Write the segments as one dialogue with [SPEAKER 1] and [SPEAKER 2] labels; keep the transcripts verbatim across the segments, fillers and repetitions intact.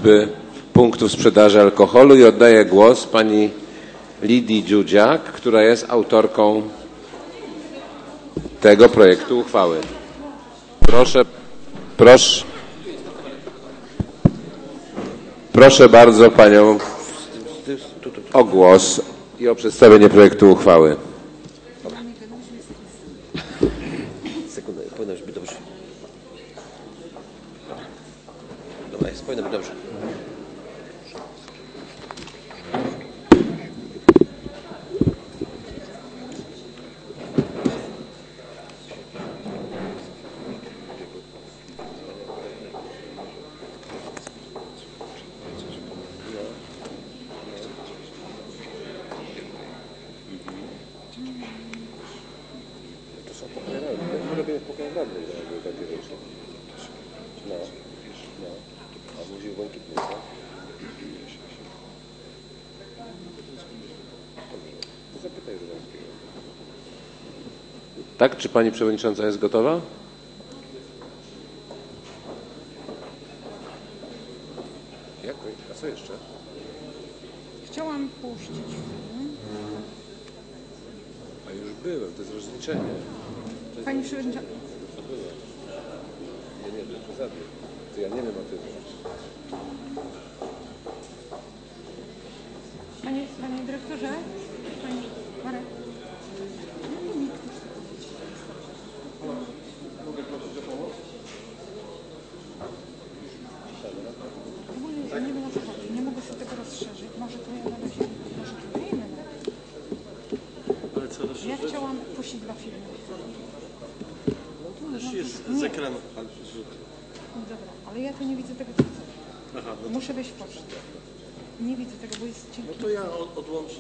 [SPEAKER 1] liczby punktów sprzedaży alkoholu i oddaję głos pani Lidii Dziudziak, która jest autorką tego projektu uchwały. Proszę, proszę, proszę bardzo panią o głos i o przedstawienie projektu uchwały.
[SPEAKER 2] Sekundę, powinno być dobrze. Dobra, jest, powinno być dobrze. No, no. A mówił błękitny, tak? Zapytaj Żurowskiego.
[SPEAKER 1] Tak? Czy pani przewodnicząca jest gotowa? Jak? A co jeszcze?
[SPEAKER 3] Chciałam puścić.
[SPEAKER 1] A już byłem, to jest rozliczenie.
[SPEAKER 3] Pani przewodnicząca.
[SPEAKER 1] To było. Nie, nie, to przesadnie. To ja nie wiem o tym.
[SPEAKER 3] Panie, panie dyrektorze? Panie Marek?
[SPEAKER 1] Mogę prosić o pomoc?
[SPEAKER 3] Ogólnie nie wiem o co chodzi. Nie mogę sobie tego rozszerzyć. Może to ja na razie. Może to nie wiem.
[SPEAKER 4] Ale co rozszerzyć?
[SPEAKER 3] Ja chciałam puścić dwa filmy.
[SPEAKER 4] No to też jest z ekranu.
[SPEAKER 3] Dobra, ale ja tu nie widzę tego, co chcę.
[SPEAKER 4] Aha, no,
[SPEAKER 3] Muszę wejść w pocztę. Nie widzę tego, bo jest cienki.
[SPEAKER 4] no to ja od, odłączę.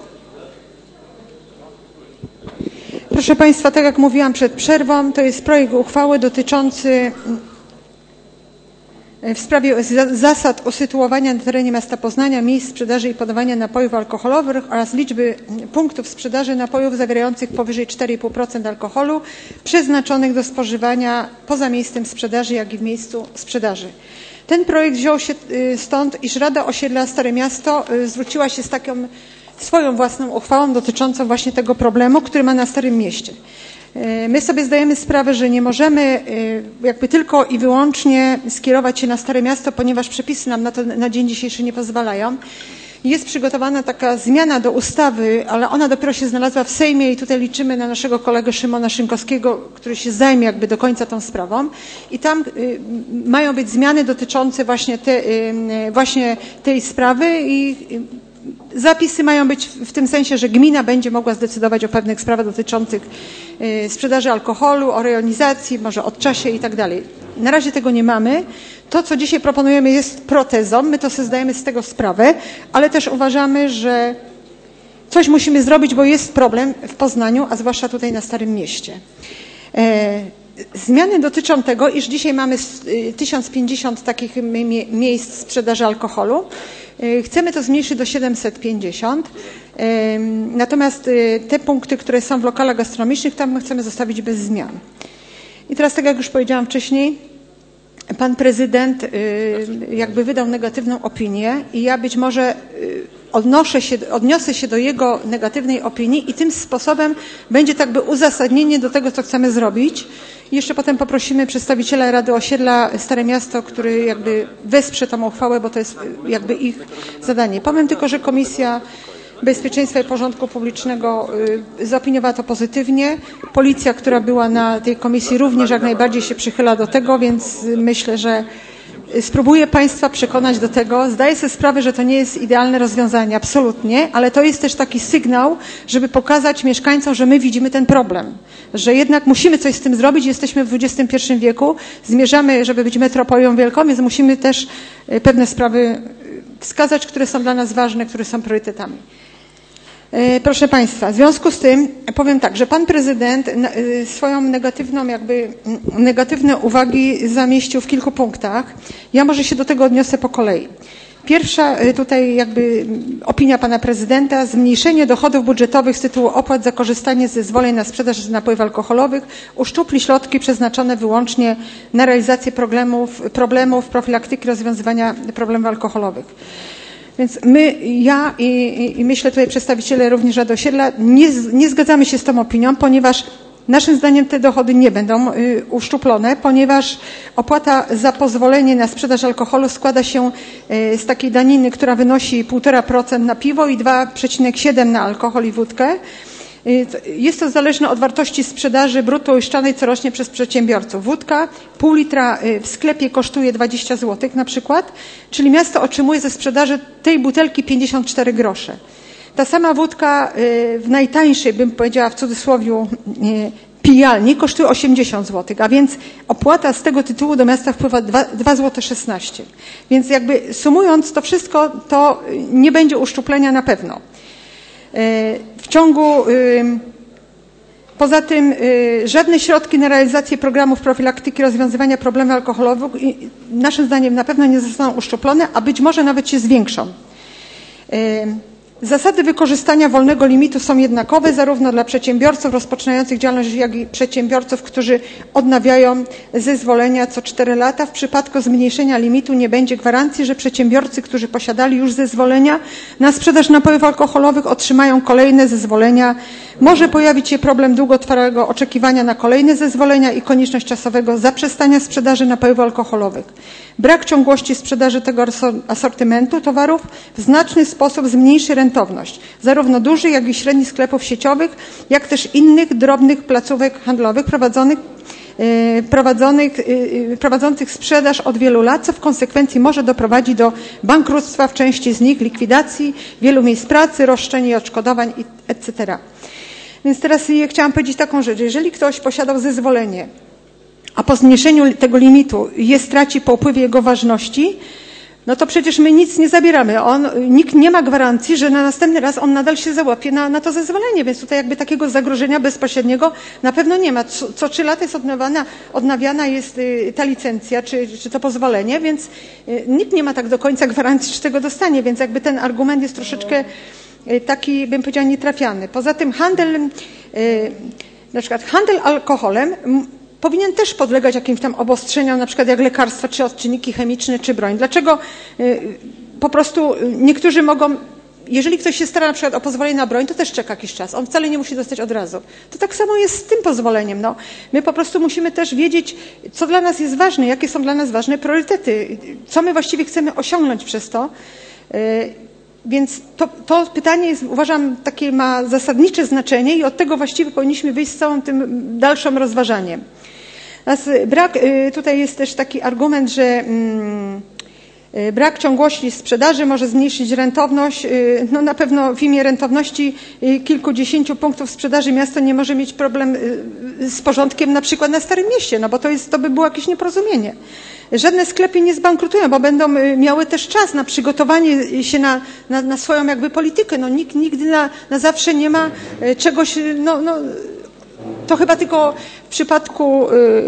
[SPEAKER 3] Proszę Państwa, tak jak mówiłam przed przerwą, to jest projekt uchwały dotyczący w sprawie zasad usytuowania na terenie miasta Poznania miejsc sprzedaży i podawania napojów alkoholowych oraz liczby punktów sprzedaży napojów zawierających powyżej cztery i pół procent alkoholu przeznaczonych do spożywania poza miejscem sprzedaży, jak i w miejscu sprzedaży. Ten projekt wziął się stąd, iż Rada Osiedla Stare Miasto zwróciła się z taką swoją własną uchwałą dotyczącą właśnie tego problemu, który ma na Starym Mieście. My sobie zdajemy sprawę, że nie możemy jakby tylko i wyłącznie skierować się na Stare Miasto, ponieważ przepisy nam na to na dzień dzisiejszy nie pozwalają. Jest przygotowana taka zmiana do ustawy, ale ona dopiero się znalazła w Sejmie i tutaj liczymy na naszego kolegę Szymona Szynkowskiego, który się zajmie jakby do końca tą sprawą. I tam y, mają być zmiany dotyczące właśnie, te, y, właśnie tej sprawy i y, zapisy mają być w tym sensie, że gmina będzie mogła zdecydować o pewnych sprawach dotyczących y, sprzedaży alkoholu, o rejonizacji, może o czasie i tak dalej. Na razie tego nie mamy. To, co dzisiaj proponujemy, jest protezą. My to sobie zdajemy z tego sprawę, ale też uważamy, że coś musimy zrobić, bo jest problem w Poznaniu, a zwłaszcza tutaj na Starym Mieście. E, zmiany dotyczą tego, iż dzisiaj mamy tysiąc pięćdziesiąt takich mie miejsc sprzedaży alkoholu. E, chcemy to zmniejszyć do siedemset pięćdziesiąt. E, natomiast e, te punkty, które są w lokalach gastronomicznych, tam chcemy zostawić bez zmian. I teraz, tak jak już powiedziałam wcześniej, pan prezydent jakby wydał negatywną opinię i ja być może odnoszę się, odniosę się do jego negatywnej opinii i tym sposobem będzie tak by uzasadnienie do tego, co chcemy zrobić. I jeszcze potem poprosimy przedstawiciela Rady Osiedla Stare Miasto, który jakby wesprze tą uchwałę, bo to jest jakby ich zadanie. Powiem tylko, że Komisja Bezpieczeństwa i Porządku Publicznego zaopiniowała to pozytywnie. Policja, która była na tej komisji, również jak najbardziej się przychyla do tego, więc myślę, że spróbuję Państwa przekonać do tego. Zdaję sobie sprawę, że to nie jest idealne rozwiązanie, absolutnie, ale to jest też taki sygnał, żeby pokazać mieszkańcom, że my widzimy ten problem, że jednak musimy coś z tym zrobić, jesteśmy w dwudziestym pierwszym wieku, zmierzamy, żeby być metropolią wielką, więc musimy też pewne sprawy wskazać, które są dla nas ważne, które są priorytetami. Proszę Państwa, w związku z tym powiem tak, że Pan Prezydent swoją negatywną, jakby negatywne uwagi zamieścił w kilku punktach. Ja może się do tego odniosę po kolei. Pierwsza tutaj jakby opinia pana prezydenta, zmniejszenie dochodów budżetowych z tytułu opłat za korzystanie z zezwoleń na sprzedaż napojów alkoholowych uszczupli środki przeznaczone wyłącznie na realizację problemów, problemów profilaktyki rozwiązywania problemów alkoholowych. Więc my, ja i, i myślę tutaj przedstawiciele również Rady Osiedla nie, nie zgadzamy się z tą opinią, ponieważ naszym zdaniem te dochody nie będą y, uszczuplone, ponieważ opłata za pozwolenie na sprzedaż alkoholu składa się y, z takiej daniny, która wynosi półtora procent na piwo i dwa przecinek siedem procent na alkohol i wódkę. Y, jest to zależne od wartości sprzedaży brutto uiszczanej corocznie przez przedsiębiorców. Wódka pół litra w sklepie kosztuje dwadzieścia złotych na przykład, czyli miasto otrzymuje ze sprzedaży tej butelki pięćdziesiąt cztery grosze. Ta sama wódka w najtańszej, bym powiedziała w cudzysłowie, pijalni kosztuje osiemdziesiąt złotych, a więc opłata z tego tytułu do miasta wpływa dwa złote szesnaście. Więc jakby sumując to wszystko, to nie będzie uszczuplenia na pewno. W ciągu, poza tym żadne środki na realizację programów profilaktyki rozwiązywania problemów alkoholowych naszym zdaniem na pewno nie zostaną uszczuplone, a być może nawet się zwiększą. Zasady wykorzystania wolnego limitu są jednakowe zarówno dla przedsiębiorców rozpoczynających działalność, jak i przedsiębiorców, którzy odnawiają zezwolenia co cztery lata. W przypadku zmniejszenia limitu nie będzie gwarancji, że przedsiębiorcy, którzy posiadali już zezwolenia na sprzedaż napojów alkoholowych, otrzymają kolejne zezwolenia. Może pojawić się problem długotrwałego oczekiwania na kolejne zezwolenia i konieczność czasowego zaprzestania sprzedaży napojów alkoholowych. Brak ciągłości sprzedaży tego asortymentu towarów w znaczny sposób zmniejszy rentowność zarówno dużych, jak i średnich sklepów sieciowych, jak też innych drobnych placówek handlowych prowadzonych, yy, prowadzonych, yy, prowadzących sprzedaż od wielu lat, co w konsekwencji może doprowadzić do bankructwa w części z nich, likwidacji wielu miejsc pracy, roszczeń i odszkodowań, et cetera. Więc teraz ja chciałam powiedzieć taką rzecz. Jeżeli ktoś posiadał zezwolenie, a po zmniejszeniu tego limitu je straci po upływie jego ważności, no to przecież my nic nie zabieramy. On, nikt nie ma gwarancji, że na następny raz on nadal się załapie na, na to zezwolenie, więc tutaj jakby takiego zagrożenia bezpośredniego na pewno nie ma. Co, co trzy lata jest odnawiana, odnawiana jest y, ta licencja, czy, czy to pozwolenie, więc y, nikt nie ma tak do końca gwarancji, czy tego dostanie, więc jakby ten argument jest troszeczkę y, taki, bym powiedziała, nietrafiany. Poza tym handel, y, na przykład handel alkoholem powinien też podlegać jakimś tam obostrzeniom, na przykład jak lekarstwa, czy odczynniki chemiczne, czy broń. Dlaczego po prostu niektórzy mogą, jeżeli ktoś się stara na przykład o pozwolenie na broń, to też czeka jakiś czas. On wcale nie musi dostać od razu. To tak samo jest z tym pozwoleniem. No, my po prostu musimy też wiedzieć, co dla nas jest ważne, jakie są dla nas ważne priorytety, co my właściwie chcemy osiągnąć przez to. Więc to, to pytanie jest, uważam, takie ma zasadnicze znaczenie i od tego właściwie powinniśmy wyjść z całym tym dalszym rozważaniem. Brak, tutaj jest też taki argument, że brak ciągłości sprzedaży może zmniejszyć rentowność. No na pewno w imię rentowności kilkudziesięciu punktów sprzedaży miasto nie może mieć problem z porządkiem na przykład na Starym Mieście, no bo to, jest, to by było jakieś nieporozumienie. Żadne sklepy nie zbankrutują, bo będą miały też czas na przygotowanie się na, na, na swoją jakby politykę. No nikt nigdy na, na zawsze nie ma czegoś, no, no to chyba tylko w przypadku,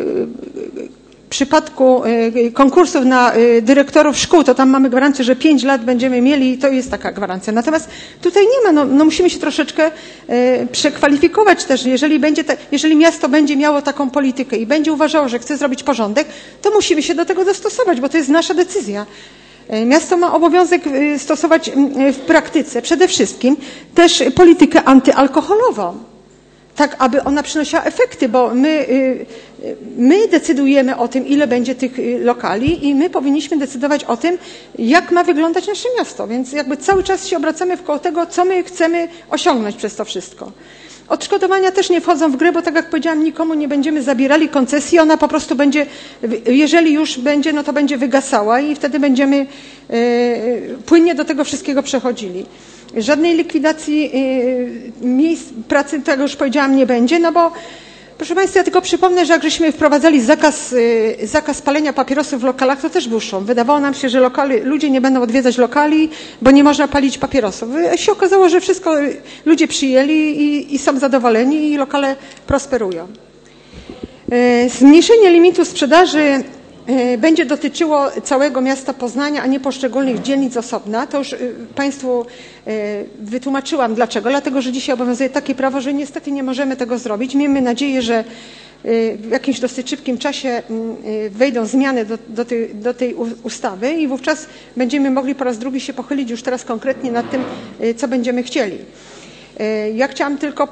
[SPEAKER 3] w przypadku konkursów na dyrektorów szkół, to tam mamy gwarancję, że pięć lat będziemy mieli i to jest taka gwarancja. Natomiast tutaj nie ma, no, no musimy się troszeczkę przekwalifikować też. Jeżeli, będzie ta, jeżeli miasto będzie miało taką politykę i będzie uważało, że chce zrobić porządek, to musimy się do tego dostosować, bo to jest nasza decyzja. Miasto ma obowiązek stosować w praktyce przede wszystkim też politykę antyalkoholową. Tak, aby ona przynosiła efekty, bo my, my decydujemy o tym, ile będzie tych lokali i my powinniśmy decydować o tym, jak ma wyglądać nasze miasto. Więc jakby cały czas się obracamy wkoło tego, co my chcemy osiągnąć przez to wszystko. Odszkodowania też nie wchodzą w grę, bo tak jak powiedziałam, nikomu nie będziemy zabierali koncesji, ona po prostu będzie, jeżeli już będzie, no to będzie wygasała i wtedy będziemy płynnie do tego wszystkiego przechodzili. Żadnej likwidacji miejsc pracy, tak jak już powiedziałam, nie będzie, no bo proszę Państwa, ja tylko przypomnę, że jak żeśmy wprowadzali zakaz, zakaz palenia papierosów w lokalach, to też był szum. Wydawało nam się, że lokali, ludzie nie będą odwiedzać lokali, bo nie można palić papierosów. Się okazało, że wszystko ludzie przyjęli i, i są zadowoleni i lokale prosperują. Zmniejszenie limitu sprzedaży będzie dotyczyło całego miasta Poznania, a nie poszczególnych dzielnic osobna. To już Państwu wytłumaczyłam dlaczego. Dlatego, że dzisiaj obowiązuje takie prawo, że niestety nie możemy tego zrobić. Miejmy nadzieję, że w jakimś dosyć szybkim czasie wejdą zmiany do, do, tej, do tej ustawy i wówczas będziemy mogli po raz drugi się pochylić już teraz konkretnie nad tym, co będziemy chcieli. Ja chciałam tylko,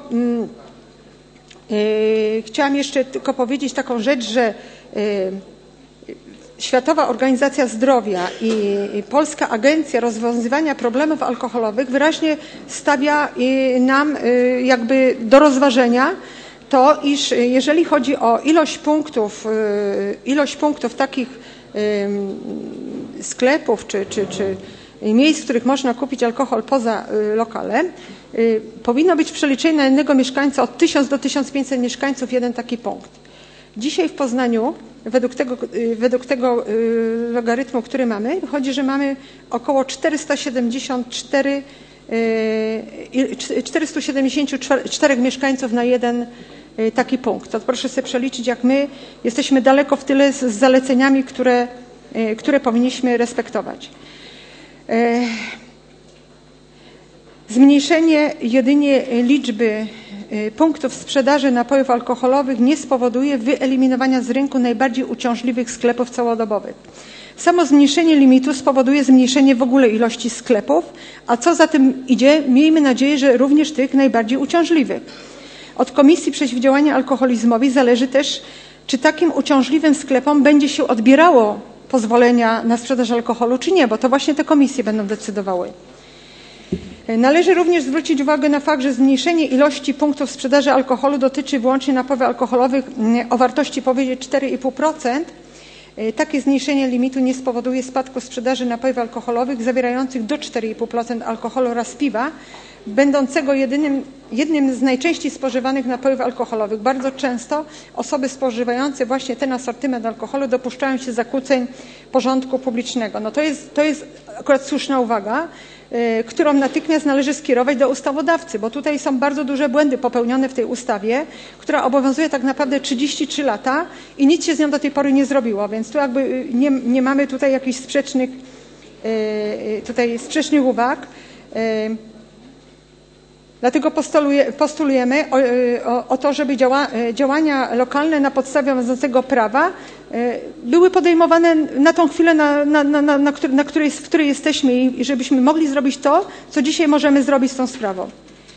[SPEAKER 3] chciałam jeszcze tylko powiedzieć taką rzecz, że Światowa Organizacja Zdrowia i Polska Agencja Rozwiązywania Problemów Alkoholowych wyraźnie stawia nam jakby do rozważenia to, iż jeżeli chodzi o ilość punktów, ilość punktów takich sklepów czy, czy, czy miejsc, w których można kupić alkohol poza lokalem, powinno być w przeliczeniu na jednego mieszkańca od tysiąc do tysiąc pięćset mieszkańców jeden taki punkt. Dzisiaj w Poznaniu według tego, według tego logarytmu, który mamy, wychodzi, że mamy około czterysta siedemdziesiąt cztery, czterysta siedemdziesiąt cztery mieszkańców na jeden taki punkt. To proszę sobie przeliczyć, jak my jesteśmy daleko w tyle z zaleceniami, które, które powinniśmy respektować. Zmniejszenie jedynie liczby punktów sprzedaży napojów alkoholowych nie spowoduje wyeliminowania z rynku najbardziej uciążliwych sklepów całodobowych. Samo zmniejszenie limitu spowoduje zmniejszenie w ogóle ilości sklepów, a co za tym idzie, miejmy nadzieję, że również tych najbardziej uciążliwych. Od Komisji Przeciwdziałania Alkoholizmowi zależy też, czy takim uciążliwym sklepom będzie się odbierało pozwolenia na sprzedaż alkoholu, czy nie, bo to właśnie te komisje będą decydowały. Należy również zwrócić uwagę na fakt, że zmniejszenie ilości punktów sprzedaży alkoholu dotyczy wyłącznie napojów alkoholowych o wartości powyżej cztery i pół procent. Takie zmniejszenie limitu nie spowoduje spadku sprzedaży napojów alkoholowych zawierających do cztery i pół procent alkoholu oraz piwa, będącego jedynym, jednym z najczęściej spożywanych napojów alkoholowych. Bardzo często osoby spożywające właśnie ten asortyment alkoholu dopuszczają się zakłóceń porządku publicznego. No to jest, to jest akurat słuszna uwaga, którą natychmiast należy skierować do ustawodawcy, bo tutaj są bardzo duże błędy popełnione w tej ustawie, która obowiązuje tak naprawdę trzydzieści trzy lata i nic się z nią do tej pory nie zrobiło, więc tu jakby nie, nie mamy tutaj jakichś sprzecznych, tutaj sprzecznych uwag. Dlatego postulujemy o, o, o to, żeby działa, działania lokalne na podstawie obowiązującego prawa były podejmowane na tą chwilę, na, na, na, na, na, na której, w której jesteśmy i żebyśmy mogli zrobić to, co dzisiaj możemy zrobić z tą sprawą.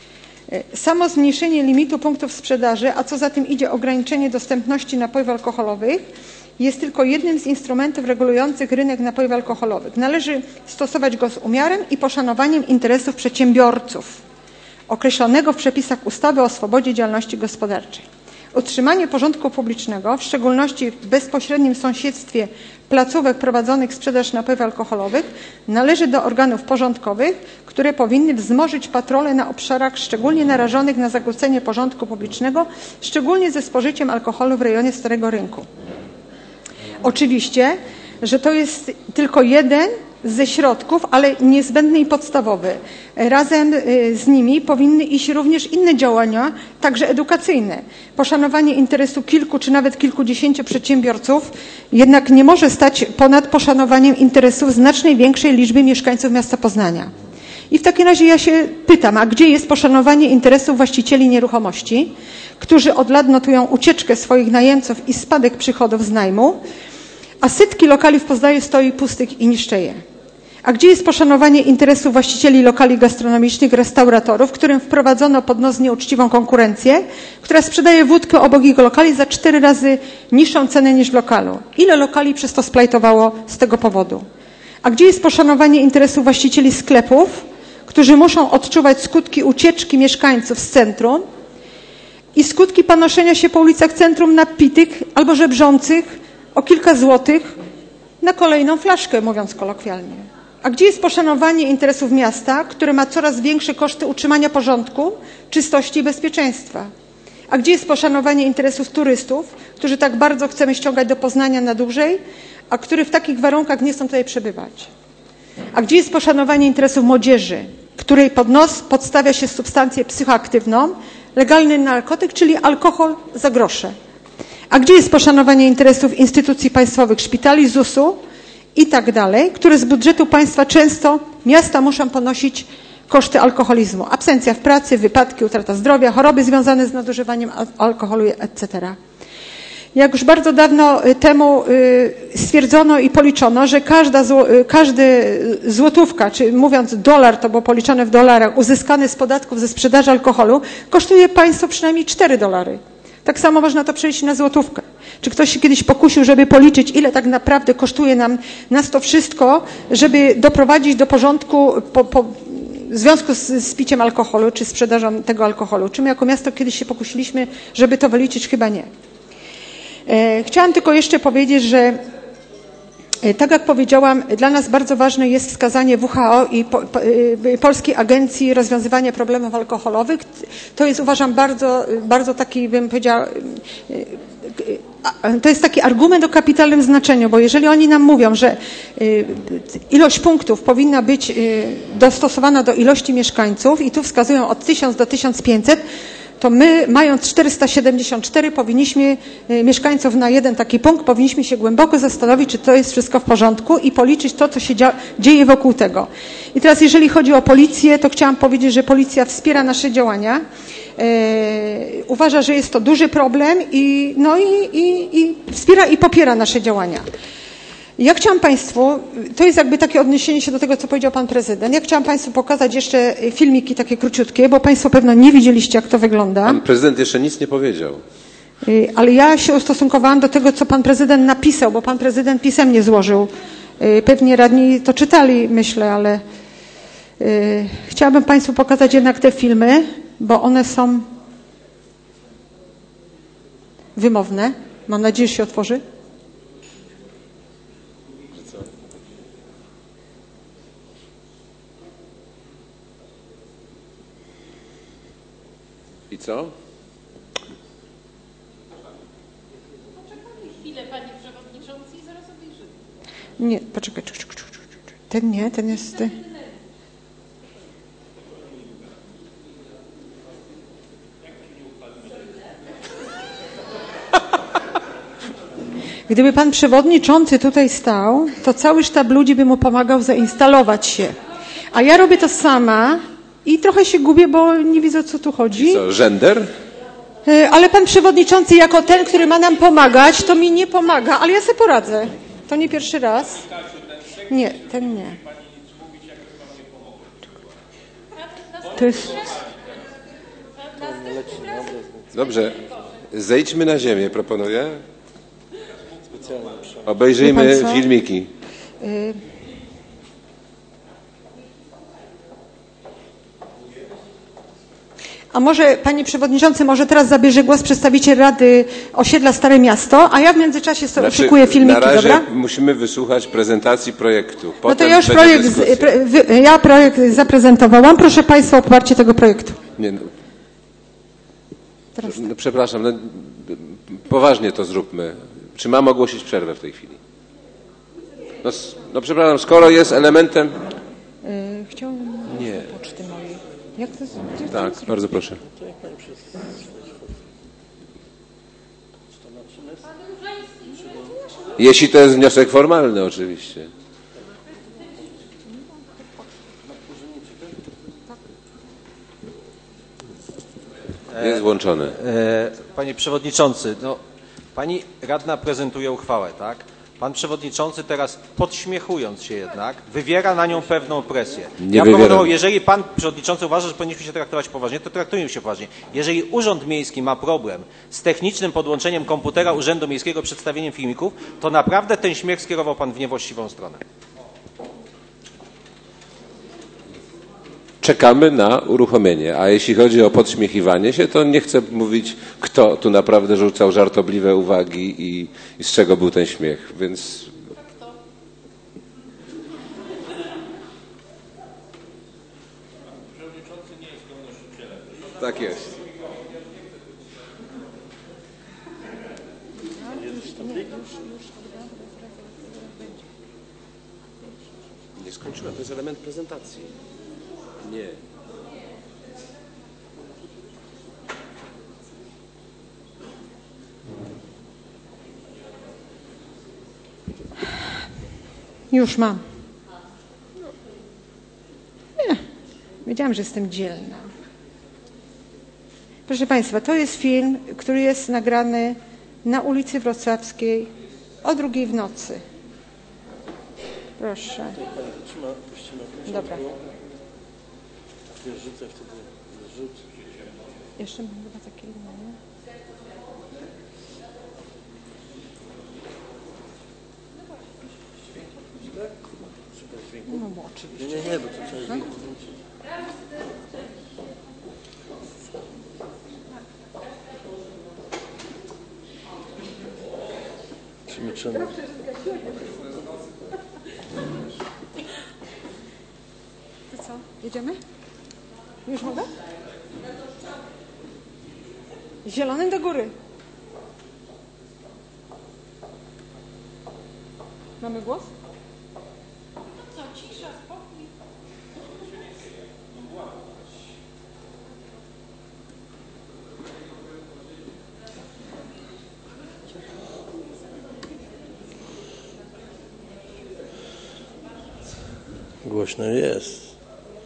[SPEAKER 3] Samo zmniejszenie limitu punktów sprzedaży, a co za tym idzie ograniczenie dostępności napojów alkoholowych, jest tylko jednym z instrumentów regulujących rynek napojów alkoholowych. Należy stosować go z umiarem i poszanowaniem interesów przedsiębiorców określonego w przepisach ustawy o swobodzie działalności gospodarczej. Utrzymanie porządku publicznego, w szczególności w bezpośrednim sąsiedztwie placówek prowadzonych sprzedaż napojów alkoholowych, należy do organów porządkowych, które powinny wzmożyć patrole na obszarach szczególnie narażonych na zakłócenie porządku publicznego, szczególnie ze spożyciem alkoholu w rejonie Starego Rynku. Oczywiście, że to jest tylko jeden ze środków, ale niezbędny i podstawowy. Razem z nimi powinny iść również inne działania, także edukacyjne. Poszanowanie interesu kilku czy nawet kilkudziesięciu przedsiębiorców jednak nie może stać ponad poszanowaniem interesów znacznie większej liczby mieszkańców miasta Poznania. I w takim razie ja się pytam, a gdzie jest poszanowanie interesów właścicieli nieruchomości, którzy od lat notują ucieczkę swoich najemców i spadek przychodów z najmu, a setki lokali w Poznaniu stoi pustych i niszczeje. A gdzie jest poszanowanie interesów właścicieli lokali gastronomicznych, restauratorów, którym wprowadzono pod nos nieuczciwą konkurencję, która sprzedaje wódkę obok ich lokali za cztery razy niższą cenę niż w lokalu? Ile lokali przez to splajtowało z tego powodu? A gdzie jest poszanowanie interesów właścicieli sklepów, którzy muszą odczuwać skutki ucieczki mieszkańców z centrum i skutki panoszenia się po ulicach centrum napitych albo żebrzących o kilka złotych na kolejną flaszkę, mówiąc kolokwialnie? A gdzie jest poszanowanie interesów miasta, które ma coraz większe koszty utrzymania porządku, czystości i bezpieczeństwa? A gdzie jest poszanowanie interesów turystów, którzy tak bardzo chcemy ściągać do Poznania na dłużej, a którzy w takich warunkach nie chcą tutaj przebywać? A gdzie jest poszanowanie interesów młodzieży, której pod nos podstawia się substancję psychoaktywną, legalny narkotyk, czyli alkohol za grosze? A gdzie jest poszanowanie interesów instytucji państwowych, szpitali, zusu i tak dalej, które z budżetu państwa często miasta muszą ponosić koszty alkoholizmu. Absencja w pracy, wypadki, utrata zdrowia, choroby związane z nadużywaniem alkoholu, et cetera. Jak już bardzo dawno temu stwierdzono i policzono, że każda każdy złotówka, czy mówiąc dolar, to było policzone w dolarach, uzyskany z podatków ze sprzedaży alkoholu, kosztuje państwo przynajmniej cztery dolary. Tak samo można to przejść na złotówkę. Czy ktoś się kiedyś pokusił, żeby policzyć, ile tak naprawdę kosztuje nam nas to wszystko, żeby doprowadzić do porządku po, po, w związku z, z piciem alkoholu, czy sprzedażą tego alkoholu? Czy my jako miasto kiedyś się pokusiliśmy, żeby to wyliczyć? Chyba nie. E, chciałam tylko jeszcze powiedzieć, że e, tak jak powiedziałam, dla nas bardzo ważne jest wskazanie W H O i po, po, e, Polskiej Agencji Rozwiązywania Problemów Alkoholowych. To jest, uważam, bardzo, bardzo taki, bym powiedziała, e, to jest taki argument o kapitalnym znaczeniu, bo jeżeli oni nam mówią, że ilość punktów powinna być dostosowana do ilości mieszkańców i tu wskazują od tysiąc do tysiąc pięćset, to my, mając czterysta siedemdziesiąt cztery, powinniśmy mieszkańców na jeden taki punkt, powinniśmy się głęboko zastanowić, czy to jest wszystko w porządku i policzyć to, co się dzieje wokół tego. I teraz jeżeli chodzi o policję, to chciałam powiedzieć, że policja wspiera nasze działania. Yy, uważa, że jest to duży problem i, no i, i, i wspiera i popiera nasze działania. Ja chciałam Państwu, to jest jakby takie odniesienie się do tego, co powiedział Pan Prezydent. Ja chciałam Państwu pokazać jeszcze filmiki takie króciutkie, bo Państwo pewno nie widzieliście, jak to wygląda.
[SPEAKER 1] Pan Prezydent jeszcze nic nie powiedział.
[SPEAKER 3] Yy, ale ja się ustosunkowałam do tego, co Pan Prezydent napisał, bo Pan Prezydent pisemnie złożył. Yy, pewnie radni to czytali, myślę, ale yy, chciałabym Państwu pokazać jednak te filmy, bo one są wymowne. Mam nadzieję, że się otworzy.
[SPEAKER 1] I co?
[SPEAKER 5] Poczekamy chwilę, panie przewodniczący, i zaraz obejrzymy.
[SPEAKER 3] Nie, poczekaj. Ten nie, ten jest... Gdyby pan przewodniczący tutaj stał, to cały sztab ludzi by mu pomagał zainstalować się. A ja robię to sama i trochę się gubię, bo nie widzę, o co tu chodzi.
[SPEAKER 1] I co, żender?
[SPEAKER 3] Ale pan przewodniczący jako ten, który ma nam pomagać, to mi nie pomaga, ale ja sobie poradzę. To nie pierwszy raz. Nie, ten nie. To jest...
[SPEAKER 1] Dobrze, zejdźmy na ziemię, proponuję. Obejrzyjmy filmiki.
[SPEAKER 3] A może, panie przewodniczący, może teraz zabierze głos przedstawiciel Rady Osiedla Stare Miasto, a ja w międzyczasie sobie
[SPEAKER 1] Znaczy,
[SPEAKER 3] szykuję filmiki,
[SPEAKER 1] na razie
[SPEAKER 3] dobra?
[SPEAKER 1] musimy wysłuchać prezentacji projektu. Potem
[SPEAKER 3] No to ja już
[SPEAKER 1] będzie
[SPEAKER 3] projekt,
[SPEAKER 1] dyskusja.
[SPEAKER 3] pre, wy, ja projekt zaprezentowałam. Proszę Państwa o poparcie tego projektu.
[SPEAKER 1] Nie, no,
[SPEAKER 3] Teraz.
[SPEAKER 1] no, przepraszam, no, poważnie to zróbmy. Czy mam ogłosić przerwę w tej chwili? No, no przepraszam, skoro jest elementem...
[SPEAKER 3] Yy, chciałabym
[SPEAKER 1] Nie.
[SPEAKER 3] poczty mojej. Jak to jest? Gdzie to
[SPEAKER 1] Tak,
[SPEAKER 3] jest?
[SPEAKER 1] bardzo proszę. Jeśli to jest wniosek formalny, oczywiście. Jest włączone.
[SPEAKER 6] Panie Przewodniczący, no, Pani radna prezentuje uchwałę, tak? Pan Przewodniczący teraz, podśmiechując się jednak, wywiera na nią pewną presję.
[SPEAKER 1] Nie
[SPEAKER 6] ja
[SPEAKER 1] wywieram.
[SPEAKER 6] proponuję, jeżeli Pan Przewodniczący uważa, że powinniśmy się traktować poważnie, to traktujmy się poważnie. Jeżeli Urząd Miejski ma problem z technicznym podłączeniem komputera Urzędu Miejskiego, przedstawieniem filmików, to naprawdę ten śmiech skierował Pan w niewłaściwą stronę.
[SPEAKER 1] Czekamy na uruchomienie, a jeśli chodzi o podśmiechiwanie się, to nie chcę mówić, kto tu naprawdę rzucał żartobliwe uwagi i, i z czego był ten śmiech, więc... Tak jest.
[SPEAKER 2] Nie skończyłem, to jest element prezentacji. Nie.
[SPEAKER 3] Już mam. Nie, wiedziałam, że jestem dzielna. Proszę Państwa, to jest film, który jest nagrany na ulicy Wrocławskiej o drugiej w nocy. Proszę.
[SPEAKER 4] Trzyma, puścimy na
[SPEAKER 3] Dobra.
[SPEAKER 4] Wiesz, rzucę wtedy. Rzuć.
[SPEAKER 3] Jeszcze mam chyba takie inne, nie? No bo oczywiście.
[SPEAKER 4] Nie, nie, nie, bo to trzeba dźwięk. Przemyczymy.
[SPEAKER 3] To co? Jedziemy? Już mogę? Zielonym do góry. Mamy głos?
[SPEAKER 5] Co, cisza, spokój.
[SPEAKER 4] Głośno jest.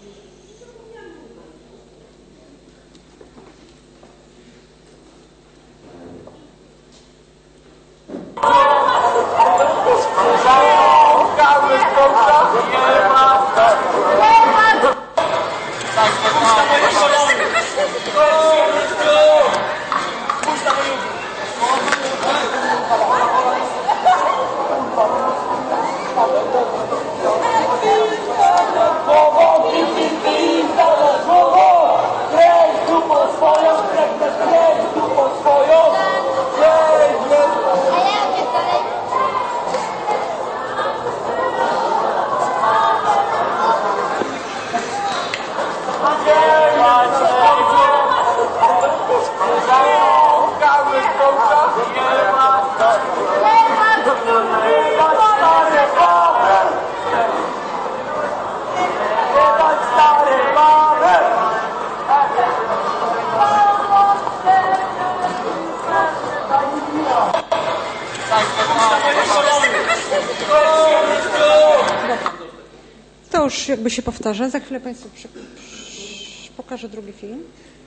[SPEAKER 3] To już jakby się powtarza. Za chwilę Państwu przy, przy, pokażę drugi film.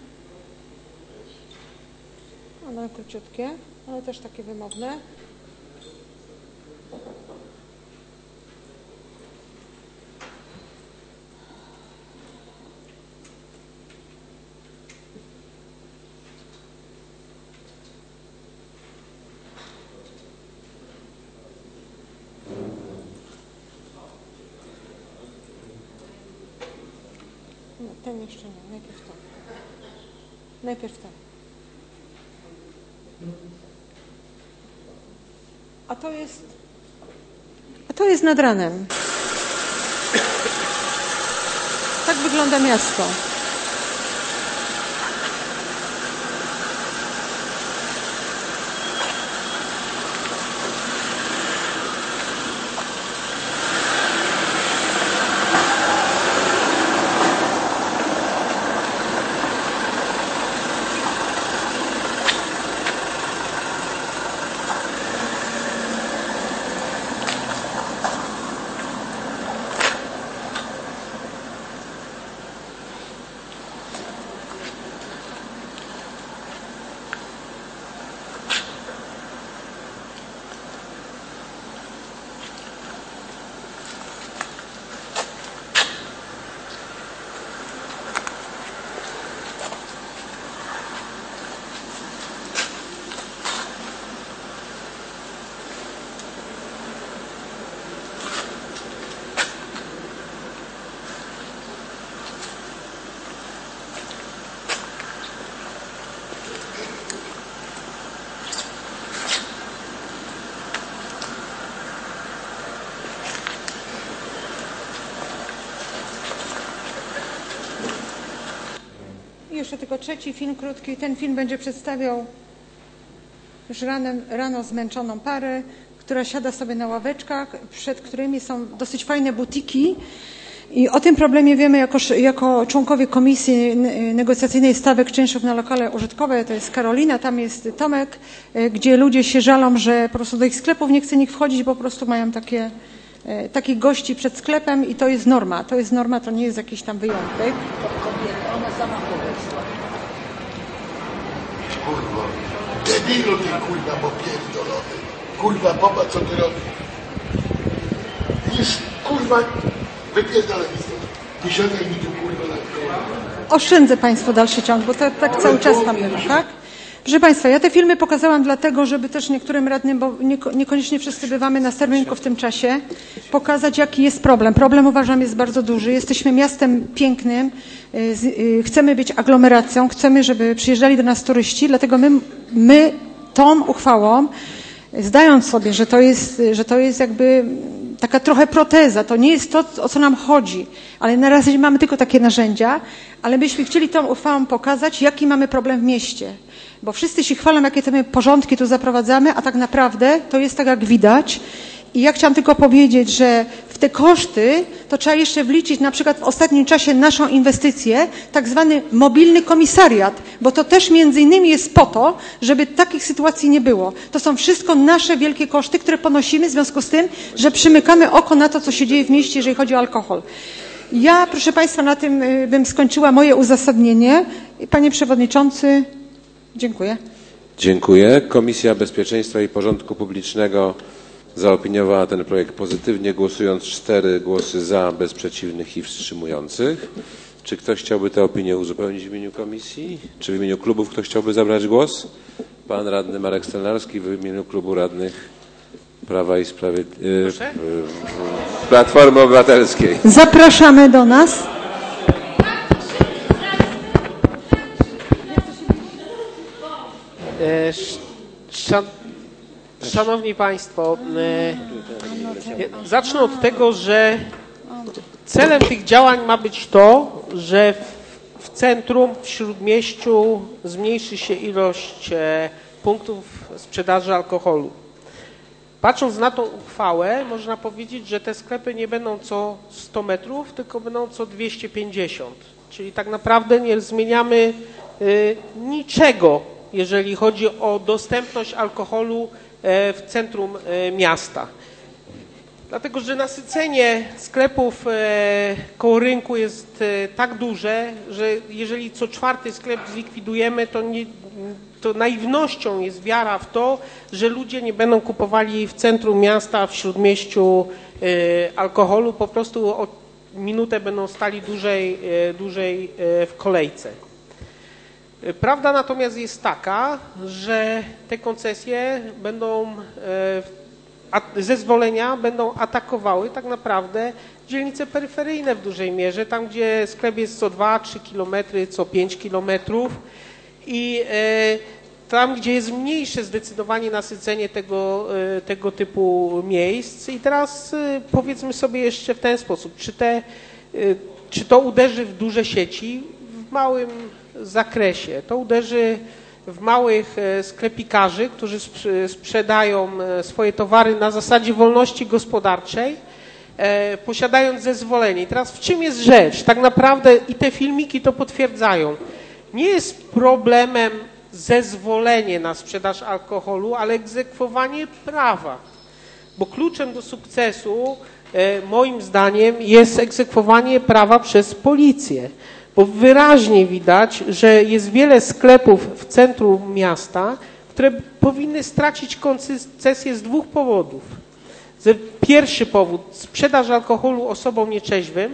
[SPEAKER 3] One króciutkie, ale też takie wymowne. No, ten jeszcze nie, najpierw ten. Najpierw ten. A to jest... A to jest nad ranem. Tak wygląda miasto. Jeszcze tylko trzeci film krótki. Ten film będzie przedstawiał już ranem, rano zmęczoną parę, która siada sobie na ławeczkach, przed którymi są dosyć fajne butiki. I o tym problemie wiemy jako, jako członkowie Komisji Negocjacyjnej Stawek Czynszów na lokale użytkowe. To jest Karolina, tam jest Tomek, gdzie ludzie się żalą, że po prostu do ich sklepów nie chce nikt wchodzić, bo po prostu mają takie e, takich gości przed sklepem i to jest norma. To jest norma, to nie jest jakiś tam wyjątek.
[SPEAKER 7] Ona sama powiedziała. Kurwa, debilu ty kurwa popierdolony. Kurwa, popatrz co ty robisz. Widzisz, kurwa, wypierdalaj mi stąd. Nie siadaj mi tu kurwa na koło.
[SPEAKER 3] Oszczędzę Państwu dalszy ciąg, bo to tak cały czas tam bywa, tak? Proszę Państwa, ja te filmy pokazałam dlatego, żeby też niektórym radnym, bo nieko, niekoniecznie wszyscy bywamy na Stermynku w tym czasie, pokazać jaki jest problem. Problem uważam jest bardzo duży. Jesteśmy miastem pięknym, y, z, y, chcemy być aglomeracją, chcemy, żeby przyjeżdżali do nas turyści, dlatego my, my tą uchwałą, zdając sobie, że to jest, że to jest jakby taka trochę proteza, to nie jest to, o co nam chodzi, ale na razie mamy tylko takie narzędzia, ale byśmy chcieli tą uchwałą pokazać, jaki mamy problem w mieście. Bo wszyscy się chwalą, jakie to my porządki tu zaprowadzamy, a tak naprawdę to jest tak, jak widać. I ja chciałam tylko powiedzieć, że w te koszty to trzeba jeszcze wliczyć na przykład w ostatnim czasie naszą inwestycję, tak zwany mobilny komisariat, bo to też między innymi jest po to, żeby takich sytuacji nie było. To są wszystko nasze wielkie koszty, które ponosimy w związku z tym, że przymykamy oko na to, co się dzieje w mieście, jeżeli chodzi o alkohol. Ja, proszę Państwa, na tym bym skończyła moje uzasadnienie. Panie Przewodniczący, dziękuję.
[SPEAKER 1] Dziękuję. Komisja Bezpieczeństwa i Porządku Publicznego zaopiniowała ten projekt pozytywnie, głosując cztery głosy za, bez przeciwnych i wstrzymujących. Czy ktoś chciałby tę opinię uzupełnić w imieniu komisji? Czy w imieniu klubów ktoś chciałby zabrać głos? Pan radny Marek Stelnarski w imieniu klubu radnych Prawa i Sprawiedliwości, Platformy Obywatelskiej.
[SPEAKER 3] Zapraszamy do nas.
[SPEAKER 8] Szanowni Państwo, zacznę od tego, że celem tych działań ma być to, że w centrum, w Śródmieściu zmniejszy się ilość punktów sprzedaży alkoholu. Patrząc na tą uchwałę, można powiedzieć, że te sklepy nie będą co sto metrów, tylko będą co dwieście pięćdziesiąt. Czyli tak naprawdę nie zmieniamy niczego, jeżeli chodzi o dostępność alkoholu w centrum miasta. Dlatego, że nasycenie sklepów koło rynku jest tak duże, że jeżeli co czwarty sklep zlikwidujemy, to, nie, to naiwnością jest wiara w to, że ludzie nie będą kupowali w centrum miasta, w Śródmieściu alkoholu, po prostu o minutę będą stali dłużej, dłużej w kolejce. Prawda natomiast jest taka, że te koncesje będą, zezwolenia będą atakowały tak naprawdę dzielnice peryferyjne w dużej mierze, tam gdzie sklep jest co dwa trzy kilometry, co pięć kilometrów i tam, gdzie jest mniejsze zdecydowanie nasycenie tego, tego typu miejsc. I teraz powiedzmy sobie jeszcze w ten sposób, czy, te, czy to uderzy w duże sieci? W małym zakresie. To uderzy w małych sklepikarzy, którzy sprzedają swoje towary na zasadzie wolności gospodarczej, posiadając zezwolenie. I teraz w czym jest rzecz? Tak naprawdę i te filmiki to potwierdzają. Nie jest problemem zezwolenie na sprzedaż alkoholu, ale egzekwowanie prawa. Bo kluczem do sukcesu, moim zdaniem, jest egzekwowanie prawa przez policję. Bo wyraźnie widać, że jest wiele sklepów w centrum miasta, które powinny stracić koncesję z dwóch powodów. Pierwszy powód, sprzedaż alkoholu osobom nieczeźwym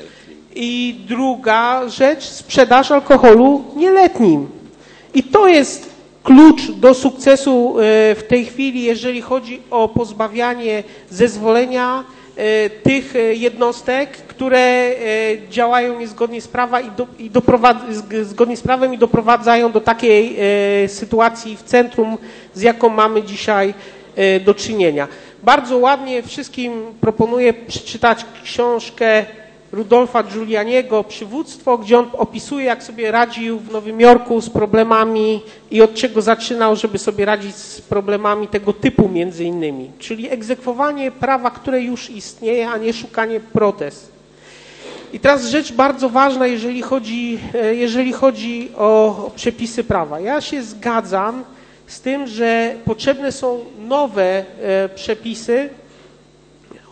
[SPEAKER 8] i druga rzecz, sprzedaż alkoholu nieletnim. I to jest klucz do sukcesu w tej chwili, jeżeli chodzi o pozbawianie zezwolenia tych jednostek, które działają niezgodnie z, prawa i do, i zgodnie z prawem i doprowadzają do takiej sytuacji w centrum, z jaką mamy dzisiaj do czynienia. Bardzo ładnie wszystkim proponuję przeczytać książkę Rudolfa Giulianiego Przywództwo, gdzie on opisuje, jak sobie radził w Nowym Jorku z problemami i od czego zaczynał, żeby sobie radzić z problemami tego typu między innymi. Czyli egzekwowanie prawa, które już istnieje, a nie szukanie protez. I teraz rzecz bardzo ważna, jeżeli chodzi, jeżeli chodzi o, o przepisy prawa. Ja się zgadzam z tym, że potrzebne są nowe e, przepisy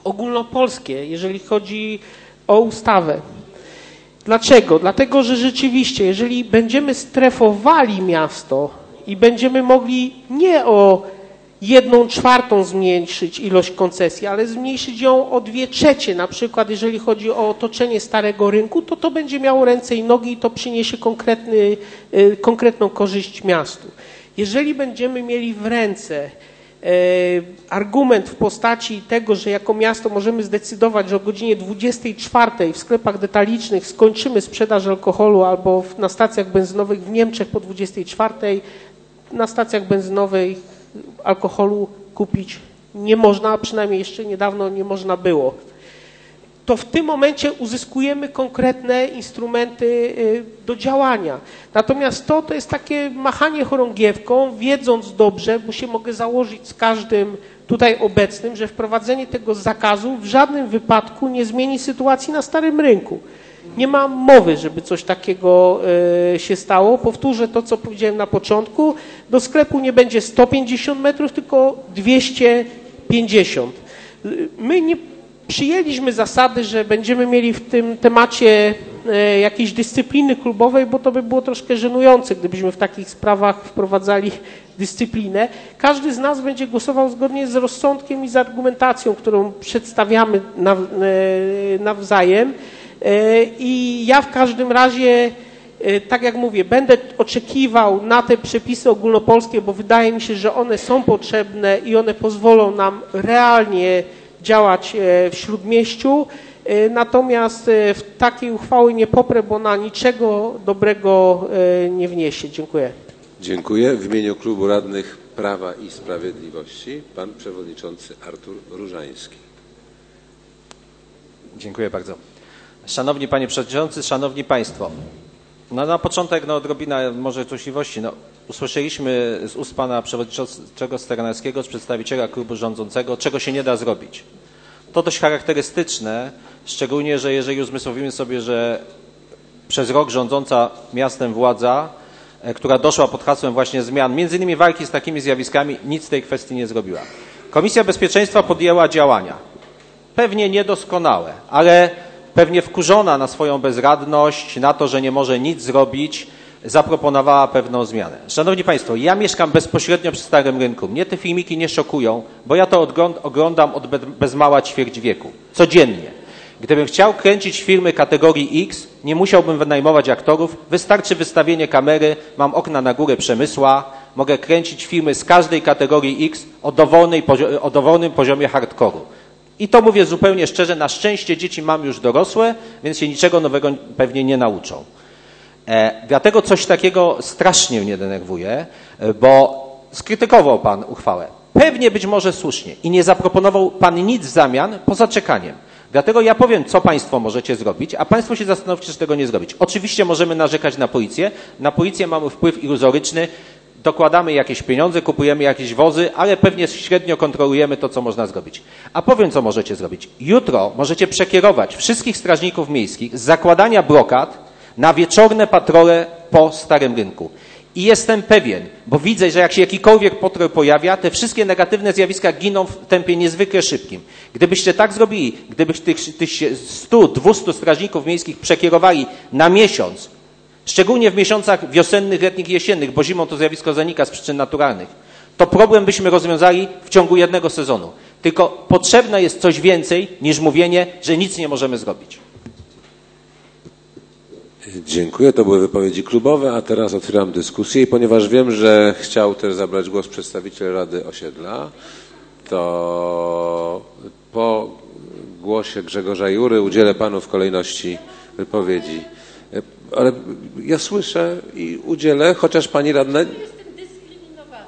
[SPEAKER 8] ogólnopolskie, jeżeli chodzi o ustawę. Dlaczego? Dlatego, że rzeczywiście, jeżeli będziemy strefowali miasto i będziemy mogli nie o jedną czwartą zmniejszyć ilość koncesji, ale zmniejszyć ją o dwie trzecie, na przykład jeżeli chodzi o otoczenie Starego Rynku, to to będzie miało ręce i nogi i to przyniesie konkretny, konkretną korzyść miastu. Jeżeli będziemy mieli w ręce argument w postaci tego, że jako miasto możemy zdecydować, że o godzinie dwudziestej czwartej w sklepach detalicznych skończymy sprzedaż alkoholu albo na stacjach benzynowych w Niemczech po dwudziestej czwartej na stacjach benzynowych alkoholu kupić nie można, a przynajmniej jeszcze niedawno nie można było. To w tym momencie uzyskujemy konkretne instrumenty do działania. Natomiast to, to jest takie machanie chorągiewką, wiedząc dobrze, bo się mogę założyć z każdym tutaj obecnym, że wprowadzenie tego zakazu w żadnym wypadku nie zmieni sytuacji na Starym Rynku. Nie ma mowy, żeby coś takiego się stało. Powtórzę to, co powiedziałem na początku. Do sklepu nie będzie sto pięćdziesiąt metrów, tylko dwieście pięćdziesiąt. My nie przyjęliśmy zasady, że będziemy mieli w tym temacie jakiejś dyscypliny klubowej, bo to by było troszkę żenujące, gdybyśmy w takich sprawach wprowadzali dyscyplinę. Każdy z nas będzie głosował zgodnie z rozsądkiem i z argumentacją, którą przedstawiamy nawzajem. I ja w każdym razie, tak jak mówię, będę oczekiwał na te przepisy ogólnopolskie, bo wydaje mi się, że one są potrzebne i one pozwolą nam realnie działać w Śródmieściu. Natomiast w takiej uchwały nie poprę, bo ona niczego dobrego nie wniesie. Dziękuję.
[SPEAKER 1] Dziękuję. W imieniu Klubu Radnych Prawa i Sprawiedliwości pan przewodniczący Artur Różański.
[SPEAKER 6] Dziękuję bardzo. Szanowni Panie Przewodniczący, Szanowni Państwo, no na początek no, odrobina może złośliwości. No, usłyszeliśmy z ust Pana Przewodniczącego Steranowskiego, z przedstawiciela klubu rządzącego, czego się nie da zrobić. To dość charakterystyczne, szczególnie, że jeżeli uzmysłowimy sobie, że przez rok rządząca miastem władza, która doszła pod hasłem właśnie zmian, między innymi walki z takimi zjawiskami, nic w tej kwestii nie zrobiła. Komisja Bezpieczeństwa podjęła działania, pewnie niedoskonałe, ale pewnie wkurzona na swoją bezradność, na to, że nie może nic zrobić, zaproponowała pewną zmianę. Szanowni Państwo, ja mieszkam bezpośrednio przy Starym Rynku. Mnie te filmiki nie szokują, bo ja to oglądam od bez mała ćwierć wieku. Codziennie. Gdybym chciał kręcić filmy kategorii X, nie musiałbym wynajmować aktorów. Wystarczy wystawienie kamery, mam okna na górę Przemysła, mogę kręcić filmy z każdej kategorii X o, dowolnej, o dowolnym poziomie hardkoru. I to mówię zupełnie szczerze, na szczęście dzieci mam już dorosłe, więc się niczego nowego pewnie nie nauczą. E, dlatego coś takiego strasznie mnie denerwuje, bo skrytykował Pan uchwałę. Pewnie być może słusznie i nie zaproponował Pan nic w zamian poza czekaniem. Dlatego ja powiem, co Państwo możecie zrobić, a Państwo się zastanówcie, czy tego nie zrobić. Oczywiście możemy narzekać na policję. Na policję mamy wpływ iluzoryczny. Dokładamy jakieś pieniądze, kupujemy jakieś wozy, ale pewnie średnio kontrolujemy to, co można zrobić. A powiem, co możecie zrobić. Jutro możecie przekierować wszystkich strażników miejskich z zakładania blokad na wieczorne patrole po Starym Rynku. I jestem pewien, bo widzę, że jak się jakikolwiek patrol pojawia, te wszystkie negatywne zjawiska giną w tempie niezwykle szybkim. Gdybyście tak zrobili, gdybyście tych, tych stu, dwustu strażników miejskich przekierowali na miesiąc, szczególnie w miesiącach wiosennych, letnich i jesiennych, bo zimą to zjawisko zanika z przyczyn naturalnych, to problem byśmy rozwiązali w ciągu jednego sezonu. Tylko potrzebne jest coś więcej niż mówienie, że nic nie możemy zrobić.
[SPEAKER 1] Dziękuję. To były wypowiedzi klubowe, a teraz otwieram dyskusję i ponieważ wiem, że chciał też zabrać głos przedstawiciel Rady Osiedla, to po głosie Grzegorza Jury udzielę Panu w kolejności wypowiedzi. Ale ja słyszę i udzielę, chociaż Pani Radna...
[SPEAKER 5] Jestem dyskryminowana.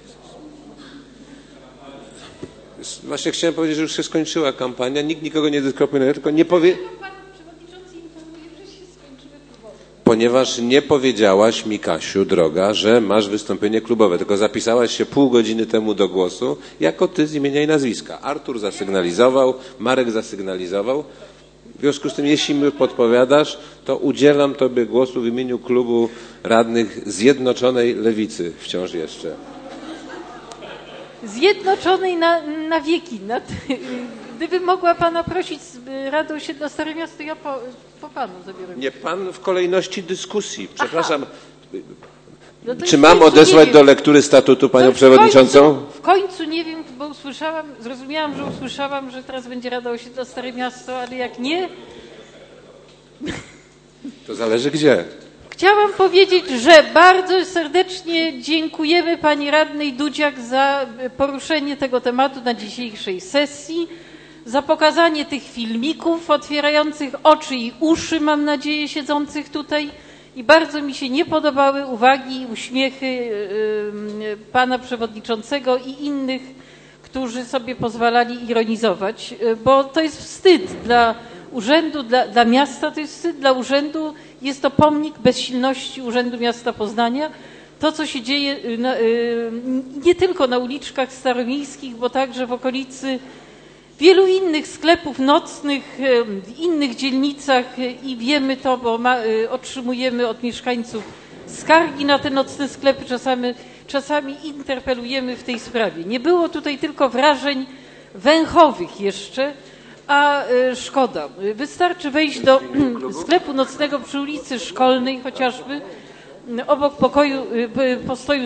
[SPEAKER 1] Właśnie chciałem powiedzieć, że już się skończyła kampania, nikt nikogo nie dyskryminuje, tylko nie powie...
[SPEAKER 5] Pan przewodniczący informuje, że się skończyły klubowe.
[SPEAKER 1] Ponieważ nie powiedziałaś mi, Kasiu, droga, że masz wystąpienie klubowe, tylko zapisałaś się pół godziny temu do głosu, jako ty z imienia i nazwiska. Artur zasygnalizował, Marek zasygnalizował. W związku z tym, jeśli mi podpowiadasz, to udzielam Tobie głosu w imieniu klubu radnych Zjednoczonej Lewicy wciąż jeszcze.
[SPEAKER 5] Zjednoczonej na, na wieki. Na, Gdybym mogła pana prosić z Rady Osiedla Stare Miasto, ja po, po panu zabiorę.
[SPEAKER 1] Nie, pan w kolejności dyskusji. Przepraszam.
[SPEAKER 5] No to
[SPEAKER 1] Czy
[SPEAKER 5] w
[SPEAKER 1] mam
[SPEAKER 5] końcu
[SPEAKER 1] odesłać
[SPEAKER 5] nie
[SPEAKER 1] do
[SPEAKER 5] wiem.
[SPEAKER 1] lektury statutu
[SPEAKER 5] To
[SPEAKER 1] panią
[SPEAKER 5] w
[SPEAKER 1] przewodniczącą?
[SPEAKER 5] Końcu, w końcu nie wiem, bo usłyszałam, zrozumiałam, że usłyszałam, że teraz będzie Rada Osiedla Stare Miasto, ale jak nie,
[SPEAKER 1] To zależy gdzie.
[SPEAKER 5] chciałam powiedzieć, że bardzo serdecznie dziękujemy pani radnej Dudziak za poruszenie tego tematu na dzisiejszej sesji, za pokazanie tych filmików otwierających oczy i uszy, mam nadzieję, siedzących tutaj. I bardzo mi się nie podobały uwagi i uśmiechy yy, pana przewodniczącego i innych, którzy sobie pozwalali ironizować, yy, bo to jest wstyd dla urzędu, dla, dla miasta, to jest wstyd dla urzędu, jest to pomnik bezsilności Urzędu Miasta Poznania. To, co się dzieje yy, na, yy, nie tylko na uliczkach staromiejskich, bo także w okolicy wielu innych sklepów nocnych w innych dzielnicach i wiemy to, bo ma, otrzymujemy od mieszkańców skargi na te nocne sklepy, czasami, czasami interpelujemy w tej sprawie. Nie było tutaj tylko wrażeń węchowych jeszcze, a szkoda. Wystarczy wejść do sklepu nocnego przy ulicy Szkolnej chociażby, obok pokoju, postoju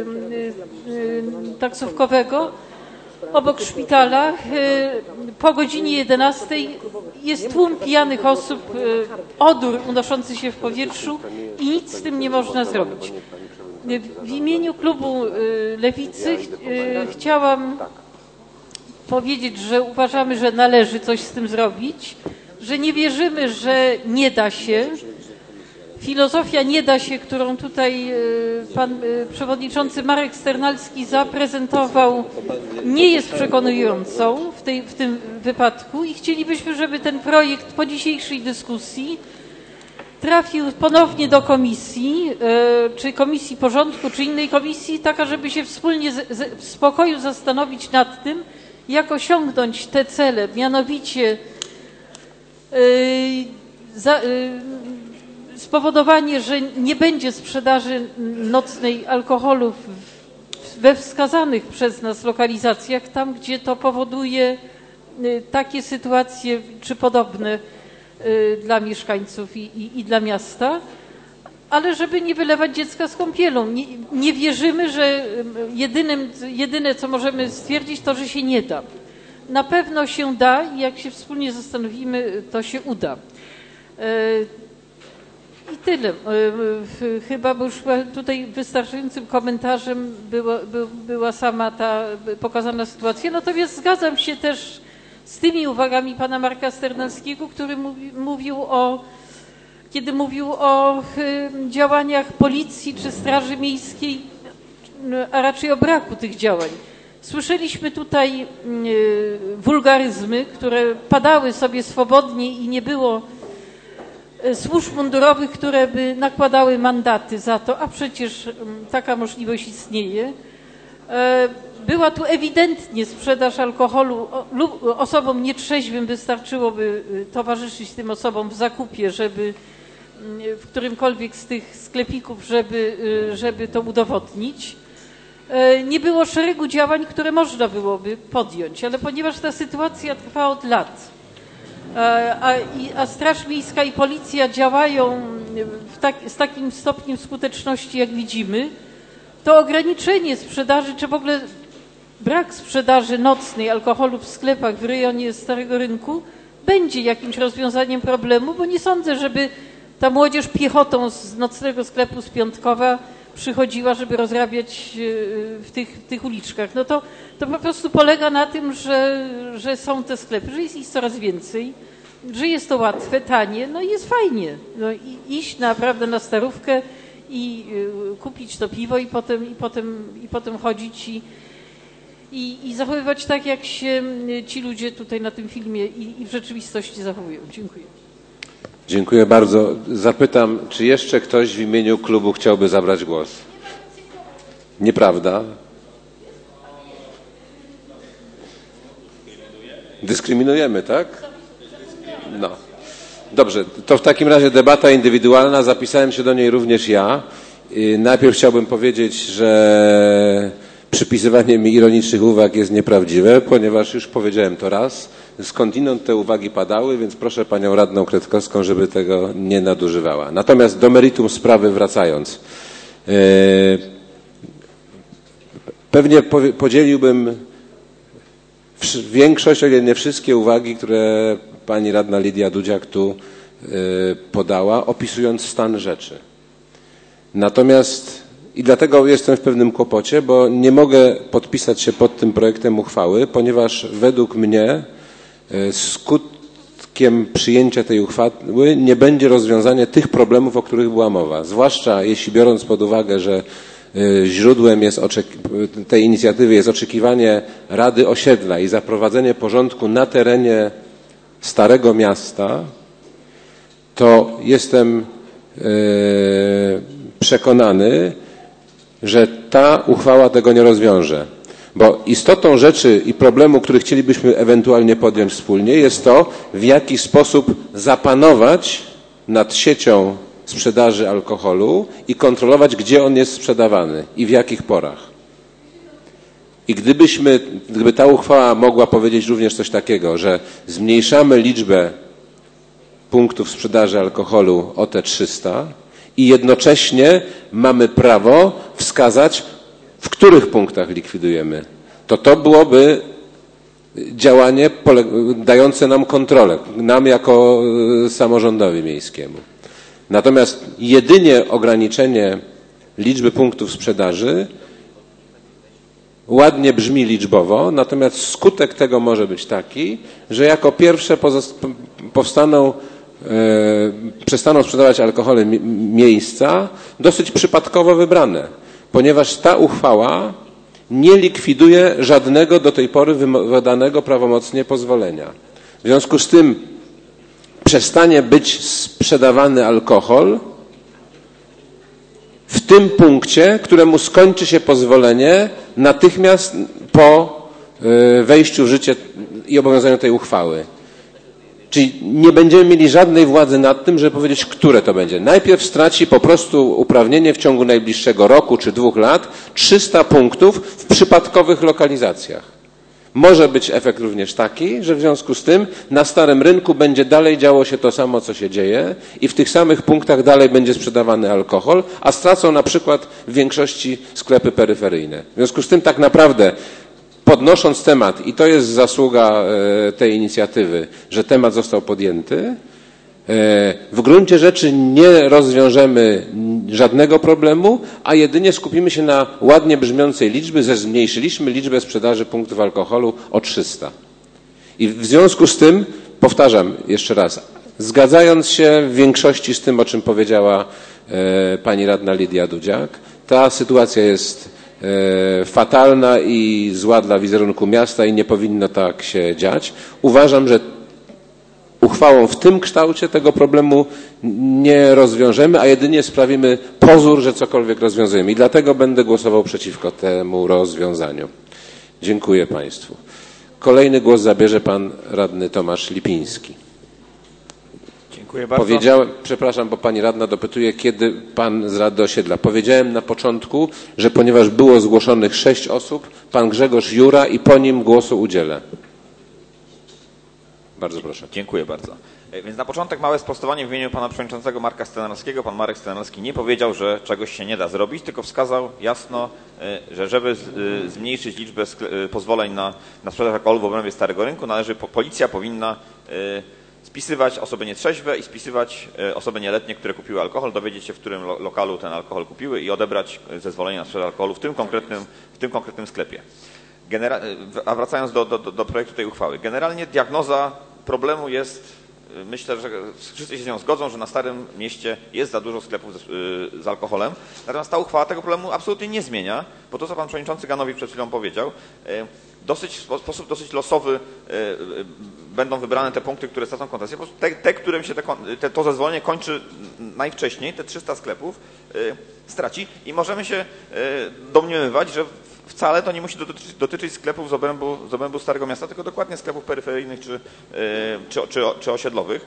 [SPEAKER 5] taksówkowego, obok szpitala, po godzinie jedenastej jest tłum pijanych osób, odór unoszący się w powietrzu i nic z tym nie można zrobić. W imieniu klubu Lewicy chciałam powiedzieć, że uważamy, że należy coś z tym zrobić, że nie wierzymy, że nie da się. Filozofia nie da się, którą tutaj pan przewodniczący Marek Sternalski zaprezentował, nie jest przekonującą w, tej, w tym wypadku i chcielibyśmy, żeby ten projekt po dzisiejszej dyskusji trafił ponownie do komisji, czy Komisji Porządku, czy innej komisji, taka, żeby się wspólnie z, z, w spokoju zastanowić nad tym, jak osiągnąć te cele, mianowicie yy, za, yy, spowodowanie, że nie będzie sprzedaży nocnej alkoholu we wskazanych przez nas lokalizacjach, tam gdzie to powoduje takie sytuacje czy podobne dla mieszkańców i, i, i dla miasta, ale żeby nie wylewać dziecka z kąpielą. Nie, nie wierzymy, że jedynym, jedyne co możemy stwierdzić to, że się nie da. Na pewno się da i jak się wspólnie zastanowimy, to się uda. I tyle. Chyba, bo już tutaj wystarczającym komentarzem była, była sama ta pokazana sytuacja. Natomiast zgadzam się też z tymi uwagami pana Marka Sternalskiego, który mówi, mówił o, kiedy mówił o działaniach policji czy Straży Miejskiej, a raczej o braku tych działań. Słyszeliśmy tutaj wulgaryzmy, które padały sobie swobodnie i nie było służb mundurowych, które by nakładały mandaty za to, a przecież taka możliwość istnieje. Była tu ewidentnie sprzedaż alkoholu lub osobom nietrzeźwym wystarczyłoby towarzyszyć tym osobom w zakupie, żeby w którymkolwiek z tych sklepików, żeby, żeby to udowodnić. Nie było szeregu działań, które można byłoby podjąć, ale ponieważ ta sytuacja trwa od lat, A, a Straż Miejska i Policja działają w tak, z takim stopniem skuteczności, jak widzimy, to ograniczenie sprzedaży, czy w ogóle brak sprzedaży nocnej alkoholu w sklepach w rejonie Starego Rynku będzie jakimś rozwiązaniem problemu, bo nie sądzę, żeby ta młodzież piechotą z nocnego sklepu z Piątkowa przychodziła, żeby rozrabiać w tych, w tych uliczkach. No to, to po prostu polega na tym, że, że są te sklepy, że jest ich coraz więcej, że jest to łatwe, tanie, no i jest fajnie. No i iść naprawdę na Starówkę i y, kupić to piwo i potem, i potem, i potem chodzić i, i, i zachowywać tak, jak się ci ludzie tutaj na tym filmie i, i w rzeczywistości zachowują. Dziękuję.
[SPEAKER 1] Dziękuję bardzo. Zapytam, czy jeszcze ktoś w imieniu klubu chciałby zabrać głos? Nieprawda? Dyskryminujemy, tak? No. Dobrze, to w takim razie debata indywidualna. Zapisałem się do niej również ja. Najpierw chciałbym powiedzieć, że przypisywanie mi ironicznych uwag jest nieprawdziwe, ponieważ już powiedziałem to raz, skądinąd te uwagi padały, więc proszę panią radną Kretkowską, żeby tego nie nadużywała. Natomiast do meritum sprawy wracając, pewnie podzieliłbym większość, o ile nie wszystkie uwagi, które pani radna Lidia Dudziak tu podała, opisując stan rzeczy. Natomiast i dlatego jestem w pewnym kłopocie, bo nie mogę podpisać się pod tym projektem uchwały, ponieważ według mnie skutkiem przyjęcia tej uchwały nie będzie rozwiązanie tych problemów, o których była mowa. Zwłaszcza jeśli biorąc pod uwagę, że źródłem jest tej inicjatywy jest oczekiwanie Rady Osiedla i zaprowadzenie porządku na terenie Starego Miasta, to jestem przekonany, że ta uchwała tego nie rozwiąże. Bo istotą rzeczy i problemu, który chcielibyśmy ewentualnie podjąć wspólnie, jest to, w jaki sposób zapanować nad siecią sprzedaży alkoholu i kontrolować, gdzie on jest sprzedawany i w jakich porach. I gdybyśmy, gdyby ta uchwała mogła powiedzieć również coś takiego, że zmniejszamy liczbę punktów sprzedaży alkoholu o te trzysta i jednocześnie mamy prawo wskazać, w których punktach likwidujemy, to to byłoby działanie dające nam kontrolę, nam jako samorządowi miejskiemu. Natomiast jedynie ograniczenie liczby punktów sprzedaży ładnie brzmi liczbowo, natomiast skutek tego może być taki, że jako pierwsze powstaną, e, przestaną sprzedawać alkohole miejsca dosyć przypadkowo wybrane, ponieważ ta uchwała nie likwiduje żadnego do tej pory wydanego prawomocnie pozwolenia. W związku z tym przestanie być sprzedawany alkohol w tym punkcie, któremu skończy się pozwolenie natychmiast po wejściu w życie i obowiązaniu tej uchwały. Czyli nie będziemy mieli żadnej władzy nad tym, żeby powiedzieć, które to będzie. Najpierw straci po prostu uprawnienie w ciągu najbliższego roku czy dwóch lat trzysta punktów w przypadkowych lokalizacjach. Może być efekt również taki, że w związku z tym na Starym Rynku będzie dalej działo się to samo, co się dzieje i w tych samych punktach dalej będzie sprzedawany alkohol, a stracą na przykład w większości sklepy peryferyjne. W związku z tym tak naprawdę podnosząc temat, i to jest zasługa tej inicjatywy, że temat został podjęty, w gruncie rzeczy nie rozwiążemy żadnego problemu, a jedynie skupimy się na ładnie brzmiącej liczbie, że zmniejszyliśmy liczbę sprzedaży punktów alkoholu o trzysta. I w związku z tym, powtarzam jeszcze raz, zgadzając się w większości z tym, o czym powiedziała pani radna Lidia Dudziak, ta sytuacja jest fatalna i zła dla wizerunku miasta i nie powinno tak się dziać. Uważam, że uchwałą w tym kształcie tego problemu nie rozwiążemy, a jedynie sprawimy pozór, że cokolwiek rozwiązujemy. I dlatego będę głosował przeciwko temu rozwiązaniu. Dziękuję państwu. Kolejny głos zabierze pan radny Tomasz Lipiński.
[SPEAKER 9] Dziękuję bardzo.
[SPEAKER 1] Powiedziałem, przepraszam, bo pani radna dopytuje, kiedy pan z Rady Osiedla. Powiedziałem na początku, że ponieważ było zgłoszonych sześć osób, pan Grzegorz Jura i po nim głosu udzielę. Bardzo proszę.
[SPEAKER 9] Dziękuję bardzo. Więc na początek małe sprostowanie w imieniu pana przewodniczącego Marka Stanarskiego. Pan Marek Stanarski nie powiedział, że czegoś się nie da zrobić, tylko wskazał jasno, że żeby zmniejszyć liczbę pozwoleń na, na sprzedaż alkoholu w obrębie Starego Rynku, należy, policja powinna spisywać osoby nietrzeźwe i spisywać osoby nieletnie, które kupiły alkohol, dowiedzieć się, w którym lokalu ten alkohol kupiły i odebrać zezwolenie na sprzedaż alkoholu w tym konkretnym, w tym konkretnym sklepie. Genera- a wracając do, do, do projektu tej uchwały. Generalnie diagnoza problemu jest, myślę, że wszyscy się z nią zgodzą, że na Starym Mieście jest za dużo sklepów z, z alkoholem. Natomiast ta uchwała tego problemu absolutnie nie zmienia, bo to, co pan przewodniczący Ganowicz przed chwilą powiedział, dosyć, w sposób dosyć losowy będą wybrane te punkty, które stracą koncesję, bo te, te którym się te, te, to zezwolenie kończy najwcześniej, te trzysta sklepów straci i możemy się domniemywać, że wcale to nie musi dotyczyć, dotyczyć sklepów z obrębu, z obrębu Starego Miasta, tylko dokładnie sklepów peryferyjnych czy, czy, czy, czy osiedlowych.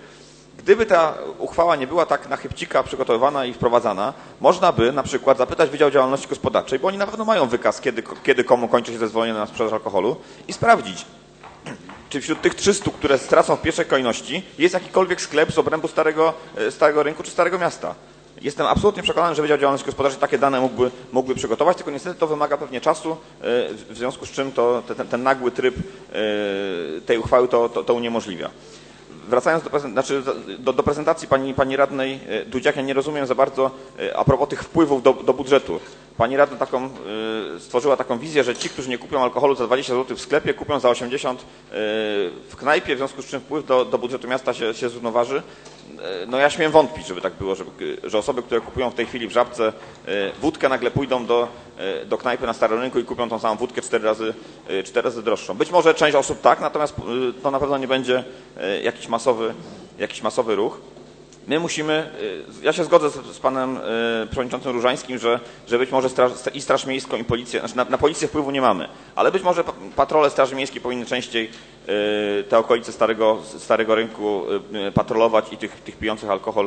[SPEAKER 9] Gdyby ta uchwała nie była tak na chybcika przygotowywana i wprowadzana, można by na przykład zapytać Wydział Działalności Gospodarczej, bo oni na pewno mają wykaz, kiedy, kiedy komu kończy się zezwolenie na sprzedaż alkoholu i sprawdzić, czy wśród tych trzystu, które stracą w pierwszej kolejności, jest jakikolwiek sklep z obrębu Starego, Starego Rynku czy Starego Miasta. Jestem absolutnie przekonany, że Wydział Działalności Gospodarczej takie dane mógłby, mógłby przygotować, tylko niestety to wymaga pewnie czasu, w związku z czym to, ten, ten nagły tryb tej uchwały to, to, to uniemożliwia. Wracając do, znaczy do, do prezentacji pani, pani radnej Dudziak, ja nie rozumiem za bardzo a propos tych wpływów do, do budżetu. Pani radna taką, stworzyła taką wizję, że ci, którzy nie kupią alkoholu za dwadzieścia złotych w sklepie, kupią za osiemdziesiąt w knajpie, w związku z czym wpływ do, do budżetu miasta się, się zrównoważy. No ja śmiem wątpić, żeby tak było, żeby, że osoby, które kupują w tej chwili w Żabce wódkę, nagle pójdą do, do knajpy na Starym Rynku i kupią tą samą wódkę cztery razy, cztery razy droższą. Być może część osób tak, natomiast to na pewno nie będzie jakiś masowy, jakiś masowy ruch. My musimy, ja się zgodzę z, z panem przewodniczącym Różańskim, że, że być może straż, i Straż Miejską, i Policję, znaczy na, na Policję wpływu nie mamy, ale być może patrole Straży Miejskiej powinny częściej te okolice Starego, Starego Rynku patrolować i tych, tych pijących alkohol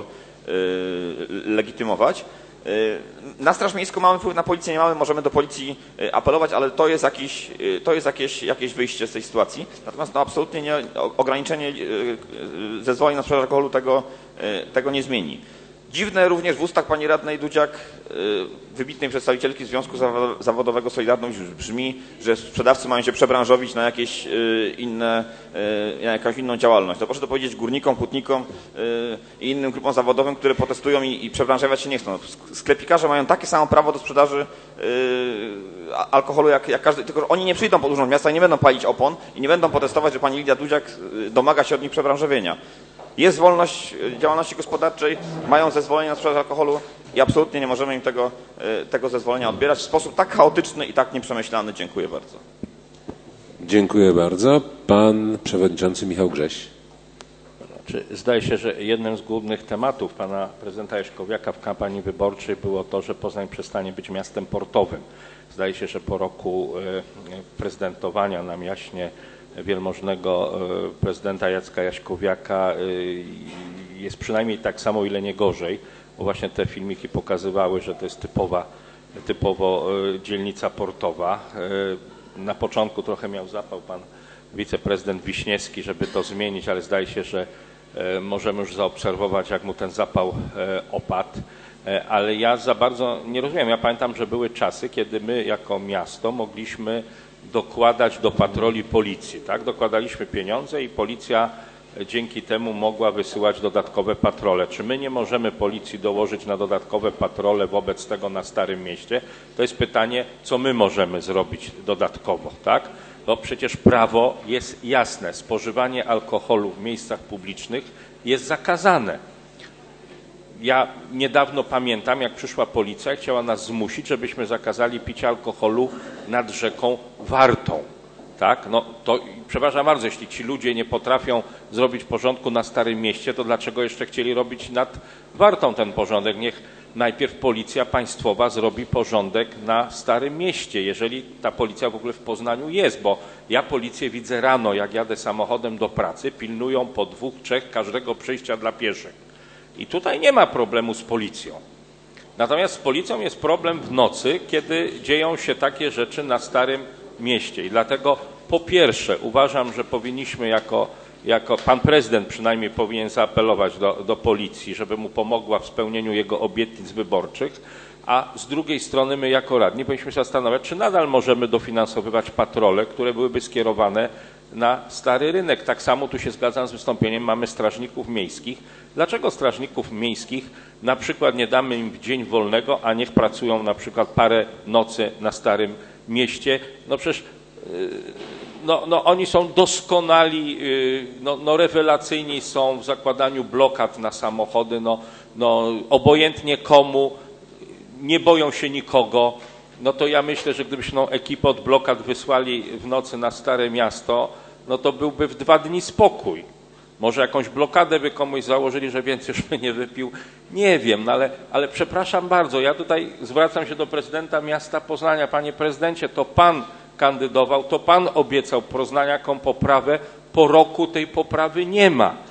[SPEAKER 9] legitymować. Na Straż Miejską mamy wpływ, na Policję nie mamy, możemy do Policji apelować, ale to jest, jakiś, to jest jakieś, jakieś wyjście z tej sytuacji. Natomiast no, absolutnie nie, ograniczenie zezwoleń na sprzedaż alkoholu tego, tego nie zmieni. Dziwne również w ustach pani radnej Dudziak, wybitnej przedstawicielki Związku Zawodowego Solidarność, brzmi, że sprzedawcy mają się przebranżowić na jakieś inne, na jakąś inną działalność. To proszę to powiedzieć górnikom, hutnikom i innym grupom zawodowym, które protestują i, i przebranżowiać się nie chcą. Sklepikarze mają takie samo prawo do sprzedaży alkoholu jak, jak każdy, tylko że oni nie przyjdą pod urząd miasta i nie będą palić opon i nie będą protestować, że pani Lidia Dudziak domaga się od nich przebranżowienia. Jest wolność działalności gospodarczej, mają zezwolenie na sprzedaż alkoholu i absolutnie nie możemy im tego, tego zezwolenia odbierać w sposób tak chaotyczny i tak nieprzemyślany. Dziękuję bardzo.
[SPEAKER 1] Dziękuję bardzo. Pan przewodniczący Michał Grześ.
[SPEAKER 10] Znaczy, zdaje się, że jednym z głównych tematów pana prezydenta Jaśkowiaka w kampanii wyborczej było to, że Poznań przestanie być miastem portowym. Zdaje się, że po roku prezydentowania nam jaśnie wielmożnego prezydenta Jacka Jaśkowiaka jest przynajmniej tak samo, ile nie gorzej, bo właśnie te filmiki pokazywały, że to jest typowa, typowo dzielnica portowa. Na początku trochę miał zapał pan wiceprezydent Wiśniewski, żeby to zmienić, ale zdaje się, że możemy już zaobserwować, jak mu ten zapał opadł. Ale ja za bardzo nie rozumiem. Ja pamiętam, że były czasy, kiedy my jako miasto mogliśmy dokładać do patroli policji, tak? Dokładaliśmy pieniądze i policja dzięki temu mogła wysyłać dodatkowe patrole. Czy my nie możemy policji dołożyć na dodatkowe patrole wobec tego na Starym Mieście? To jest pytanie, co my możemy zrobić dodatkowo, tak? Bo przecież prawo jest jasne. Spożywanie alkoholu w miejscach publicznych jest zakazane. Ja niedawno pamiętam, jak przyszła policja i chciała nas zmusić, żebyśmy zakazali picia alkoholu nad rzeką Wartą. Tak? No to przepraszam bardzo, jeśli ci ludzie nie potrafią zrobić porządku na Starym Mieście, to dlaczego jeszcze chcieli robić nad Wartą ten porządek? Niech najpierw policja państwowa zrobi porządek na Starym Mieście, jeżeli ta policja w ogóle w Poznaniu jest, bo ja policję widzę rano, jak jadę samochodem do pracy, pilnują po dwóch, trzech każdego przejścia dla pieszych. I tutaj nie ma problemu z policją. Natomiast z policją jest problem w nocy, kiedy dzieją się takie rzeczy na Starym Mieście. I dlatego po pierwsze uważam, że powinniśmy jako, jako pan prezydent przynajmniej powinien zaapelować do, do policji, żeby mu pomogła w spełnieniu jego obietnic wyborczych, a z drugiej strony my jako radni powinniśmy się zastanawiać, czy nadal możemy dofinansowywać patrole, które byłyby skierowane na Stary Rynek. Tak samo tu się zgadzam z wystąpieniem, mamy strażników miejskich. Dlaczego strażników miejskich na przykład nie damy im w dzień wolnego, a niech pracują na przykład parę nocy na Starym Mieście? No przecież no, no, oni są doskonali, no, no, rewelacyjni są w zakładaniu blokad na samochody, no, no, obojętnie komu, nie boją się nikogo. No to ja myślę, że gdybyśmy no, ekipę od blokad wysłali w nocy na Stare Miasto, no to byłby w dwa dni spokój. Może jakąś blokadę by komuś założyli, że więcej już by nie wypił. Nie wiem, no ale, ale przepraszam bardzo, ja tutaj zwracam się do prezydenta miasta Poznania. Panie prezydencie, to pan kandydował, to pan obiecał poznaniakom poprawę, po roku tej poprawy nie ma. W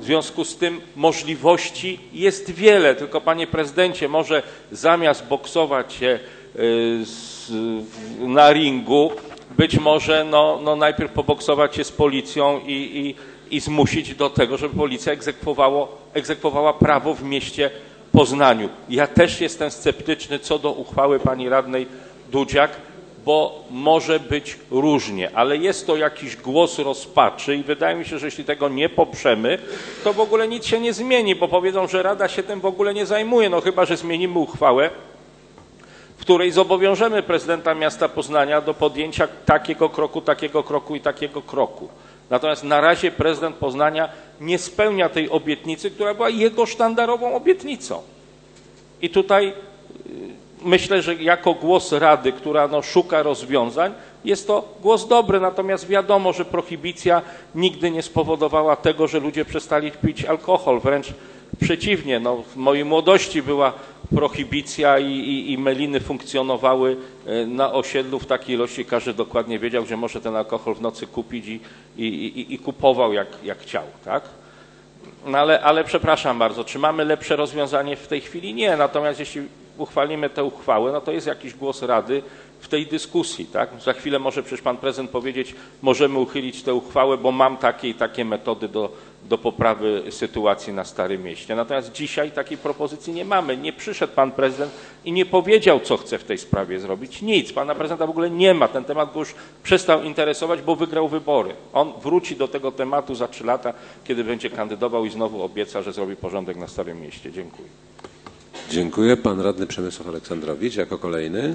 [SPEAKER 10] związku z tym możliwości jest wiele, tylko panie prezydencie, może zamiast boksować się z, na ringu, być może no, no najpierw poboksować się z policją i, i, i zmusić do tego, żeby policja egzekwowało, egzekwowała prawo w mieście Poznaniu. Ja też jestem sceptyczny co do uchwały pani radnej Dudziak, bo może być różnie, ale jest to jakiś głos rozpaczy i wydaje mi się, że jeśli tego nie poprzemy, to w ogóle nic się nie zmieni, bo powiedzą, że Rada się tym w ogóle nie zajmuje, no chyba że zmienimy uchwałę, w której zobowiążemy prezydenta miasta Poznania do podjęcia takiego kroku, takiego kroku i takiego kroku. Natomiast na razie prezydent Poznania nie spełnia tej obietnicy, która była jego sztandarową obietnicą. I tutaj myślę, że jako głos Rady, która no, szuka rozwiązań, jest to głos dobry, natomiast wiadomo, że prohibicja nigdy nie spowodowała tego, że ludzie przestali pić alkohol, wręcz przeciwnie. No, w mojej młodości była prohibicja i, i, i meliny funkcjonowały na osiedlu w takiej ilości, każdy dokładnie wiedział, że może ten alkohol w nocy kupić i, i, i, i kupował jak, jak chciał, tak? No ale, ale przepraszam bardzo, czy mamy lepsze rozwiązanie w tej chwili? Nie, natomiast jeśli uchwalimy tę uchwałę, no to jest jakiś głos Rady w tej dyskusji, tak? Za chwilę może przecież pan prezydent powiedzieć, możemy uchylić tę uchwałę, bo mam takie i takie metody do, do poprawy sytuacji na Starym Mieście. Natomiast dzisiaj takiej propozycji nie mamy. Nie przyszedł pan prezydent i nie powiedział, co chce w tej sprawie zrobić. Nic. Pana prezydenta w ogóle nie ma. Ten temat go już przestał interesować, bo wygrał wybory. On wróci do tego tematu za trzy lata, kiedy będzie kandydował i znowu obieca, że zrobi porządek na Starym Mieście. Dziękuję.
[SPEAKER 1] Dziękuję. Pan radny Przemysław Aleksandrowicz jako kolejny.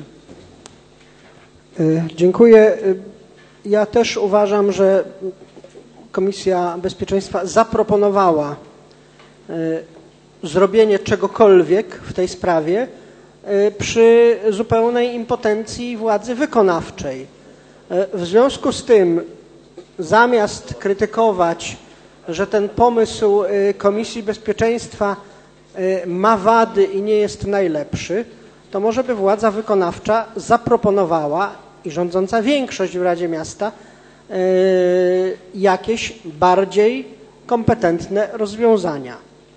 [SPEAKER 11] Dziękuję. Ja też uważam, że Komisja Bezpieczeństwa zaproponowała zrobienie czegokolwiek w tej sprawie przy zupełnej impotencji władzy wykonawczej. W związku z tym, zamiast krytykować, że ten pomysł Komisji Bezpieczeństwa ma wady i nie jest najlepszy, to może by władza wykonawcza zaproponowała i rządząca większość w Radzie Miasta jakieś bardziej kompetentne rozwiązania.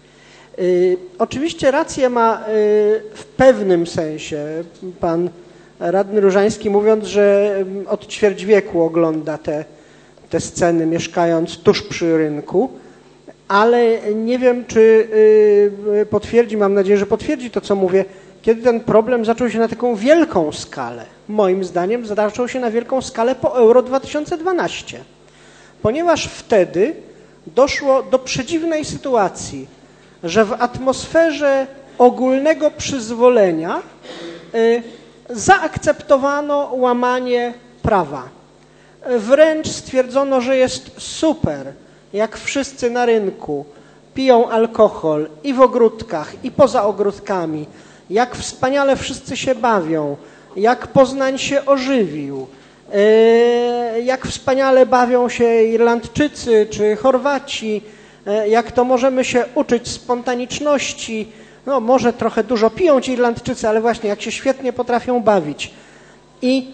[SPEAKER 11] Oczywiście rację ma w pewnym sensie pan radny Różański, mówiąc, że od ćwierć wieku ogląda te, te sceny, mieszkając tuż przy rynku, ale nie wiem, czy potwierdzi, mam nadzieję, że potwierdzi to, co mówię, kiedy ten problem zaczął się na taką wielką skalę. Moim zdaniem zaczął się na wielką skalę po Euro dwa tysiące dwanaście, ponieważ wtedy doszło do przedziwnej sytuacji, że w atmosferze ogólnego przyzwolenia y, zaakceptowano łamanie prawa. Wręcz stwierdzono, że jest super, jak wszyscy na rynku piją alkohol i w ogródkach, i poza ogródkami, jak wspaniale wszyscy się bawią, jak Poznań się ożywił, jak wspaniale bawią się Irlandczycy czy Chorwaci, jak to możemy się uczyć spontaniczności. No może trochę dużo piją ci Irlandczycy, ale właśnie jak się świetnie potrafią bawić. I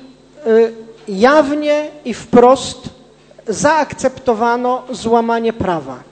[SPEAKER 11] jawnie i wprost zaakceptowano złamanie prawa.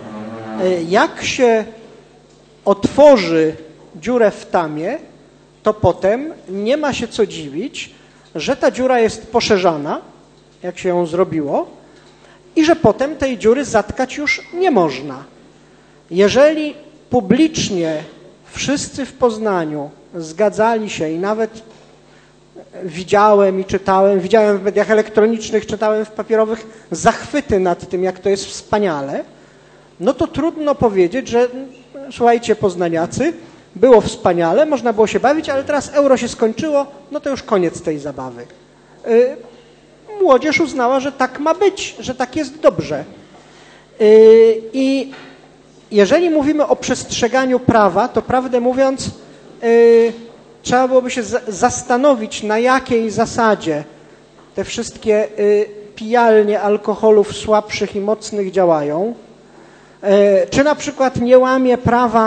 [SPEAKER 11] Jak się otworzy dziurę w tamie, to potem nie ma się co dziwić, że ta dziura jest poszerzana, jak się ją zrobiło, i że potem tej dziury zatkać już nie można. Jeżeli publicznie wszyscy w Poznaniu zgadzali się i nawet widziałem i czytałem, widziałem w mediach elektronicznych, czytałem w papierowych zachwyty nad tym, jak to jest wspaniale, no to trudno powiedzieć, że słuchajcie poznaniacy, było wspaniale, można było się bawić, ale teraz euro się skończyło, no to już koniec tej zabawy. Yy, młodzież uznała, że tak ma być, że tak jest dobrze. Yy, I jeżeli mówimy o przestrzeganiu prawa, to prawdę mówiąc, yy, trzeba byłoby się zastanowić, na jakiej zasadzie te wszystkie yy, pijalnie alkoholów słabszych i mocnych działają. Yy, czy na przykład nie łamie prawa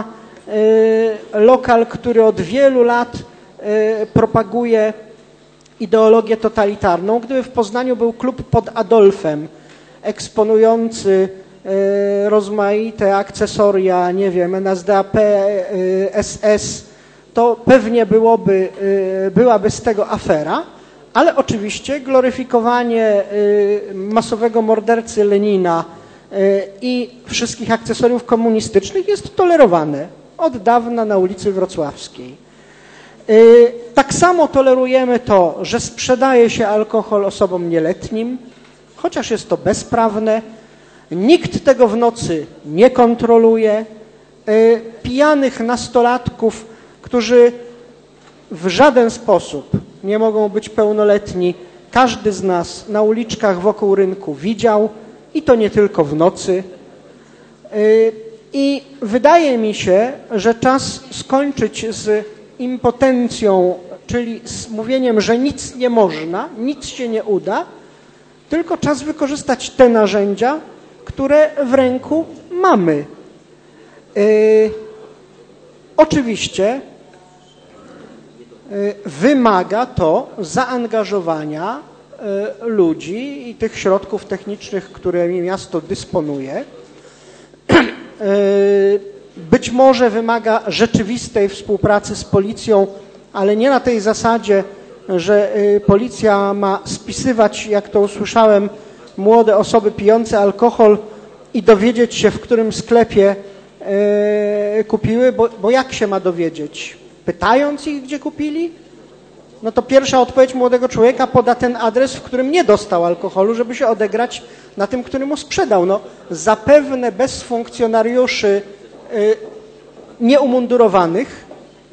[SPEAKER 11] lokal, który od wielu lat propaguje ideologię totalitarną. Gdyby w Poznaniu był klub pod Adolfem, eksponujący rozmaite akcesoria, nie wiem, N S D A P, S S, to pewnie byłoby, byłaby z tego afera, ale oczywiście gloryfikowanie masowego mordercy Lenina i wszystkich akcesoriów komunistycznych jest tolerowane od dawna na ulicy Wrocławskiej. Tak samo tolerujemy to, że sprzedaje się alkohol osobom nieletnim, chociaż jest to bezprawne. Nikt tego w nocy nie kontroluje. Pijanych nastolatków, którzy w żaden sposób nie mogą być pełnoletni, każdy z nas na uliczkach wokół rynku widział i to nie tylko w nocy. I wydaje mi się, że czas skończyć z impotencją, czyli z mówieniem, że nic nie można, nic się nie uda, tylko czas wykorzystać te narzędzia, które w ręku mamy. Yy, oczywiście yy, wymaga to zaangażowania yy, ludzi i tych środków technicznych, którymi miasto dysponuje. Yy, być może wymaga rzeczywistej współpracy z policją, ale nie na tej zasadzie, że yy, policja ma spisywać, jak to usłyszałem, młode osoby pijące alkohol i dowiedzieć się, w którym sklepie yy, kupiły, bo, bo jak się ma dowiedzieć? Pytając ich, gdzie kupili? No to pierwsza odpowiedź młodego człowieka poda ten adres, w którym nie dostał alkoholu, żeby się odegrać na tym, który mu sprzedał. No, zapewne bez funkcjonariuszy yy, nieumundurowanych,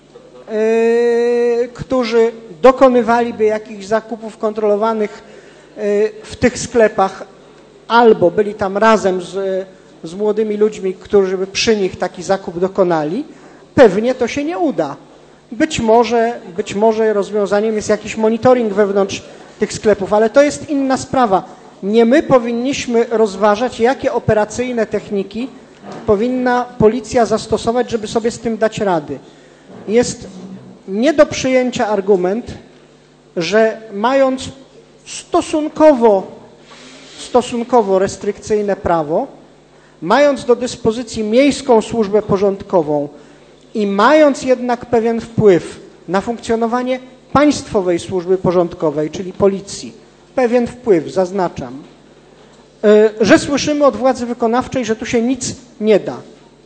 [SPEAKER 11] yy, którzy dokonywaliby jakichś zakupów kontrolowanych w tych sklepach albo byli tam razem z, z młodymi ludźmi, którzy by przy nich taki zakup dokonali, pewnie to się nie uda. Być może, być może rozwiązaniem jest jakiś monitoring wewnątrz tych sklepów, ale to jest inna sprawa. Nie my powinniśmy rozważać, jakie operacyjne techniki powinna policja zastosować, żeby sobie z tym dać rady. Jest nie do przyjęcia argument, że mając stosunkowo, stosunkowo restrykcyjne prawo, mając do dyspozycji miejską służbę porządkową i mając jednak pewien wpływ na funkcjonowanie państwowej służby porządkowej, czyli policji, pewien wpływ, zaznaczam, że słyszymy od władzy wykonawczej, że tu się nic nie da.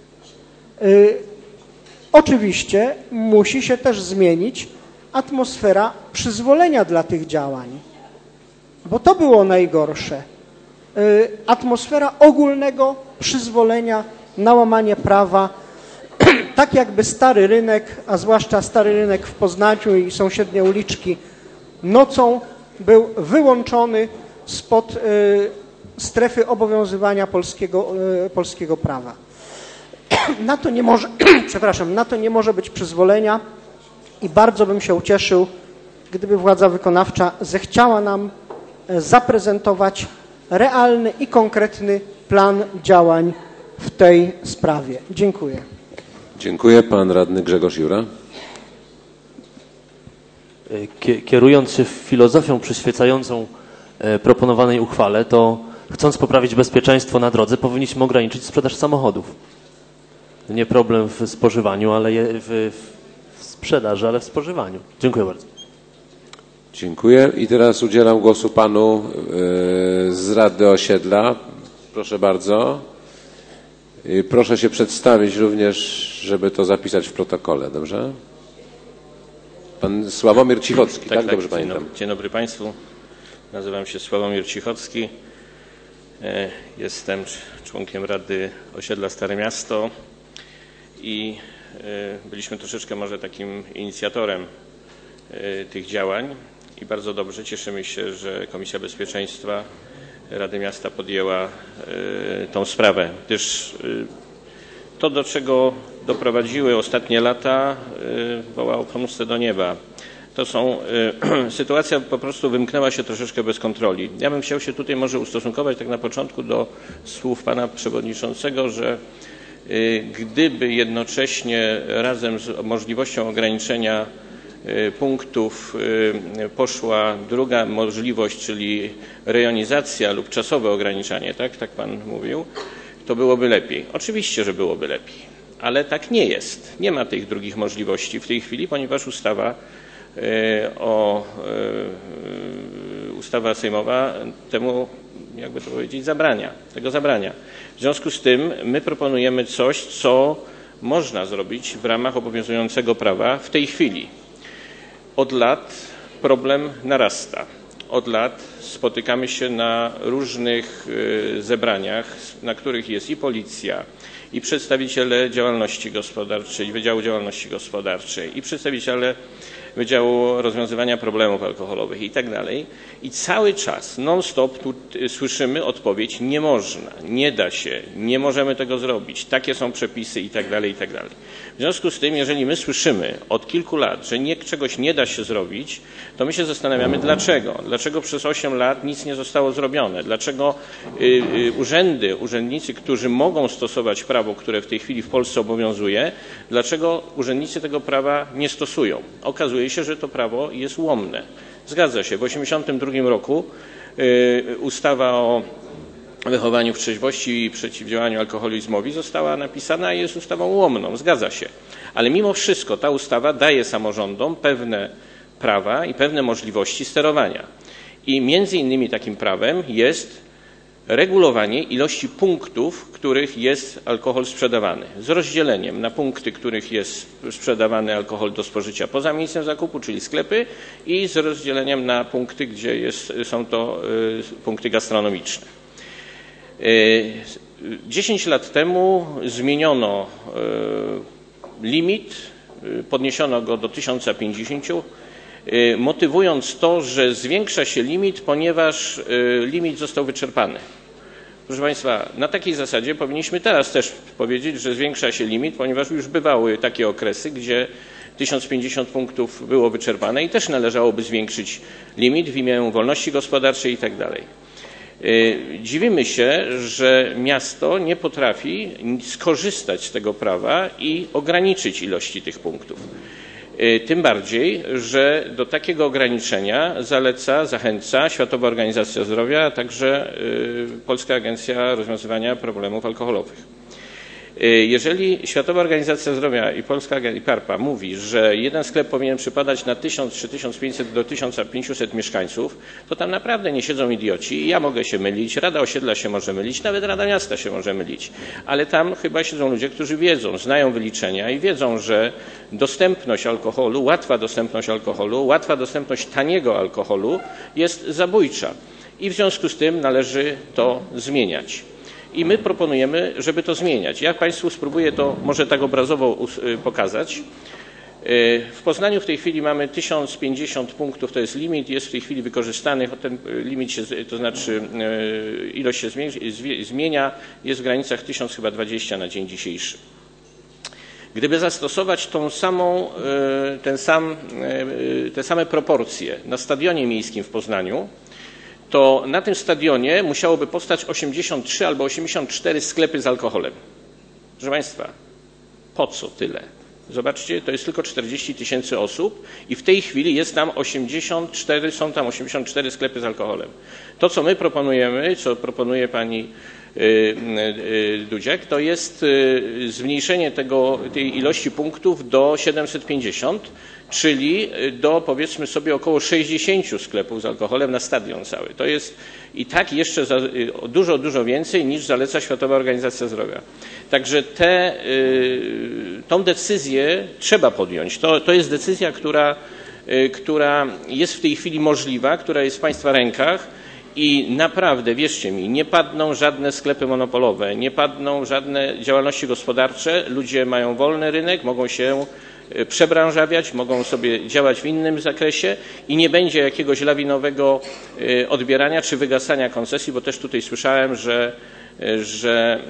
[SPEAKER 11] Oczywiście musi się też zmienić atmosfera przyzwolenia dla tych działań, bo to było najgorsze. Atmosfera ogólnego przyzwolenia na łamanie prawa, tak jakby Stary Rynek, a zwłaszcza Stary Rynek w Poznaniu i sąsiednie uliczki, nocą był wyłączony spod strefy obowiązywania polskiego, polskiego prawa. Na to nie może, przepraszam, na to nie może być przyzwolenia i bardzo bym się ucieszył, gdyby władza wykonawcza zechciała nam zaprezentować realny i konkretny plan działań w tej sprawie. Dziękuję.
[SPEAKER 1] Dziękuję. Pan radny Grzegorz Jura.
[SPEAKER 12] Kierując się filozofią przyświecającą proponowanej uchwale, to chcąc poprawić bezpieczeństwo na drodze, powinniśmy ograniczyć sprzedaż samochodów. Nie problem w spożywaniu, ale w, w sprzedaży, ale w spożywaniu. Dziękuję bardzo.
[SPEAKER 1] Dziękuję. I teraz udzielam głosu panu yy, z Rady Osiedla. Proszę bardzo. I proszę się przedstawić również, żeby to zapisać w protokole, dobrze? Pan Sławomir Cichocki, tak? tak? Dobrze
[SPEAKER 10] dzień
[SPEAKER 1] pamiętam.
[SPEAKER 10] Dobry, dzień dobry Państwu. Nazywam się Sławomir Cichocki. Jestem członkiem Rady Osiedla Stare Miasto i byliśmy troszeczkę może takim inicjatorem tych działań i bardzo dobrze cieszymy się, że Komisja Bezpieczeństwa Rady Miasta podjęła tą sprawę, gdyż to, do czego doprowadziły ostatnie lata, wołało pomstę do nieba. To są, sytuacja po prostu wymknęła się troszeczkę bez kontroli. Ja bym chciał się tutaj może ustosunkować tak na początku do słów pana przewodniczącego, że gdyby jednocześnie razem z możliwością ograniczenia punktów poszła druga możliwość, czyli rejonizacja lub czasowe ograniczanie, tak, tak pan mówił,
[SPEAKER 13] to byłoby lepiej. Oczywiście, że byłoby lepiej, ale tak nie jest. Nie ma tych drugich możliwości w tej chwili, ponieważ ustawa o ustawa sejmowa temu, jakby to powiedzieć, zabrania, tego zabrania. W związku z tym my proponujemy coś, co można zrobić w ramach obowiązującego prawa w tej chwili. Od lat problem narasta. Od lat spotykamy się na różnych zebraniach, na których jest i policja, i przedstawiciele działalności gospodarczej, Wydziału Działalności Gospodarczej, i przedstawiciele Wydziału Rozwiązywania Problemów Alkoholowych i tak dalej. I cały czas, non-stop tu słyszymy odpowiedź: nie można, nie da się, nie możemy tego zrobić, takie są przepisy i tak dalej, i tak dalej. W związku z tym, jeżeli my słyszymy od kilku lat, że nie, czegoś nie da się zrobić, to my się zastanawiamy dlaczego. Dlaczego przez osiem lat nic nie zostało zrobione? Dlaczego y, y, urzędy, urzędnicy, którzy mogą stosować prawo, które w tej chwili w Polsce obowiązuje, dlaczego urzędnicy tego prawa nie stosują? Okazuje się, że to prawo jest ułomne. Zgadza się. W tysiąc dziewięćset osiemdziesiątym drugim roku y, ustawa o wychowaniu w trzeźwości i przeciwdziałaniu alkoholizmowi została napisana i jest ustawą ułomną. Zgadza się. Ale mimo wszystko ta ustawa daje samorządom pewne prawa i pewne możliwości sterowania. I między innymi takim prawem jest regulowanie ilości punktów, w których jest alkohol sprzedawany, z rozdzieleniem na punkty, w których jest sprzedawany alkohol do spożycia poza miejscem zakupu, czyli sklepy, i z rozdzieleniem na punkty, gdzie jest, są to y, punkty gastronomiczne. Dziesięć lat temu zmieniono y, limit, y, podniesiono go do tysiąca pięćdziesięciu, y, motywując to, że zwiększa się limit, ponieważ y, limit został wyczerpany. Proszę Państwa, na takiej zasadzie powinniśmy teraz też powiedzieć, że zwiększa się limit, ponieważ już bywały takie okresy, gdzie tysiąc pięćdziesiąt punktów było wyczerpane i też należałoby zwiększyć limit w imię wolności gospodarczej i tak dalej. Dziwimy się, że miasto nie potrafi skorzystać z tego prawa i ograniczyć ilości tych punktów. Tym bardziej, że do takiego ograniczenia zaleca, zachęca Światowa Organizacja Zdrowia, a także Polska Agencja Rozwiązywania Problemów Alkoholowych. Jeżeli Światowa Organizacja Zdrowia i Polska i PARPA mówi, że jeden sklep powinien przypadać na tysiąc czy tysiąc pięćset do tysiąca pięciuset mieszkańców, to tam naprawdę nie siedzą idioci i ja mogę się mylić, Rada Osiedla się może mylić, nawet Rada Miasta się może mylić, ale tam chyba siedzą ludzie, którzy wiedzą, znają wyliczenia i wiedzą, że dostępność alkoholu, łatwa dostępność alkoholu, łatwa dostępność taniego alkoholu jest zabójcza i w związku z tym należy to zmieniać. I my proponujemy, żeby to zmieniać. Ja Państwu spróbuję to może tak obrazowo pokazać. W Poznaniu w tej chwili mamy tysiąc pięćdziesiąt punktów, to jest limit, jest w tej chwili wykorzystany, ten limit się, to znaczy ilość się zmienia, jest w granicach tysiąc chyba dwadzieścia na dzień dzisiejszy. Gdyby zastosować tą samą, ten sam, te same proporcje na stadionie miejskim w Poznaniu, to na tym stadionie musiałoby powstać osiemdziesiąt trzy albo osiemdziesiąt cztery sklepy z alkoholem. Proszę Państwa, po co tyle? Zobaczcie, to jest tylko czterdzieści tysięcy osób i w tej chwili jest tam osiemdziesiąt cztery, są tam osiemdziesiąt cztery sklepy z alkoholem. To, co my proponujemy, co proponuje pani Dudziak, to jest zmniejszenie tego, tej ilości punktów do siedemset pięćdziesiąt, czyli do, powiedzmy sobie, około sześćdziesięciu sklepów z alkoholem na stadion cały. To jest i tak jeszcze za, dużo, dużo więcej niż zaleca Światowa Organizacja Zdrowia. Także te, tą decyzję trzeba podjąć. To, to jest decyzja, która, która jest w tej chwili możliwa, która jest w Państwa rękach. I naprawdę, wierzcie mi, nie padną żadne sklepy monopolowe, nie padną żadne działalności gospodarcze. Ludzie mają wolny rynek, mogą się przebranżawiać, mogą sobie działać w innym zakresie i nie będzie jakiegoś lawinowego odbierania czy wygasania koncesji, bo też tutaj słyszałem, że, że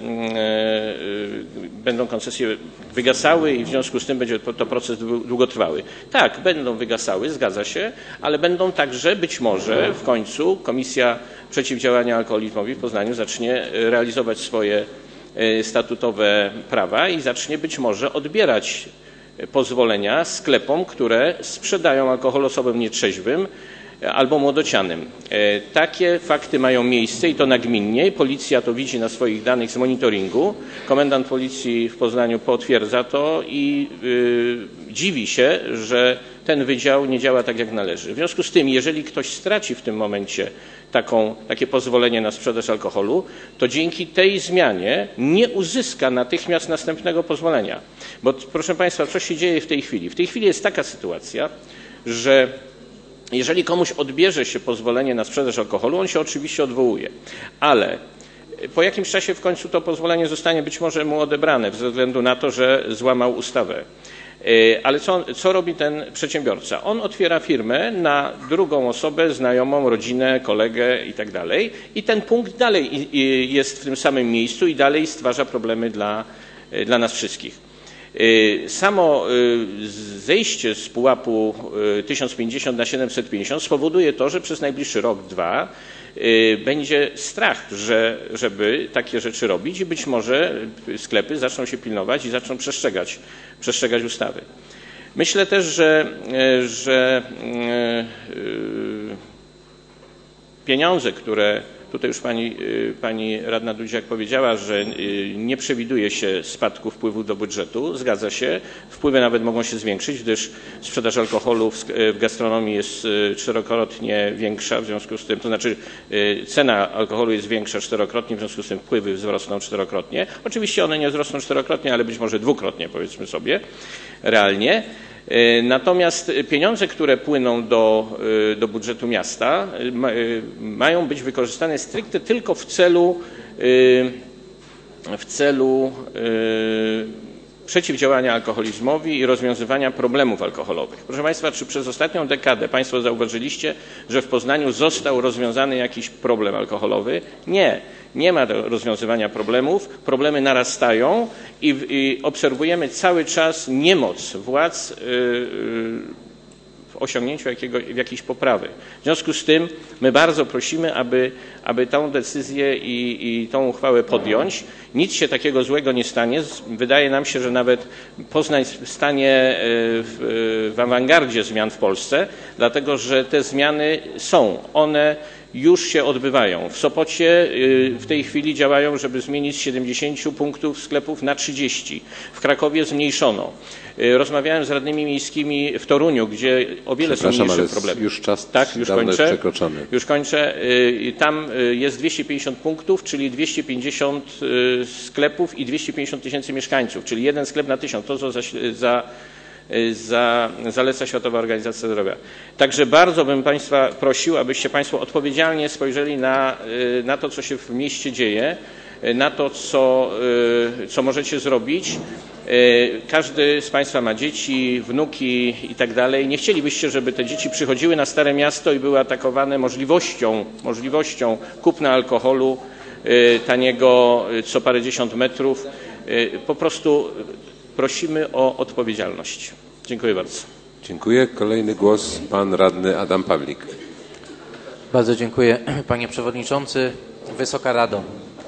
[SPEAKER 13] będą koncesje wygasały i w związku z tym będzie to proces długotrwały. Tak, będą wygasały, zgadza się, ale będą także być może w końcu Komisja Przeciwdziałania Alkoholizmowi w Poznaniu zacznie realizować swoje statutowe prawa i zacznie być może odbierać pozwolenia sklepom, które sprzedają alkohol osobom nietrzeźwym albo młodocianym. Takie fakty mają miejsce i to nagminnie. Policja to widzi na swoich danych z monitoringu. Komendant policji w Poznaniu potwierdza to i yy, dziwi się, że ten wydział nie działa tak jak należy. W związku z tym, jeżeli ktoś straci w tym momencie taką, takie pozwolenie na sprzedaż alkoholu, to dzięki tej zmianie nie uzyska natychmiast następnego pozwolenia. Bo proszę Państwa, co się dzieje w tej chwili? W tej chwili jest taka sytuacja, że jeżeli komuś odbierze się pozwolenie na sprzedaż alkoholu, on się oczywiście odwołuje, ale po jakimś czasie w końcu to pozwolenie zostanie być może mu odebrane ze względu na to, że złamał ustawę. Ale co, co robi ten przedsiębiorca? On otwiera firmę na drugą osobę, znajomą, rodzinę, kolegę i tak dalej i ten punkt dalej jest w tym samym miejscu i dalej stwarza problemy dla, dla nas wszystkich. Samo zejście z pułapu tysiąc pięćdziesiąt na siedemset pięćdziesiąt spowoduje to, że przez najbliższy rok, dwa będzie strach, że, żeby takie rzeczy robić i być może sklepy zaczną się pilnować i zaczną przestrzegać, przestrzegać ustawy. Myślę też, że, że pieniądze, które tutaj już pani, pani radna Dudziak powiedziała, że nie przewiduje się spadku wpływów do budżetu. Zgadza się. Wpływy nawet mogą się zwiększyć, gdyż sprzedaż alkoholu w gastronomii jest czterokrotnie większa, w związku z tym, to znaczy cena alkoholu jest większa czterokrotnie, w związku z tym wpływy wzrosną czterokrotnie. Oczywiście one nie wzrosną czterokrotnie, ale być może dwukrotnie, powiedzmy sobie, realnie. Natomiast pieniądze, które płyną do, do budżetu miasta, mają być wykorzystane stricte tylko w celu, w celu przeciwdziałania alkoholizmowi i rozwiązywania problemów alkoholowych. Proszę Państwa, czy przez ostatnią dekadę Państwo zauważyliście, że w Poznaniu został rozwiązany jakiś problem alkoholowy? Nie. Nie ma do rozwiązywania problemów, problemy narastają i, i obserwujemy cały czas niemoc władz yy, w osiągnięciu jakiego, jakiejś poprawy. W związku z tym my bardzo prosimy, aby, aby tę decyzję i, i tą uchwałę podjąć. Nic się takiego złego nie stanie. Wydaje nam się, że nawet Poznań stanie w, w awangardzie zmian w Polsce, dlatego że te zmiany są. One już się odbywają. W Sopocie w tej chwili działają, żeby zmienić z siedemdziesięciu punktów sklepów na trzydzieści. W Krakowie zmniejszono. Rozmawiałem z radnymi miejskimi w Toruniu, gdzie o wiele są mniejsze problemy.
[SPEAKER 1] Już czas
[SPEAKER 13] tak, już
[SPEAKER 1] dawno
[SPEAKER 13] kończę.
[SPEAKER 1] jest przekroczony. Już
[SPEAKER 13] kończę. Tam jest dwieście pięćdziesiąt punktów, czyli dwieście pięćdziesiąt sklepów i dwieście pięćdziesiąt tysięcy mieszkańców, czyli jeden sklep na tysiąc. To co za, za Za, zaleca Światowa Organizacja Zdrowia. Także bardzo bym Państwa prosił, abyście Państwo odpowiedzialnie spojrzeli na, na to, co się w mieście dzieje, na to, co, co możecie zrobić. Każdy z Państwa ma dzieci, wnuki i tak dalej. Nie chcielibyście, żeby te dzieci przychodziły na Stare Miasto i były atakowane możliwością, możliwością kupna alkoholu taniego co parędziesiąt metrów. Po prostu prosimy o odpowiedzialność. Dziękuję bardzo.
[SPEAKER 1] Dziękuję. Kolejny głos pan radny Adam Pawlik.
[SPEAKER 14] Bardzo dziękuję, panie przewodniczący. Wysoka Rado.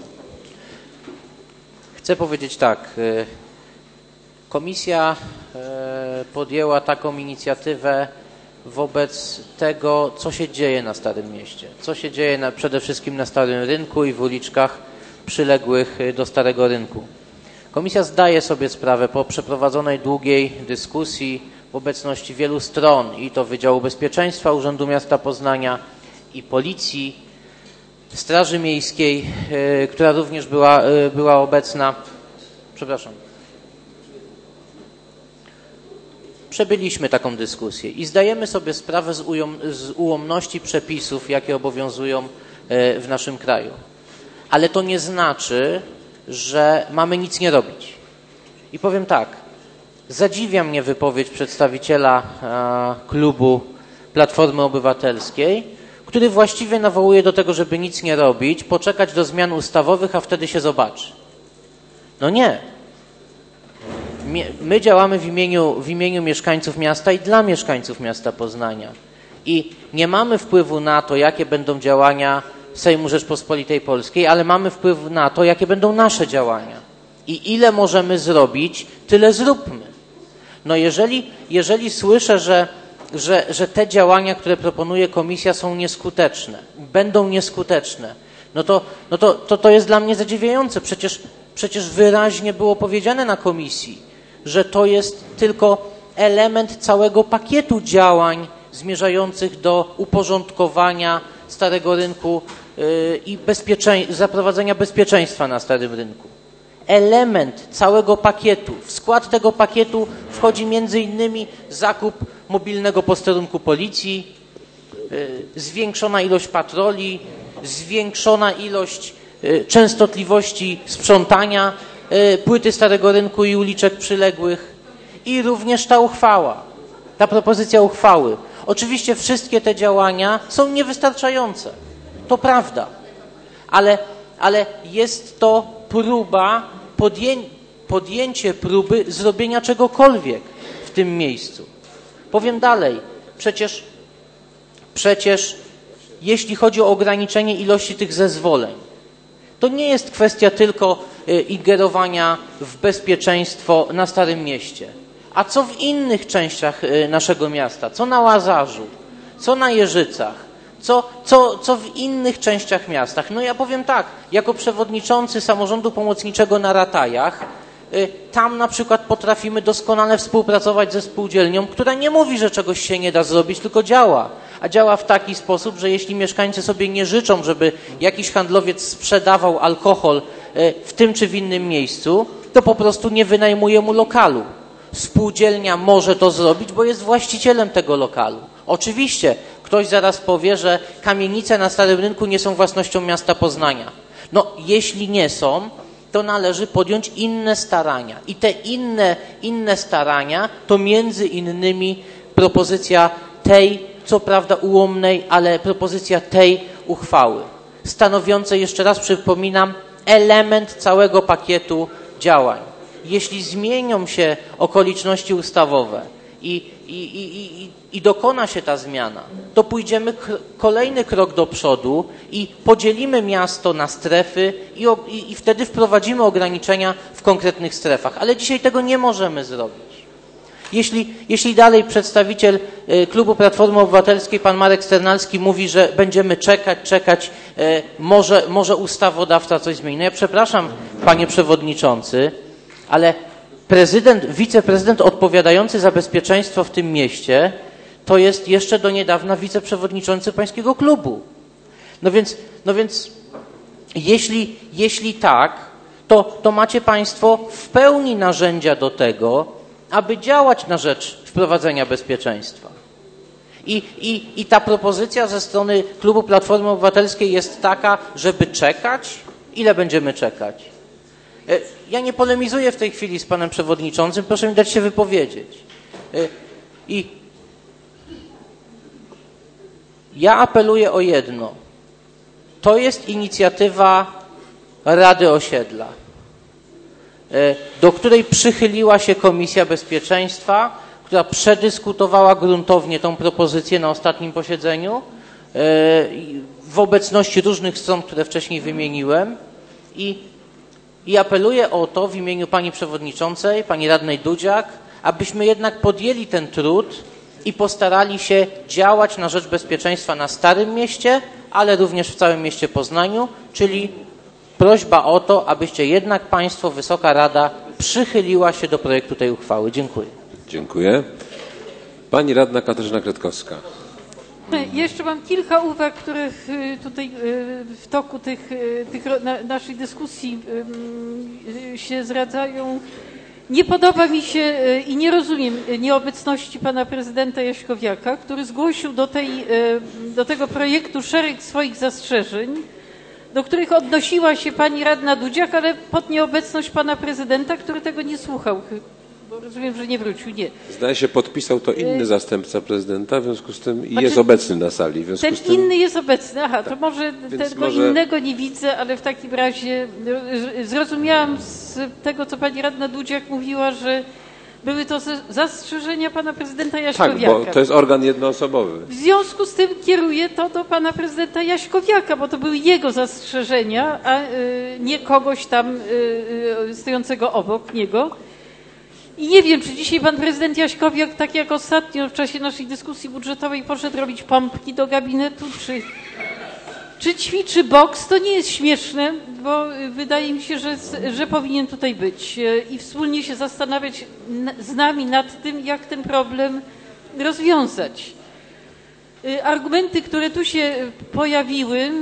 [SPEAKER 14] Chcę powiedzieć tak. Komisja podjęła taką inicjatywę wobec tego, co się dzieje na Starym Mieście. Co się dzieje na, przede wszystkim na Starym Rynku i w uliczkach przyległych do Starego Rynku. Komisja zdaje sobie sprawę po przeprowadzonej długiej dyskusji w obecności wielu stron, i to Wydziału Bezpieczeństwa Urzędu Miasta Poznania i Policji, Straży Miejskiej, yy, która również była, yy, była obecna. Przepraszam. Przebyliśmy taką dyskusję i zdajemy sobie sprawę z, ujom, z ułomności przepisów, jakie obowiązują yy, w naszym kraju. Ale to nie znaczy, że mamy nic nie robić. I powiem tak, zadziwia mnie wypowiedź przedstawiciela a, klubu Platformy Obywatelskiej, który właściwie nawołuje do tego, żeby nic nie robić, poczekać do zmian ustawowych, a wtedy się zobaczy. No nie. My działamy w imieniu, w imieniu mieszkańców miasta i dla mieszkańców miasta Poznania. I nie mamy wpływu na to, jakie będą działania Sejmu Rzeczpospolitej Polskiej, ale mamy wpływ na to, jakie będą nasze działania. I ile możemy zrobić, tyle zróbmy. No jeżeli, jeżeli słyszę, że że, że te działania, które proponuje komisja, są nieskuteczne, będą nieskuteczne, no to, no to, to, to jest dla mnie zadziwiające. Przecież, przecież wyraźnie było powiedziane na komisji, że to jest tylko element całego pakietu działań zmierzających do uporządkowania starego rynku yy, i bezpieczeństwa, zaprowadzenia bezpieczeństwa na starym rynku. Element całego pakietu. W skład tego pakietu wchodzi między innymi zakup mobilnego posterunku policji, yy, zwiększona ilość patroli, zwiększona ilość yy, częstotliwości sprzątania yy, płyty starego rynku i uliczek przyległych i również ta uchwała, ta propozycja uchwały. Oczywiście wszystkie te działania są niewystarczające. To prawda. Ale, ale jest to próba, podję, podjęcie próby zrobienia czegokolwiek w tym miejscu. Powiem dalej. Przecież, przecież jeśli chodzi o ograniczenie ilości tych zezwoleń, to nie jest kwestia tylko ingerowania w bezpieczeństwo na Starym Mieście. A co w innych częściach naszego miasta? Co na Łazarzu? Co na Jeżycach? Co, co, co w innych częściach miastach? No ja powiem tak, jako przewodniczący samorządu pomocniczego na Ratajach, tam na przykład potrafimy doskonale współpracować ze spółdzielnią, która nie mówi, że czegoś się nie da zrobić, tylko działa. A działa w taki sposób, że jeśli mieszkańcy sobie nie życzą, żeby jakiś handlowiec sprzedawał alkohol w tym czy w innym miejscu, to po prostu nie wynajmuje mu lokalu. Spółdzielnia może to zrobić, bo jest właścicielem tego lokalu. Oczywiście ktoś zaraz powie, że kamienice na Starym Rynku nie są własnością miasta Poznania. No jeśli nie są, to należy podjąć inne starania. I te inne, inne starania to między innymi propozycja tej, co prawda ułomnej, ale propozycja tej uchwały, stanowiącej, jeszcze raz przypominam, element całego pakietu działań. Jeśli zmienią się okoliczności ustawowe i, i, i, i, i dokona się ta zmiana, to pójdziemy kolejny krok do przodu i podzielimy miasto na strefy i, i, i wtedy wprowadzimy ograniczenia w konkretnych strefach. Ale dzisiaj tego nie możemy zrobić. Jeśli, jeśli dalej przedstawiciel Klubu Platformy Obywatelskiej, pan Marek Sternalski, mówi, że będziemy czekać, czekać, może, może ustawodawca coś zmieni. No ja przepraszam, panie przewodniczący, ale prezydent, wiceprezydent odpowiadający za bezpieczeństwo w tym mieście to jest jeszcze do niedawna wiceprzewodniczący pańskiego klubu. No więc, no więc jeśli, jeśli tak, to, to macie państwo w pełni narzędzia do tego, aby działać na rzecz wprowadzenia bezpieczeństwa. I, i, I ta propozycja ze strony Klubu Platformy Obywatelskiej jest taka, żeby czekać. Ile będziemy czekać? Ja nie polemizuję w tej chwili z panem przewodniczącym, proszę mi dać się wypowiedzieć. I ja apeluję o jedno. To jest inicjatywa Rady Osiedla, do której przychyliła się Komisja Bezpieczeństwa, która przedyskutowała gruntownie tą propozycję na ostatnim posiedzeniu w obecności różnych stron, które wcześniej wymieniłem. I, i apeluję o to w imieniu pani przewodniczącej, pani radnej Dudziak, abyśmy jednak podjęli ten trud i postarali się działać na rzecz bezpieczeństwa na Starym Mieście, ale również w całym mieście Poznaniu, czyli prośba o to, abyście jednak państwo, Wysoka Rada, przychyliła się do projektu tej uchwały. Dziękuję.
[SPEAKER 1] Dziękuję. Pani radna Katarzyna Kretkowska.
[SPEAKER 5] Jeszcze mam kilka uwag, które tutaj w toku tych, tych naszej dyskusji się zdradzają. Nie podoba mi się i nie rozumiem nieobecności pana prezydenta Jaśkowiaka, który zgłosił do, tej, do tego projektu szereg swoich zastrzeżeń, do których odnosiła się pani radna Dudziak, ale pod nieobecność pana prezydenta, który tego nie słuchał. Bo rozumiem, że nie wrócił, nie.
[SPEAKER 1] Zdaje się, podpisał to inny zastępca prezydenta, w związku z tym i
[SPEAKER 5] znaczy,
[SPEAKER 1] jest obecny na sali. W związku
[SPEAKER 5] ten
[SPEAKER 1] z tym...
[SPEAKER 5] inny jest obecny, aha, to może
[SPEAKER 1] Więc
[SPEAKER 5] tego
[SPEAKER 1] może...
[SPEAKER 5] innego nie widzę, ale w takim razie zrozumiałam z tego, co pani radna Dudziak mówiła, że były to zastrzeżenia pana prezydenta Jaśkowiaka.
[SPEAKER 1] Tak, bo to jest organ jednoosobowy.
[SPEAKER 5] W związku z tym kieruję to do pana prezydenta Jaśkowiaka, bo to były jego zastrzeżenia, a y, nie kogoś tam y, y, stojącego obok niego. I nie wiem, czy dzisiaj pan prezydent Jaśkowiak, tak jak ostatnio w czasie naszej dyskusji budżetowej, poszedł robić pompki do gabinetu, czy, czy ćwiczy boks. To nie jest śmieszne, bo wydaje mi się, że, że powinien tutaj być i wspólnie się zastanawiać z nami nad tym, jak ten problem rozwiązać. Argumenty, które tu się pojawiły,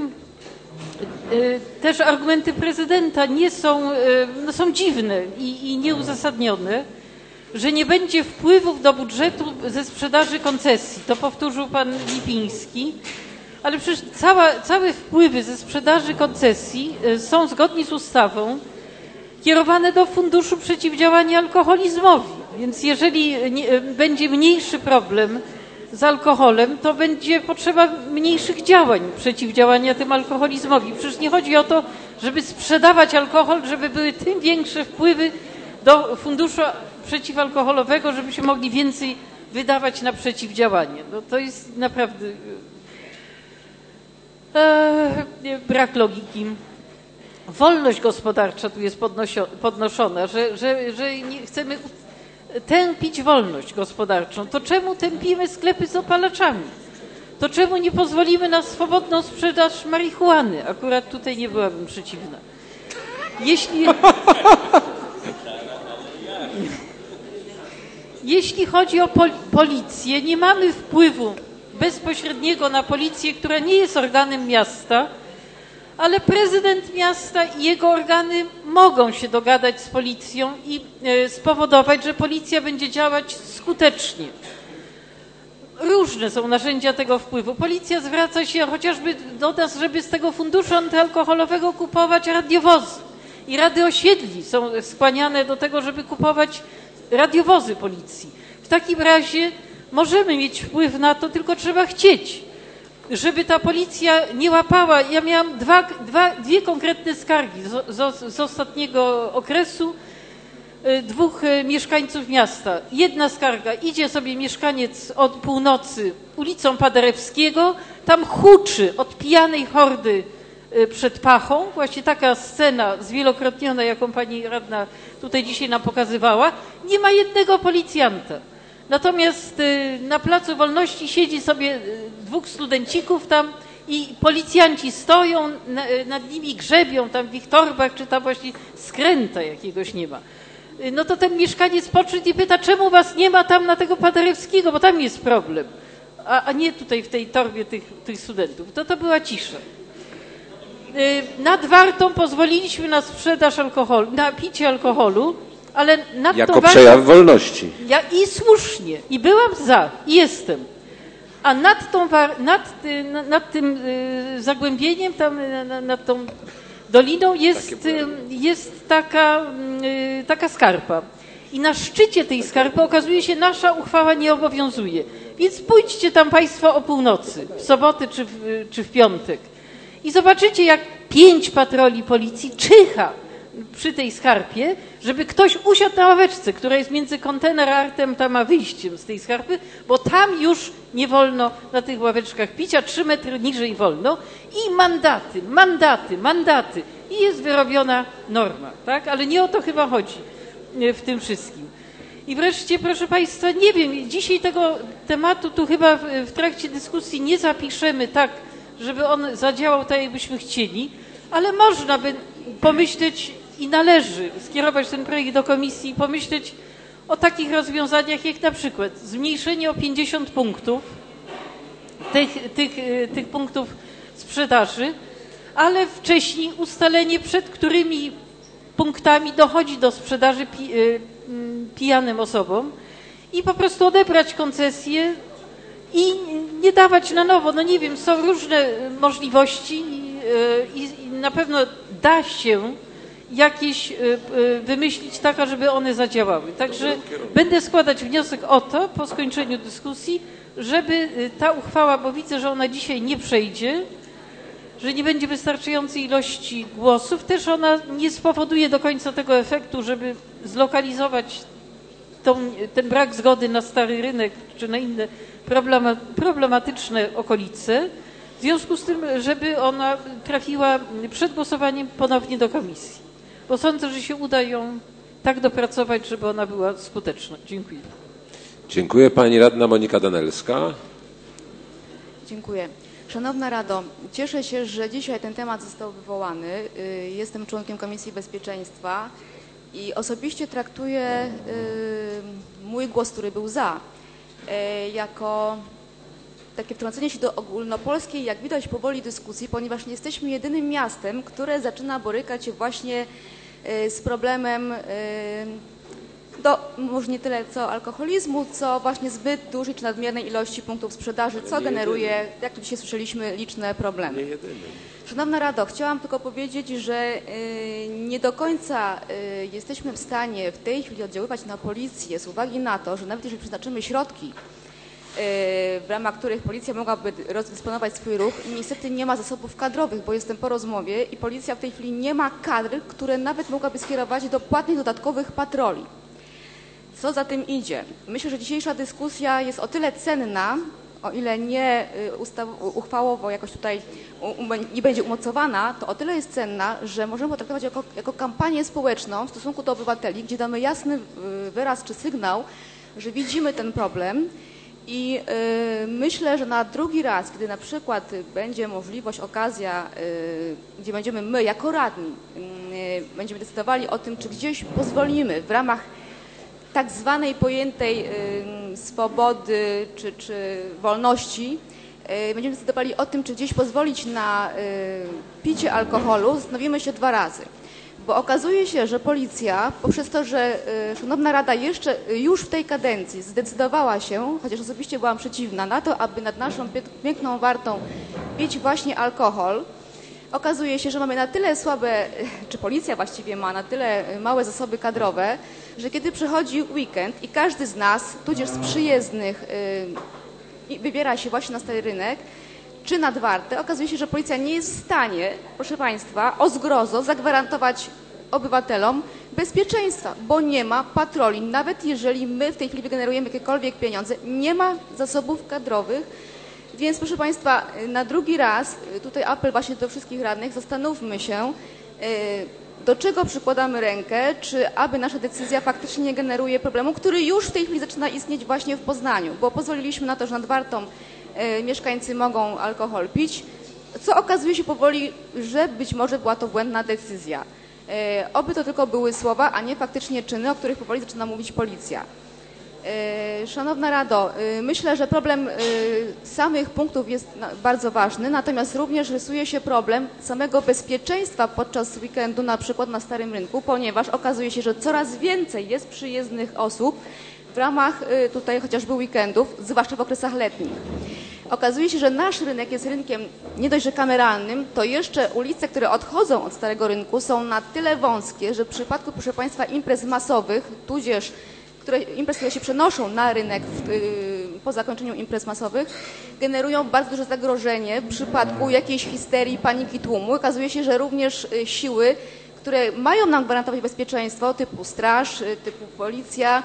[SPEAKER 5] też argumenty prezydenta nie są, no są dziwne i, i nieuzasadnione, że nie będzie wpływów do budżetu ze sprzedaży koncesji. To powtórzył pan Lipiński, ale przecież cała, całe wpływy ze sprzedaży koncesji są zgodnie z ustawą kierowane do Funduszu Przeciwdziałania Alkoholizmowi. Więc jeżeli nie, będzie mniejszy problem z alkoholem, to będzie potrzeba mniejszych działań przeciwdziałania tym alkoholizmowi. Przecież nie chodzi o to, żeby sprzedawać alkohol, żeby były tym większe wpływy do funduszu przeciwalkoholowego, żebyśmy mogli więcej wydawać na przeciwdziałanie. No to jest naprawdę e, brak logiki. Wolność gospodarcza tu jest podnoszona, że, że, że nie chcemy tępić wolność gospodarczą. To czemu tępimy sklepy z opalaczami? To czemu nie pozwolimy na swobodną sprzedaż marihuany? Akurat tutaj nie byłabym przeciwna. Jeśli, jeśli chodzi o pol policję, nie mamy wpływu bezpośredniego na policję, która nie jest organem miasta, ale prezydent miasta i jego organy mogą się dogadać z policją i spowodować, że policja będzie działać skutecznie. Różne są narzędzia tego wpływu. Policja zwraca się chociażby do nas, żeby z tego funduszu antyalkoholowego kupować radiowozy. I rady osiedli są skłaniane do tego, żeby kupować radiowozy policji. W takim razie możemy mieć wpływ na to, tylko trzeba chcieć, żeby ta policja nie łapała. Ja miałam dwa, dwa, dwie konkretne skargi z, z, z ostatniego okresu dwóch mieszkańców miasta. Jedna skarga, idzie sobie mieszkaniec od północy ulicą Paderewskiego, tam huczy od pijanej hordy przed pachą. Właśnie taka scena zwielokrotniona, jaką pani radna tutaj dzisiaj nam pokazywała. Nie ma jednego policjanta. Natomiast na Placu Wolności siedzi sobie dwóch studencików tam i policjanci stoją, nad nimi grzebią tam w ich torbach, czy tam właśnie skręta jakiegoś nie ma. No to ten mieszkaniec podszedł i pyta, czemu was nie ma tam na tego Paderewskiego, bo tam jest problem, a, a nie tutaj w tej torbie tych, tych studentów. To to była cisza. Nad Wartą pozwoliliśmy na sprzedaż alkoholu, na picie alkoholu, ale nad
[SPEAKER 1] jako
[SPEAKER 5] tą
[SPEAKER 1] przejaw
[SPEAKER 5] Wartą,
[SPEAKER 1] wolności.
[SPEAKER 5] Ja, I słusznie. I byłam za. I jestem. A nad, tą, nad, nad tym y, zagłębieniem, tam, nad tą doliną jest, y, jest taka, y, taka skarpa. I na szczycie tej skarpy okazuje się, nasza uchwała nie obowiązuje. Więc pójdźcie tam państwo o północy, w sobotę czy w, czy w piątek. I zobaczycie, jak pięć patroli policji czyha przy tej skarpie, żeby ktoś usiadł na ławeczce, która jest między kontener artem tam a wyjściem z tej skarpy, bo tam już nie wolno na tych ławeczkach pić, a trzy metry niżej wolno. I mandaty, mandaty, mandaty. I jest wyrobiona norma, tak? Ale nie o to chyba chodzi w tym wszystkim. I wreszcie, proszę państwa, nie wiem, dzisiaj tego tematu tu chyba w, w trakcie dyskusji nie zapiszemy tak, żeby on zadziałał tak, jakbyśmy chcieli, ale można by pomyśleć i należy skierować ten projekt do komisji i pomyśleć o takich rozwiązaniach, jak na przykład zmniejszenie o pięćdziesiąt punktów tych, tych, tych punktów sprzedaży, ale wcześniej ustalenie, przed którymi punktami dochodzi do sprzedaży pi, pijanym osobom i po prostu odebrać koncesję i nie dawać na nowo. No nie wiem, są różne możliwości i, i na pewno da się jakieś wymyślić taka, żeby one zadziałały. Także będę składać wniosek o to po skończeniu dyskusji, żeby ta uchwała, bo widzę, że ona dzisiaj nie przejdzie, że nie będzie wystarczającej ilości głosów, też ona nie spowoduje do końca tego efektu, żeby zlokalizować tą, ten brak zgody na stary rynek czy na inne problematyczne okolice. W związku z tym, żeby ona trafiła przed głosowaniem ponownie do komisji. Bo sądzę, że się uda ją tak dopracować, żeby ona była skuteczna. Dziękuję.
[SPEAKER 1] Dziękuję. Pani radna Monika Danelska.
[SPEAKER 15] Dziękuję. Szanowna Rado, cieszę się, że dzisiaj ten temat został wywołany. Jestem członkiem Komisji Bezpieczeństwa i osobiście traktuję mój głos, który był za, jako takie wtrącenie się do ogólnopolskiej, jak widać, powoli dyskusji, ponieważ nie jesteśmy jedynym miastem, które zaczyna borykać się właśnie z problemem do, może nie tyle co alkoholizmu, co właśnie zbyt dużej czy nadmiernej ilości punktów sprzedaży, co generuje, jak tu dzisiaj słyszeliśmy, liczne problemy. Szanowna Rado, chciałam tylko powiedzieć, że nie do końca jesteśmy w stanie w tej chwili oddziaływać na policję z uwagi na to, że nawet jeżeli przeznaczymy środki, w ramach których policja mogłaby rozdysponować swój ruch, niestety nie ma zasobów kadrowych, bo jestem po rozmowie i policja w tej chwili nie ma kadr, które nawet mogłaby skierować do płatnych dodatkowych patroli. Co za tym idzie? Myślę, że dzisiejsza dyskusja jest o tyle cenna, o ile nie ustaw, uchwałowo jakoś tutaj nie będzie umocowana, to o tyle jest cenna, że możemy potraktować jako, jako kampanię społeczną w stosunku do obywateli, gdzie damy jasny wyraz czy sygnał, że widzimy ten problem i y, myślę, że na drugi raz, kiedy na przykład będzie możliwość, okazja, y, gdzie będziemy my jako radni, y, będziemy decydowali o tym, czy gdzieś pozwolimy w ramach tak zwanej pojętej y, swobody czy, czy wolności, y, będziemy decydowali o tym, czy gdzieś pozwolić na y, picie alkoholu, zastanowimy się dwa razy. Bo okazuje się, że policja, poprzez to, że y, Szanowna Rada jeszcze y, już w tej kadencji zdecydowała się, chociaż osobiście byłam przeciwna, na to, aby nad naszą piękną Wartą pić właśnie alkohol, okazuje się, że mamy na tyle słabe, czy policja właściwie ma na tyle małe zasoby kadrowe, że kiedy przychodzi weekend i każdy z nas, tudzież z przyjezdnych, y, wybiera się właśnie na Stary Rynek, czy nad Wartę, okazuje się, że policja nie jest w stanie, proszę Państwa, o zgrozo zagwarantować obywatelom bezpieczeństwa, bo nie ma patroli. Nawet jeżeli my w tej chwili wygenerujemy jakiekolwiek pieniądze, nie ma zasobów kadrowych, więc proszę Państwa, na drugi raz, tutaj apel właśnie do wszystkich radnych, zastanówmy się, do czego przykładamy rękę, czy aby nasza decyzja faktycznie nie generuje problemu, który już w tej chwili zaczyna istnieć właśnie w Poznaniu, bo pozwoliliśmy na to, że nad Wartą mieszkańcy mogą alkohol pić, co okazuje się powoli, że być może była to błędna decyzja. Oby to tylko były słowa, a nie faktycznie czyny, o których powoli zaczyna mówić policja. Szanowna Rado, myślę, że problem samych punktów jest bardzo ważny, natomiast również rysuje się problem samego bezpieczeństwa podczas weekendu, na przykład na Starym Rynku, ponieważ okazuje się, że coraz więcej jest przyjezdnych osób w ramach tutaj chociażby weekendów, zwłaszcza w okresach letnich. Okazuje się, że nasz rynek jest rynkiem nie dość, że kameralnym, to jeszcze ulice, które odchodzą od Starego Rynku, są na tyle wąskie, że w przypadku, proszę Państwa, imprez masowych, tudzież które, imprez, które się przenoszą na rynek w, yy, po zakończeniu imprez masowych, generują bardzo duże zagrożenie w przypadku jakiejś histerii, paniki tłumu. Okazuje się, że również y, siły, które mają nam gwarantować bezpieczeństwo, typu straż, y, typu policja,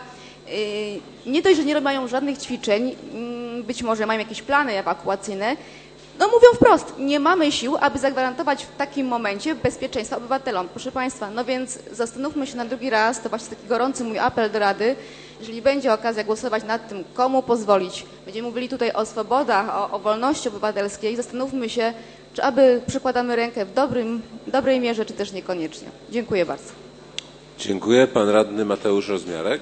[SPEAKER 15] nie dość, że nie mają żadnych ćwiczeń, być może mają jakieś plany ewakuacyjne, no mówią wprost, nie mamy sił, aby zagwarantować w takim momencie bezpieczeństwa obywatelom. Proszę Państwa, no więc zastanówmy się na drugi raz, to właśnie taki gorący mój apel do Rady, jeżeli będzie okazja głosować nad tym, komu pozwolić, będziemy mówili tutaj o swobodach, o, o wolności obywatelskiej, zastanówmy się, czy aby przykładamy rękę w dobrym, dobrej mierze, czy też niekoniecznie. Dziękuję bardzo.
[SPEAKER 1] Dziękuję. Pan radny Mateusz Rozmiarek.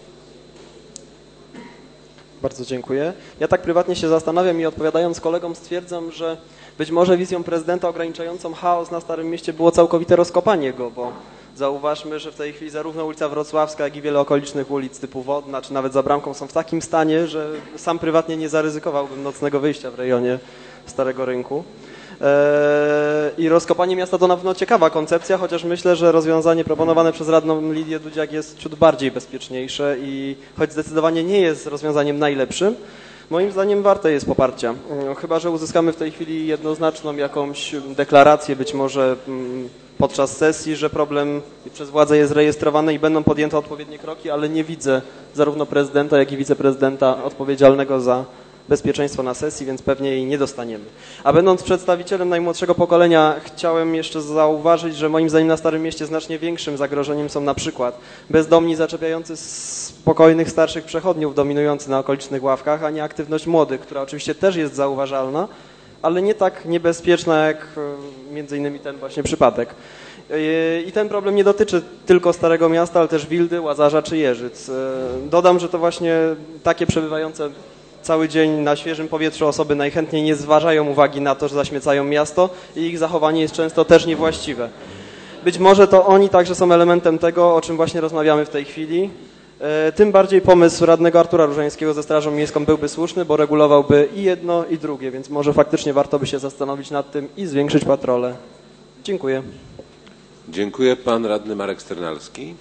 [SPEAKER 16] Bardzo dziękuję. Ja tak prywatnie się zastanawiam i odpowiadając kolegom stwierdzam, że być może wizją prezydenta ograniczającą chaos na Starym Mieście było całkowite rozkopanie go, bo zauważmy, że w tej chwili zarówno ulica Wrocławska, jak i wiele okolicznych ulic typu Wodna, czy nawet za Bramką są w takim stanie, że sam prywatnie nie zaryzykowałbym nocnego wyjścia w rejonie Starego Rynku. I rozkopanie miasta to na pewno ciekawa koncepcja, chociaż myślę, że rozwiązanie proponowane przez radną Lidię Dudziak jest ciut bardziej bezpieczniejsze i choć zdecydowanie nie jest rozwiązaniem najlepszym, moim zdaniem warte jest poparcia. Chyba że uzyskamy w tej chwili jednoznaczną jakąś deklarację, być może podczas sesji, że problem przez władze jest rejestrowany i będą podjęte odpowiednie kroki, ale nie widzę zarówno prezydenta, jak i wiceprezydenta odpowiedzialnego za bezpieczeństwo na sesji, więc pewnie jej nie dostaniemy. A będąc przedstawicielem najmłodszego pokolenia, chciałem jeszcze zauważyć, że moim zdaniem na Starym Mieście znacznie większym zagrożeniem są na przykład bezdomni zaczepiający spokojnych starszych przechodniów dominujący na okolicznych ławkach, a nie aktywność młodych, która oczywiście też jest zauważalna, ale nie tak niebezpieczna jak między innymi ten właśnie przypadek. I ten problem nie dotyczy tylko Starego Miasta, ale też Wildy, Łazarza czy Jeżyc. Dodam, że to właśnie takie przebywające cały dzień na świeżym powietrzu osoby najchętniej nie zważają uwagi na to, że zaśmiecają miasto i ich zachowanie jest często też niewłaściwe. Być może to oni także są elementem tego, o czym właśnie rozmawiamy w tej chwili. Tym bardziej pomysł radnego Artura Różańskiego ze Strażą Miejską byłby słuszny, bo regulowałby i jedno, i drugie, więc może faktycznie warto by się zastanowić nad tym i zwiększyć patrolę. Dziękuję.
[SPEAKER 1] Dziękuję. Pan radny Marek Sternalski.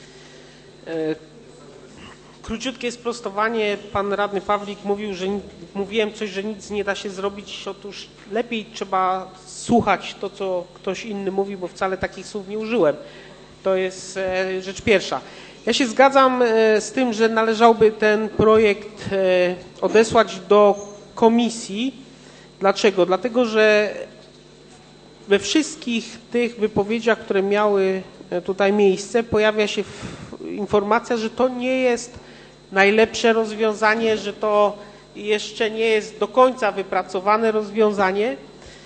[SPEAKER 8] Króciutkie sprostowanie. Pan radny Pawlik mówił, że mówiłem coś, że nic nie da się zrobić. Otóż lepiej trzeba słuchać to, co ktoś inny mówi, bo wcale takich słów nie użyłem. To jest rzecz pierwsza. Ja się zgadzam z tym, że należałoby ten projekt odesłać do komisji. Dlaczego? Dlatego, że we wszystkich tych wypowiedziach, które miały tutaj miejsce, pojawia się informacja, że to nie jest najlepsze rozwiązanie, że to jeszcze nie jest do końca wypracowane rozwiązanie.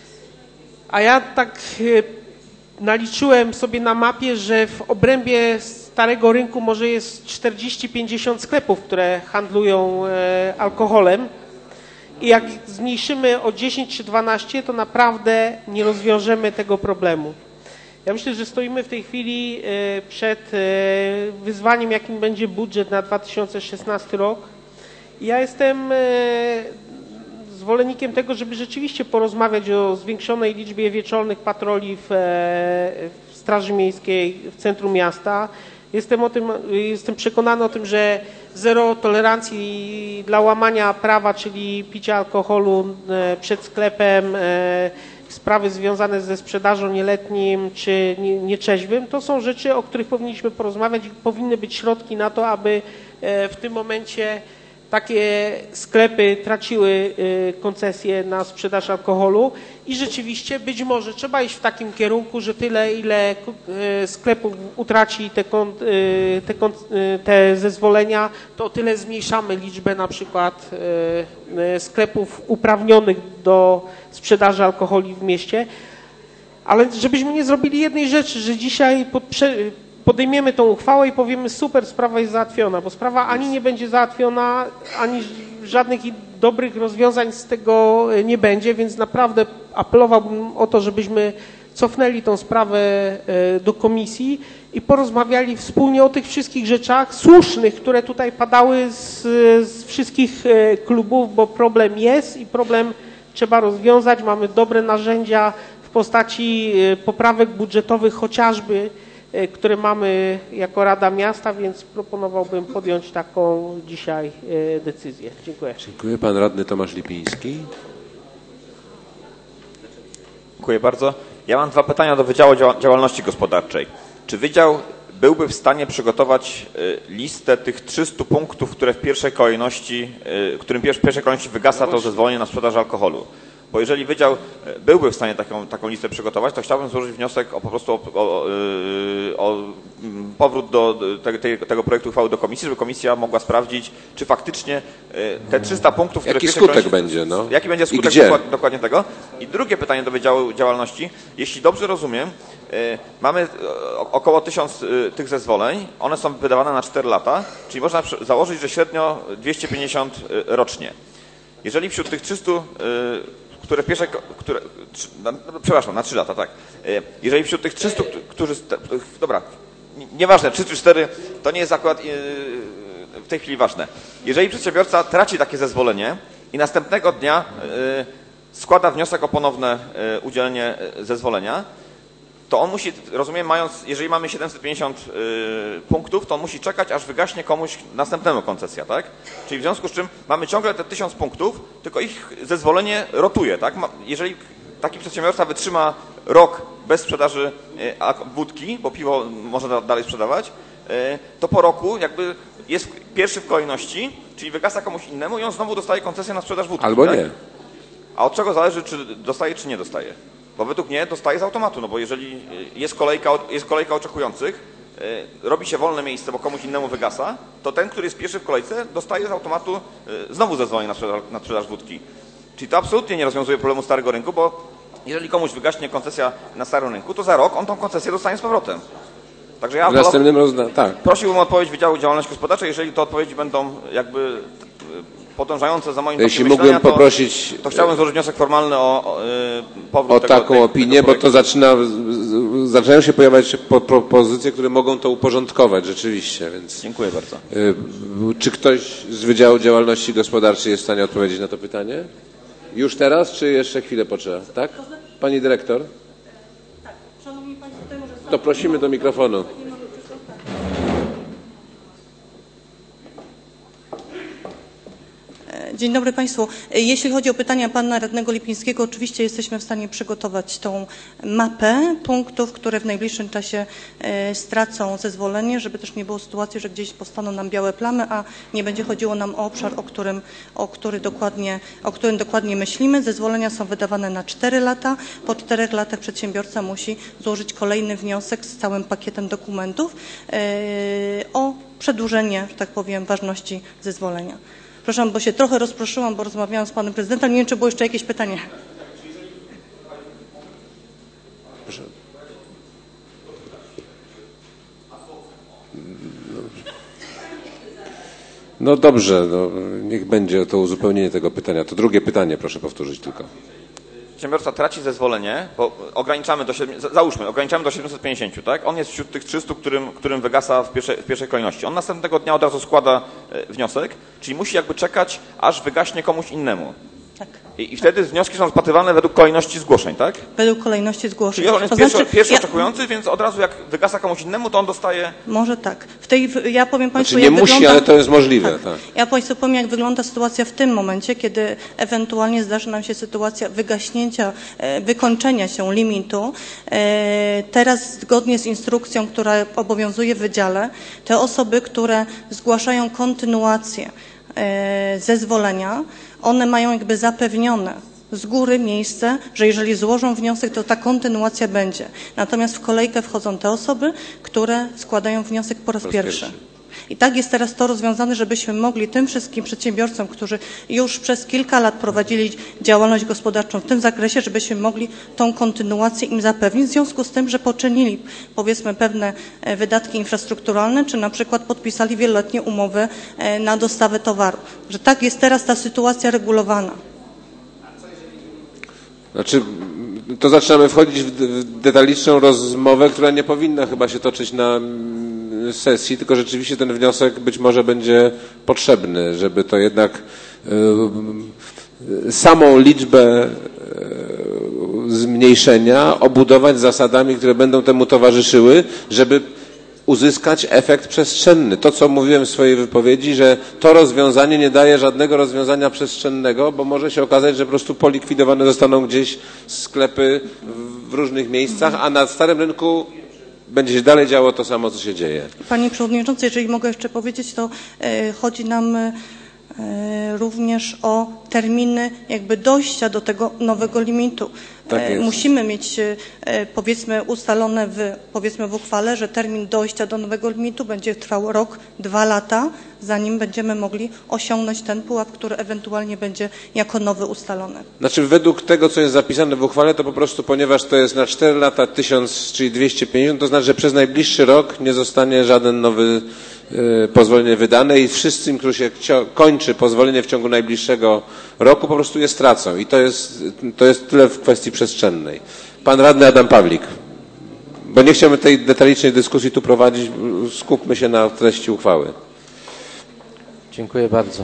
[SPEAKER 8] A ja tak naliczyłem sobie na mapie, że w obrębie Starego Rynku może jest czterdzieści pięćdziesiąt sklepów, które handlują alkoholem. I jak zmniejszymy o dziesięć czy dwanaście, to naprawdę nie rozwiążemy tego problemu. Ja myślę, że stoimy w tej chwili przed wyzwaniem, jakim będzie budżet na dwa tysiące szesnasty rok. Ja jestem zwolennikiem tego, żeby rzeczywiście porozmawiać o zwiększonej liczbie wieczornych patroli w, w Straży Miejskiej w centrum miasta. Jestem, o tym, jestem przekonany o tym, że zero tolerancji dla łamania prawa, czyli picia alkoholu przed sklepem, sprawy związane ze sprzedażą nieletnim czy nieczeźwym, to są rzeczy, o których powinniśmy porozmawiać i powinny być środki na to, aby w tym momencie takie sklepy traciły koncesję na sprzedaż alkoholu i rzeczywiście być może trzeba iść w takim kierunku, że tyle, ile sklepów utraci te, te, te zezwolenia, to o tyle zmniejszamy liczbę na przykład sklepów uprawnionych do sprzedaży alkoholi w mieście. Ale żebyśmy nie zrobili jednej rzeczy, że dzisiaj pod, podejmiemy tą uchwałę i powiemy super, sprawa jest załatwiona, bo sprawa ani nie będzie załatwiona, ani żadnych dobrych rozwiązań z tego nie będzie, więc naprawdę apelowałbym o to, żebyśmy cofnęli tą sprawę do komisji i porozmawiali wspólnie o tych wszystkich rzeczach słusznych, które tutaj padały z, z wszystkich klubów, bo problem jest i problem trzeba rozwiązać. Mamy dobre narzędzia w postaci poprawek budżetowych chociażby, które mamy jako Rada Miasta, więc proponowałbym podjąć taką dzisiaj decyzję. Dziękuję.
[SPEAKER 1] Dziękuję. Pan radny Tomasz Lipiński.
[SPEAKER 9] Dziękuję bardzo. Ja mam dwa pytania do Wydziału Działalności Gospodarczej. Czy Wydział byłby w stanie przygotować listę tych trzystu punktów, które w pierwszej kolejności, którym w pierwszej kolejności wygasa to zezwolenie na sprzedaż alkoholu? Bo jeżeli Wydział byłby w stanie taką, taką listę przygotować, to chciałbym złożyć wniosek o po prostu o, o, o powrót do te, tego projektu uchwały do komisji, żeby komisja mogła sprawdzić, czy faktycznie te trzysta punktów, które...
[SPEAKER 1] Jaki skutek będzie, no?
[SPEAKER 9] Jaki będzie skutek dokładnie, dokładnie tego? I drugie pytanie do Wydziału Działalności. Jeśli dobrze rozumiem, mamy około tysiąc tych zezwoleń, one są wydawane na cztery lata, czyli można założyć, że średnio dwieście pięćdziesiąt rocznie. Jeżeli wśród tych trzystu, które pierwsze, które, no, przepraszam, na trzy lata, tak. Jeżeli wśród tych trzystu, którzy, dobra, nieważne, trzy czy cztery, to nie jest akurat w tej chwili ważne. Jeżeli przedsiębiorca traci takie zezwolenie i następnego dnia składa wniosek o ponowne udzielenie zezwolenia, to on musi, rozumiem, mając, jeżeli mamy siedemset pięćdziesiąt y, punktów, to on musi czekać, aż wygaśnie komuś następnemu koncesja, tak? Czyli w związku z czym mamy ciągle te tysiąc punktów, tylko ich zezwolenie rotuje, tak? Jeżeli taki przedsiębiorca wytrzyma rok bez sprzedaży y, wódki, bo piwo można da, dalej sprzedawać, y, to po roku jakby jest pierwszy w kolejności, czyli wygasa komuś innemu i on znowu dostaje koncesję na sprzedaż wódki.
[SPEAKER 1] Albo
[SPEAKER 9] tak?
[SPEAKER 1] nie.
[SPEAKER 9] A od czego zależy, czy dostaje, czy nie dostaje? Bo według mnie dostaje z automatu, no bo jeżeli jest kolejka, jest kolejka oczekujących, yy, robi się wolne miejsce, bo komuś innemu wygasa, to ten, który jest pierwszy w kolejce, dostaje z automatu yy, znowu zezwolenie na sprzedaż, na sprzedaż wódki. Czyli to absolutnie nie rozwiązuje problemu starego rynku, bo jeżeli komuś wygaśnie koncesja na starym rynku, to za rok on tą koncesję dostanie z powrotem. Także ja
[SPEAKER 1] w następnym rozda- tak.
[SPEAKER 9] prosiłbym o odpowiedź Wydziału Działalności Gospodarczej, jeżeli te odpowiedzi będą jakby podążające za moim
[SPEAKER 1] Jeśli
[SPEAKER 9] tokiem
[SPEAKER 1] mógłbym
[SPEAKER 9] myślenia, to,
[SPEAKER 1] poprosić
[SPEAKER 9] to chciałbym złożyć wniosek formalny o, o y, powrót
[SPEAKER 1] o
[SPEAKER 9] tego,
[SPEAKER 1] taką
[SPEAKER 9] tej,
[SPEAKER 1] opinię,
[SPEAKER 9] tego
[SPEAKER 1] bo to zaczyna, z- zaczynają się pojawiać po- propozycje, które mogą to uporządkować rzeczywiście, więc...
[SPEAKER 9] Dziękuję bardzo.
[SPEAKER 1] Y, czy ktoś z Wydziału Działalności Gospodarczej jest w stanie odpowiedzieć na to pytanie? Już teraz, czy jeszcze chwilę potrzeba? Tak? Pani dyrektor? To prosimy do mikrofonu.
[SPEAKER 17] Dzień dobry Państwu. Jeśli chodzi o pytania Pana Radnego Lipińskiego, oczywiście jesteśmy w stanie przygotować tą mapę punktów, które w najbliższym czasie e, stracą zezwolenie, żeby też nie było sytuacji, że gdzieś powstaną nam białe plamy, a nie będzie chodziło nam o obszar, o którym, o który dokładnie, o którym dokładnie myślimy. Zezwolenia są wydawane na cztery lata. Po czterech latach przedsiębiorca musi złożyć kolejny wniosek z całym pakietem dokumentów e, o przedłużenie, że tak powiem, ważności zezwolenia. Przepraszam, bo się trochę rozproszyłam, bo rozmawiałam z panem prezydentem. Nie wiem, czy było jeszcze jakieś pytanie.
[SPEAKER 1] Proszę. No dobrze, no, niech będzie to uzupełnienie tego pytania. To drugie pytanie proszę powtórzyć tylko.
[SPEAKER 9] Przedsiębiorca traci zezwolenie, bo ograniczamy do siedem, załóżmy, ograniczamy do siedemset pięćdziesięciu, tak? On jest wśród tych trzystu, którym, którym wygasa w pierwszej, w pierwszej kolejności. On następnego dnia od razu składa e, wniosek, czyli musi jakby czekać, aż wygaśnie komuś innemu.
[SPEAKER 17] Tak.
[SPEAKER 9] I, I wtedy wnioski są rozpatrywane według kolejności zgłoszeń, tak?
[SPEAKER 17] Według kolejności zgłoszeń.
[SPEAKER 9] Czyli on jest
[SPEAKER 17] To
[SPEAKER 9] pierwszy,
[SPEAKER 17] znaczy,
[SPEAKER 9] pierwszy
[SPEAKER 17] ja,
[SPEAKER 9] oczekujący, więc od razu jak wygasa komuś innemu, to on dostaje...
[SPEAKER 17] Może tak. W tej, ja powiem Państwu,
[SPEAKER 1] Znaczy nie
[SPEAKER 17] jak
[SPEAKER 1] musi,
[SPEAKER 17] wygląda...
[SPEAKER 1] ale to jest możliwe. Tak.
[SPEAKER 17] Tak. Ja Państwu powiem, jak wygląda sytuacja w tym momencie, kiedy ewentualnie zdarzy nam się sytuacja wygaśnięcia, e, wykończenia się limitu. E, teraz zgodnie z instrukcją, która obowiązuje w wydziale, te osoby, które zgłaszają kontynuację e, zezwolenia, one mają jakby zapewnione z góry miejsce, że jeżeli złożą wniosek, to ta kontynuacja będzie. Natomiast w kolejkę wchodzą te osoby, które składają wniosek po raz, po raz pierwszy. pierwszy. I tak jest teraz to rozwiązane, żebyśmy mogli tym wszystkim przedsiębiorcom, którzy już przez kilka lat prowadzili działalność gospodarczą w tym zakresie, żebyśmy mogli tą kontynuację im zapewnić, w związku z tym, że poczynili powiedzmy pewne wydatki infrastrukturalne, czy na przykład podpisali wieloletnie umowy na dostawę towaru. Że tak jest teraz ta sytuacja regulowana.
[SPEAKER 1] Znaczy, to zaczynamy wchodzić w detaliczną rozmowę, która nie powinna chyba się toczyć na sesji, tylko rzeczywiście ten wniosek być może będzie potrzebny, żeby to jednak y, samą liczbę y, zmniejszenia obudować zasadami, które będą temu towarzyszyły, żeby uzyskać efekt przestrzenny. To, co mówiłem w swojej wypowiedzi, że to rozwiązanie nie daje żadnego rozwiązania przestrzennego, bo może się okazać, że po prostu polikwidowane zostaną gdzieś sklepy w różnych miejscach, a na starym rynku będzie się dalej działo to samo, co się dzieje.
[SPEAKER 17] Panie Przewodniczący, jeżeli mogę jeszcze powiedzieć, to e, chodzi nam e, również o terminy jakby dojścia do tego nowego limitu.
[SPEAKER 1] Tak jest.
[SPEAKER 17] Musimy mieć powiedzmy ustalone w, powiedzmy w uchwale, że termin dojścia do nowego limitu będzie trwał rok, dwa lata, zanim będziemy mogli osiągnąć ten pułap, który ewentualnie będzie jako nowy ustalony.
[SPEAKER 1] Znaczy według tego, co jest zapisane w uchwale, to po prostu ponieważ to jest na cztery lata tysiąc, czyli dwieście pięćdziesiąt, to znaczy, że przez najbliższy rok nie zostanie żaden nowy y, pozwolenie wydane i wszyscy, którym się kończy pozwolenie w ciągu najbliższego roku, po prostu je stracą. I to jest, to jest tyle w kwestii przestrzennej. Pan radny Adam Pawlik. Bo nie chciałbym tej detalicznej dyskusji tu prowadzić, skupmy się na treści uchwały.
[SPEAKER 14] Dziękuję bardzo.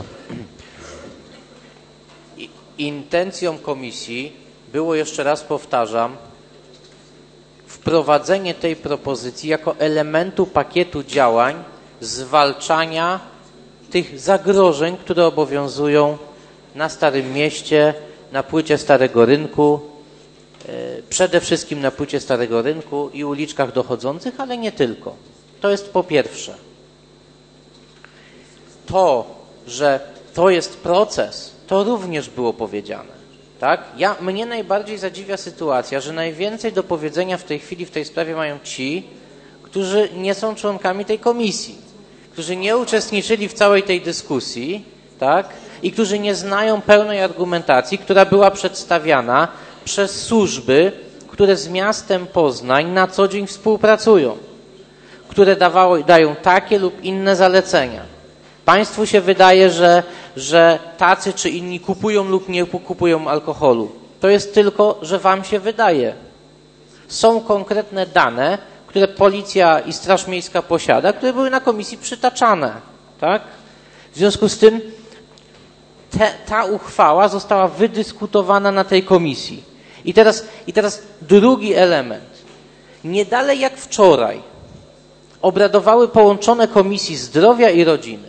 [SPEAKER 14] Intencją komisji było, jeszcze raz powtarzam, wprowadzenie tej propozycji jako elementu pakietu działań zwalczania tych zagrożeń, które obowiązują na Starym Mieście, na płycie Starego Rynku, przede wszystkim na płycie Starego Rynku i uliczkach dochodzących, ale nie tylko. To jest po pierwsze. to, że to jest proces, to również było powiedziane. Tak? Ja, mnie najbardziej zadziwia sytuacja, że najwięcej do powiedzenia w tej chwili w tej sprawie mają ci, którzy nie są członkami tej komisji, którzy nie uczestniczyli w całej tej dyskusji, tak? I którzy nie znają pełnej argumentacji, która była przedstawiana przez służby, które z miastem Poznań na co dzień współpracują, które dawało, dają takie lub inne zalecenia. Państwu się wydaje, że, że tacy czy inni kupują lub nie kupują alkoholu. To jest tylko, że wam się wydaje. Są konkretne dane, które policja i Straż Miejska posiada, które były na komisji przytaczane. Tak? W związku z tym te, ta uchwała została wydyskutowana na tej komisji. I teraz, I teraz drugi element. Nie dalej jak wczoraj obradowały połączone Komisji Zdrowia i Rodziny.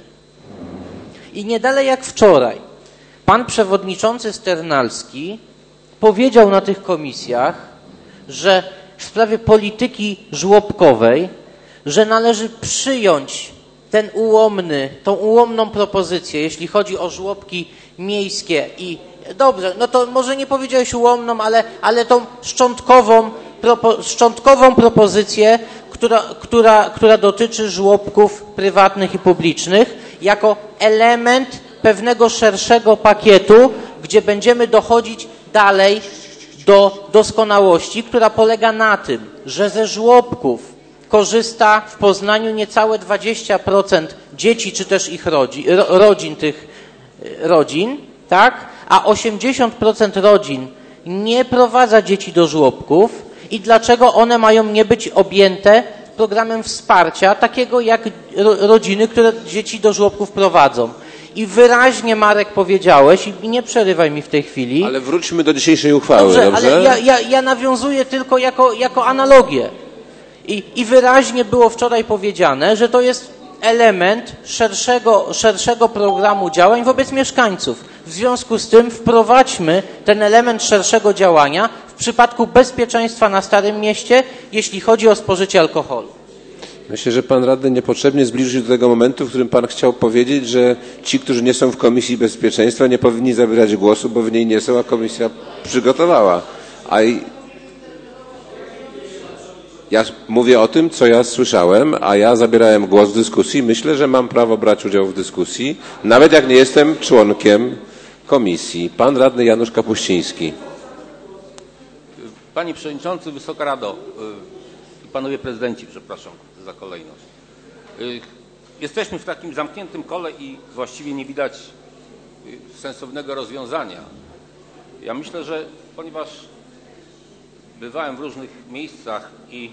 [SPEAKER 14] I nie dalej jak wczoraj pan przewodniczący Sternalski powiedział na tych komisjach, że w sprawie polityki żłobkowej, że należy przyjąć ten ułomny, tą ułomną propozycję, jeśli chodzi o żłobki miejskie i dobrze, no to może nie powiedziałeś ułomną, ale, ale tą szczątkową, propo, szczątkową propozycję, która, która, która dotyczy żłobków prywatnych i publicznych, jako element pewnego szerszego pakietu, gdzie będziemy dochodzić dalej do doskonałości, która polega na tym, że ze żłobków korzysta w Poznaniu niecałe dwadzieścia procent dzieci, czy też ich rodzin, rodzin tych rodzin, tak? A osiemdziesiąt procent rodzin nie prowadza dzieci do żłobków i dlaczego one mają nie być objęte programem wsparcia, takiego jak rodziny, które dzieci do żłobków prowadzą. I wyraźnie, Marek, powiedziałeś, i nie przerywaj mi w tej chwili.
[SPEAKER 1] Ale wróćmy do dzisiejszej uchwały,
[SPEAKER 14] dobrze?
[SPEAKER 1] dobrze?
[SPEAKER 14] Ale ja, ja, ja nawiązuję tylko jako, jako analogię. I, I wyraźnie było wczoraj powiedziane, że to jest element szerszego, szerszego programu działań wobec mieszkańców. W związku z tym wprowadźmy ten element szerszego działania w przypadku bezpieczeństwa na Starym Mieście, jeśli chodzi o spożycie alkoholu.
[SPEAKER 1] Myślę, że pan radny niepotrzebnie zbliżył się do tego momentu, w którym pan chciał powiedzieć, że ci, którzy nie są w Komisji Bezpieczeństwa, nie powinni zabierać głosu, bo w niej nie są, a komisja przygotowała. A i... Ja mówię o tym, co ja słyszałem, a ja zabierałem głos w dyskusji. Myślę, że mam prawo brać udział w dyskusji, nawet jak nie jestem członkiem komisji. Pan radny Janusz Kapuściński.
[SPEAKER 18] Panie Przewodniczący, Wysoka Rado, Panowie Prezydenci, przepraszam za kolejność. Jesteśmy w takim zamkniętym kole i właściwie nie widać sensownego rozwiązania. Ja myślę, że ponieważ bywałem w różnych miejscach i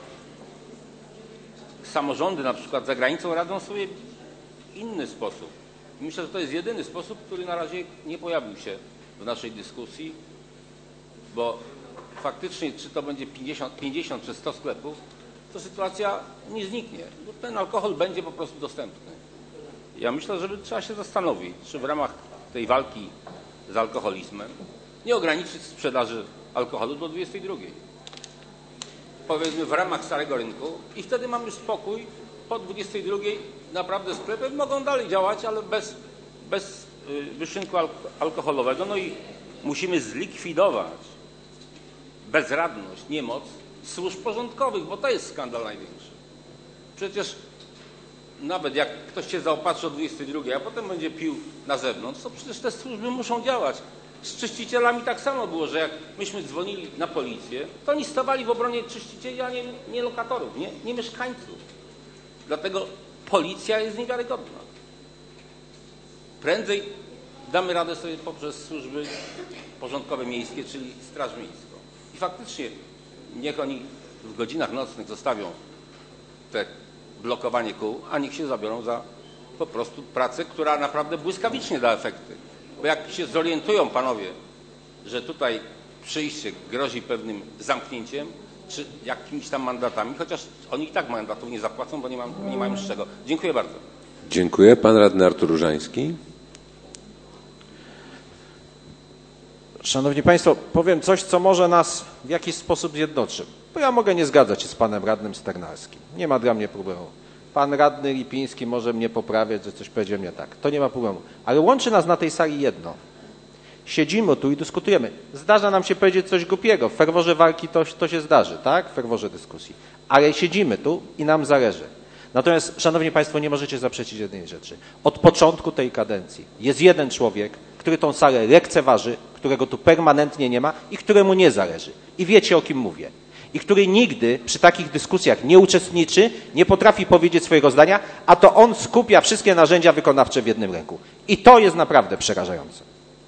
[SPEAKER 18] samorządy na przykład za granicą radzą sobie w inny sposób. Myślę, że to jest jedyny sposób, który na razie nie pojawił się w naszej dyskusji, bo faktycznie, czy to będzie pięćdziesiąt, pięćdziesiąt czy sto sklepów, to sytuacja nie zniknie, bo ten alkohol będzie po prostu dostępny. Ja myślę, że trzeba się zastanowić, czy w ramach tej walki z alkoholizmem nie ograniczyć sprzedaży alkoholu do dwudziestej drugiej. Powiedzmy w ramach Starego Rynku i wtedy mamy już spokój. Po dwudziestej drugiej naprawdę sklepy mogą dalej działać, ale bez, bez wyszynku alkoholowego. No i musimy zlikwidować bezradność, niemoc służb porządkowych, bo to jest skandal największy. Przecież nawet jak ktoś się zaopatrzy o dwudziestej drugiej, a potem będzie pił na zewnątrz, to przecież te służby muszą działać. Z czyścicielami tak samo było, że jak myśmy dzwonili na policję, to oni stawali w obronie czyścicieli, a nie, nie lokatorów, nie, nie mieszkańców. Dlatego policja jest niewiarygodna. Prędzej damy radę sobie poprzez służby porządkowe miejskie, czyli Straż Miejską. I faktycznie niech oni w godzinach nocnych zostawią te blokowanie kół, a niech się zabiorą za po prostu pracę, która naprawdę błyskawicznie da efekty. Bo jak się zorientują panowie, że tutaj przyjście grozi pewnym zamknięciem, czy jakimiś tam mandatami, chociaż oni i tak mandatów nie zapłacą, bo nie, mam, nie mają z czego. Dziękuję bardzo.
[SPEAKER 1] Dziękuję. Pan radny Artur Różański.
[SPEAKER 6] Szanowni Państwo, powiem coś, co może nas w jakiś sposób zjednoczy. Bo ja mogę nie zgadzać się z panem radnym Sternalskim. Nie ma dla mnie problemu. pan radny Lipiński może mnie poprawiać, że coś powiedziałem nie tak. To nie ma problemu. Ale łączy nas na tej sali jedno. Siedzimy tu i dyskutujemy. Zdarza nam się powiedzieć coś głupiego. W ferworze walki to, to się zdarzy, tak? W ferworze dyskusji. Ale siedzimy tu i nam zależy. Natomiast, szanowni państwo, nie możecie zaprzeczyć jednej rzeczy. Od początku tej kadencji jest jeden człowiek, który tą salę lekceważy, którego tu permanentnie nie ma i któremu nie zależy. I wiecie, o kim mówię. I który nigdy przy takich dyskusjach nie uczestniczy, nie potrafi powiedzieć swojego zdania, a to on skupia wszystkie narzędzia wykonawcze w jednym ręku. I to jest naprawdę przerażające.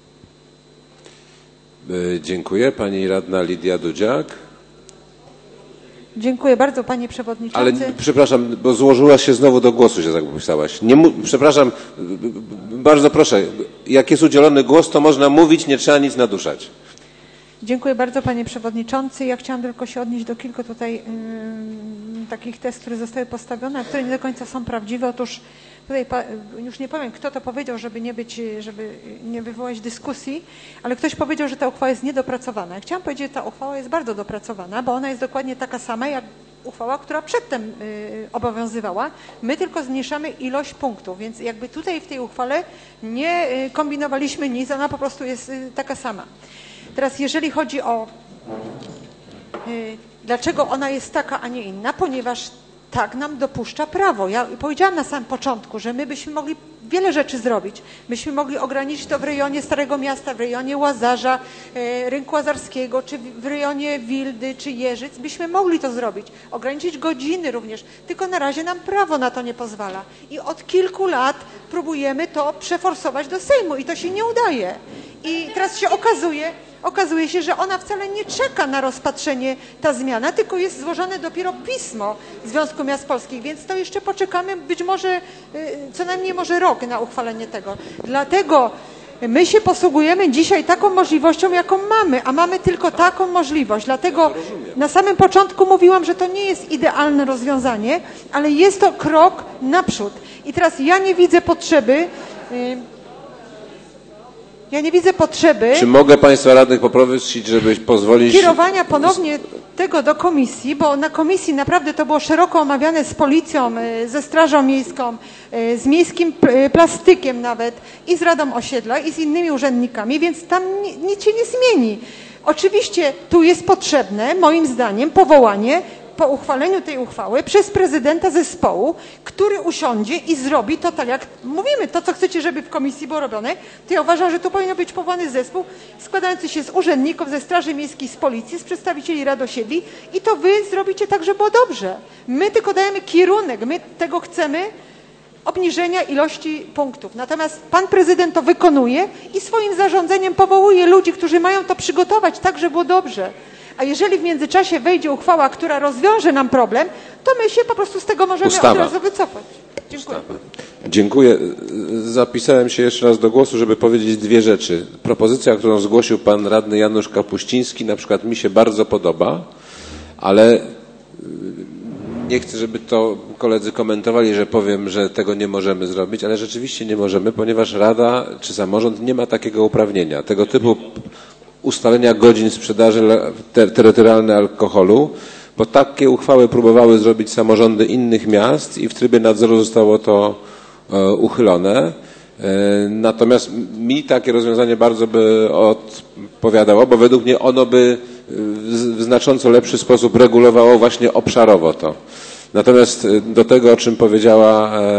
[SPEAKER 1] Dziękuję. Pani radna Lidia Dudziak.
[SPEAKER 3] Dziękuję bardzo, panie przewodniczący.
[SPEAKER 1] Ale przepraszam, bo złożyłaś się znowu do głosu, się zapisałaś. Nie mu, przepraszam, bardzo proszę, jak jest udzielony głos, to można mówić, nie trzeba nic naduszać.
[SPEAKER 3] Dziękuję bardzo, panie przewodniczący. Ja chciałam tylko się odnieść do kilku tutaj yy, takich tez, które zostały postawione, a które nie do końca są prawdziwe. Otóż tutaj już nie powiem, kto to powiedział, żeby nie być, żeby nie wywołać dyskusji, ale ktoś powiedział, że ta uchwała jest niedopracowana. Ja chciałam powiedzieć, że ta uchwała jest bardzo dopracowana, bo ona jest dokładnie taka sama jak uchwała, która przedtem y, obowiązywała. My tylko zmniejszamy ilość punktów, więc jakby tutaj w tej uchwale nie y, kombinowaliśmy nic, ona po prostu jest y, taka sama. Teraz jeżeli chodzi o y, dlaczego ona jest taka, a nie inna, ponieważ tak nam dopuszcza prawo. Ja powiedziałam na samym początku, że my byśmy mogli wiele rzeczy zrobić. Myśmy mogli ograniczyć to w rejonie Starego Miasta, w rejonie Łazarza, e, Rynku Łazarskiego, czy w rejonie Wildy, czy Jeżyc. Byśmy mogli to zrobić. Ograniczyć godziny również. Tylko na razie nam prawo na to nie pozwala. I od kilku lat próbujemy to przeforsować do Sejmu i to się nie udaje. I teraz się okazuje, okazuje się, że ona wcale nie czeka na rozpatrzenie ta zmiana, tylko jest złożone dopiero pismo Związku Miast Polskich, więc to jeszcze poczekamy być może co najmniej może rok na uchwalenie tego. Dlatego my się posługujemy dzisiaj taką możliwością, jaką mamy, a mamy tylko taką możliwość. Dlatego na samym początku mówiłam, że to nie jest idealne rozwiązanie, ale jest to krok naprzód. I teraz ja nie widzę potrzeby Ja nie widzę potrzeby...
[SPEAKER 1] Czy mogę państwa radnych poprosić, żeby pozwolić...
[SPEAKER 3] ...kierowania ponownie tego do komisji, bo na komisji naprawdę to było szeroko omawiane z policją, ze strażą miejską, z miejskim plastykiem nawet i z Radą Osiedla i z innymi urzędnikami, więc tam nic się nie zmieni. Oczywiście tu jest potrzebne, moim zdaniem, powołanie po uchwaleniu tej uchwały przez prezydenta zespołu, który usiądzie i zrobi to tak, jak mówimy, to co chcecie, żeby w komisji było robione, to ja uważam, że tu powinien być powołany zespół składający się z urzędników, ze Straży Miejskiej, z Policji, z przedstawicieli Rad Osiedli i to wy zrobicie tak, żeby było dobrze. My tylko dajemy kierunek, my tego chcemy, obniżenia ilości punktów. Natomiast pan prezydent to wykonuje i swoim zarządzeniem powołuje ludzi, którzy mają to przygotować tak, żeby było dobrze. A jeżeli w międzyczasie wejdzie uchwała, która rozwiąże nam problem, to my się po prostu z tego możemy
[SPEAKER 1] Ustawa.
[SPEAKER 3] od razu wycofać. Dziękuję.
[SPEAKER 1] Dziękuję. Zapisałem się jeszcze raz do głosu, żeby powiedzieć dwie rzeczy. Propozycja, którą zgłosił pan radny Janusz Kapuściński, na przykład mi się bardzo podoba, ale nie chcę, żeby to koledzy komentowali, że powiem, że tego nie możemy zrobić, ale rzeczywiście nie możemy, ponieważ Rada czy samorząd nie ma takiego uprawnienia. Tego typu ustalenia godzin sprzedaży ter terytorialnej alkoholu, bo takie uchwały próbowały zrobić samorządy innych miast i w trybie nadzoru zostało to e, uchylone. E, natomiast mi takie rozwiązanie bardzo by odpowiadało, bo według mnie ono by w, w znacząco lepszy sposób regulowało właśnie obszarowo to. Natomiast do tego, o czym powiedziała e,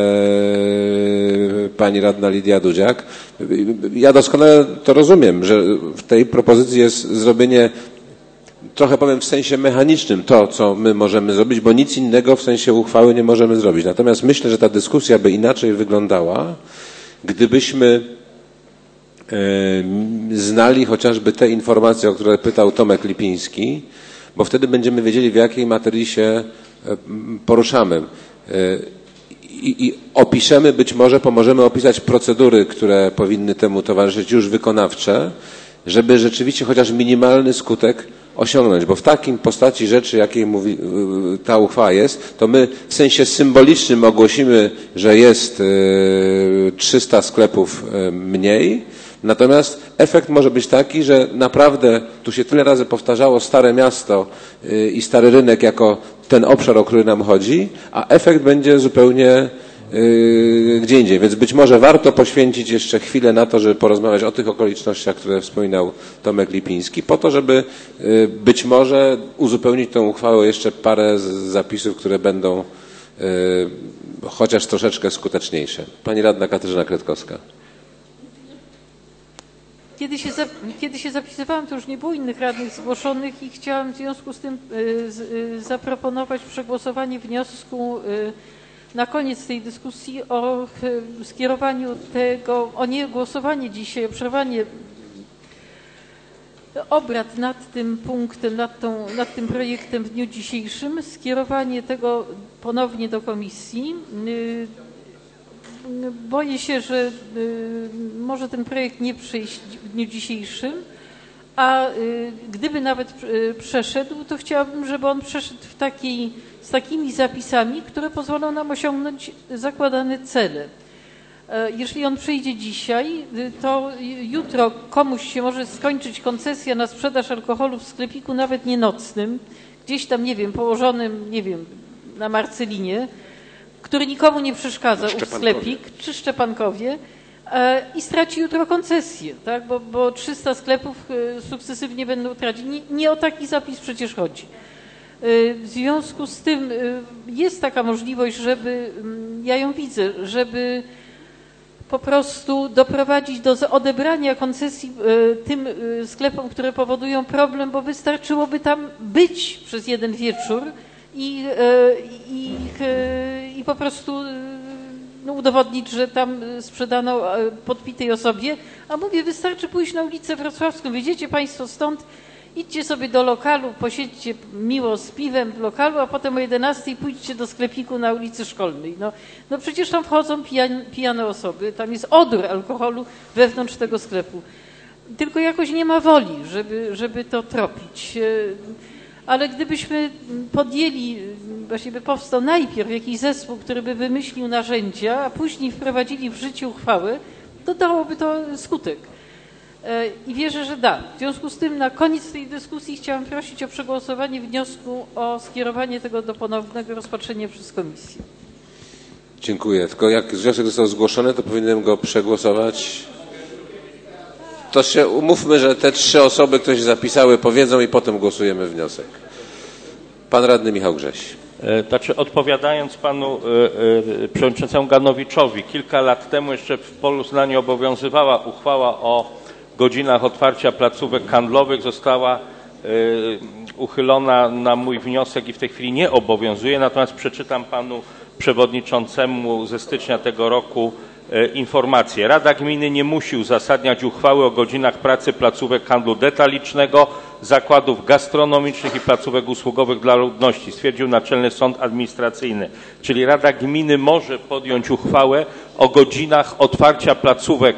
[SPEAKER 1] pani radna Lidia Dudziak, ja doskonale to rozumiem, że w tej propozycji jest zrobienie, trochę powiem w sensie mechanicznym, to, co my możemy zrobić, bo nic innego w sensie uchwały nie możemy zrobić. Natomiast myślę, że ta dyskusja by inaczej wyglądała, gdybyśmy e, znali chociażby te informacje, o które pytał Tomek Lipiński, bo wtedy będziemy wiedzieli, w jakiej materii się poruszamy I, i opiszemy, być może pomożemy opisać procedury, które powinny temu towarzyszyć, już wykonawcze, żeby rzeczywiście chociaż minimalny skutek osiągnąć, bo w takim postaci rzeczy, jakiej mówi ta uchwała jest, to my w sensie symbolicznym ogłosimy, że jest trzysta sklepów mniej, natomiast efekt może być taki, że naprawdę tu się tyle razy powtarzało Stare Miasto i Stary Rynek jako ten obszar, o który nam chodzi, a efekt będzie zupełnie yy, gdzie indziej. Więc być może warto poświęcić jeszcze chwilę na to, żeby porozmawiać o tych okolicznościach, które wspominał Tomek Lipiński, po to, żeby yy, być może uzupełnić tę uchwałę o jeszcze parę z zapisów, które będą yy, chociaż troszeczkę skuteczniejsze. Pani radna Katarzyna Kretkowska.
[SPEAKER 5] Kiedy się, za, kiedy się zapisywałam, to już nie było innych radnych zgłoszonych i chciałam w związku z tym y, z, y, zaproponować przegłosowanie wniosku y, na koniec tej dyskusji o y, skierowaniu tego, o nie głosowanie dzisiaj, o przerwanie obrad nad tym punktem, nad, tą, nad tym projektem w dniu dzisiejszym, skierowanie tego ponownie do komisji. Y, Boję się, że y, może ten projekt nie przyjść w dniu dzisiejszym, a y, gdyby nawet y, przeszedł, to chciałabym, żeby on przeszedł w takiej, z takimi zapisami, które pozwolą nam osiągnąć zakładane cele. E, jeżeli on przyjdzie dzisiaj, y, to jutro komuś się może skończyć koncesja na sprzedaż alkoholu w sklepiku, nawet nie nocnym, gdzieś tam, nie wiem, położonym, nie wiem, na Marcelinie, który nikomu nie przeszkadza, ów sklepik, czy Szczepankowie, e, i straci jutro koncesję, tak? bo, bo trzysta sklepów e, sukcesywnie będą tracić. Nie, nie o taki zapis przecież chodzi. E, w związku z tym e, jest taka możliwość, żeby, ja ją widzę, żeby po prostu doprowadzić do odebrania koncesji e, tym e, sklepom, które powodują problem, bo wystarczyłoby tam być przez jeden wieczór, I, i, i po prostu no, udowodnić, że tam sprzedano podpitej osobie, a mówię, wystarczy pójść na ulicę Wrocławską, wyjdziecie Państwo stąd, idźcie sobie do lokalu, posiedźcie miło z piwem w lokalu, a potem o jedenastej pójdźcie do sklepiku na ulicy Szkolnej. No, no przecież tam wchodzą pijane, pijane osoby, tam jest odór alkoholu wewnątrz tego sklepu. Tylko jakoś nie ma woli, żeby, żeby to tropić. Ale gdybyśmy podjęli, właśnie by powstał najpierw jakiś zespół, który by wymyślił narzędzia, a później wprowadzili w życie uchwałę, to dałoby to skutek. I wierzę, że da. W związku z tym na koniec tej dyskusji chciałam prosić o przegłosowanie wniosku o skierowanie tego do ponownego rozpatrzenia przez komisję.
[SPEAKER 1] Dziękuję. Tylko jak wniosek został zgłoszony, to powinienem go przegłosować. To się umówmy, że te trzy osoby, które się zapisały, powiedzą i potem głosujemy wniosek. Pan radny Michał Grześ.
[SPEAKER 10] Znaczy, odpowiadając panu y, y, przewodniczącemu Ganowiczowi, kilka lat temu jeszcze w Poznaniu obowiązywała uchwała o godzinach otwarcia placówek handlowych, została y, uchylona na mój wniosek i w tej chwili nie obowiązuje, natomiast przeczytam panu przewodniczącemu ze stycznia tego roku informację. Rada Gminy nie musi uzasadniać uchwały o godzinach pracy placówek handlu detalicznego, zakładów gastronomicznych i placówek usługowych dla ludności, stwierdził Naczelny Sąd Administracyjny. Czyli Rada Gminy może podjąć uchwałę o godzinach otwarcia placówek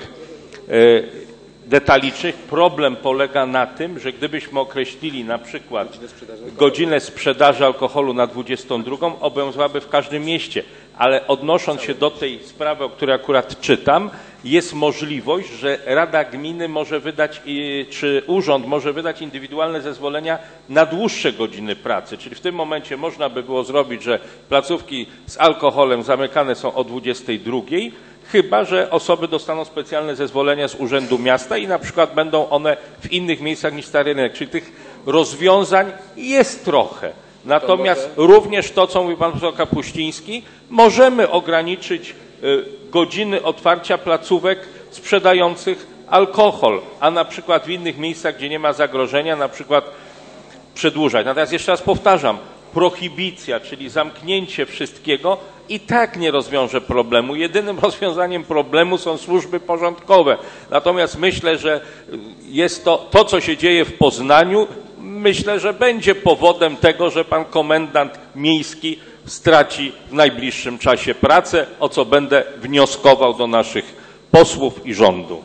[SPEAKER 10] detalicznych. Problem polega na tym, że gdybyśmy określili na przykład godzinę sprzedaży alkoholu na dwudziestą drugą, obowiązywałaby w każdym mieście. Ale odnosząc się do tej sprawy, o której akurat czytam, jest możliwość, że Rada Gminy może wydać, czy urząd może wydać indywidualne zezwolenia na dłuższe godziny pracy. Czyli w tym momencie można by było zrobić, że placówki z alkoholem zamykane są o dwudziestej drugiej, chyba że osoby dostaną specjalne zezwolenia z Urzędu Miasta i na przykład będą one w innych miejscach niż Stary Rynek. Czyli tych rozwiązań jest trochę. Natomiast również to, co mówił pan profesor Kapuściński, możemy ograniczyć godziny otwarcia placówek sprzedających alkohol, a na przykład w innych miejscach, gdzie nie ma zagrożenia, na przykład przedłużać. Natomiast jeszcze raz powtarzam, prohibicja, czyli zamknięcie wszystkiego, i tak nie rozwiąże problemu. Jedynym rozwiązaniem problemu są służby porządkowe. Natomiast myślę, że jest to, to co się dzieje w Poznaniu, myślę, że będzie powodem tego, że pan komendant miejski straci w najbliższym czasie pracę, o co będę wnioskował do naszych posłów i rządu.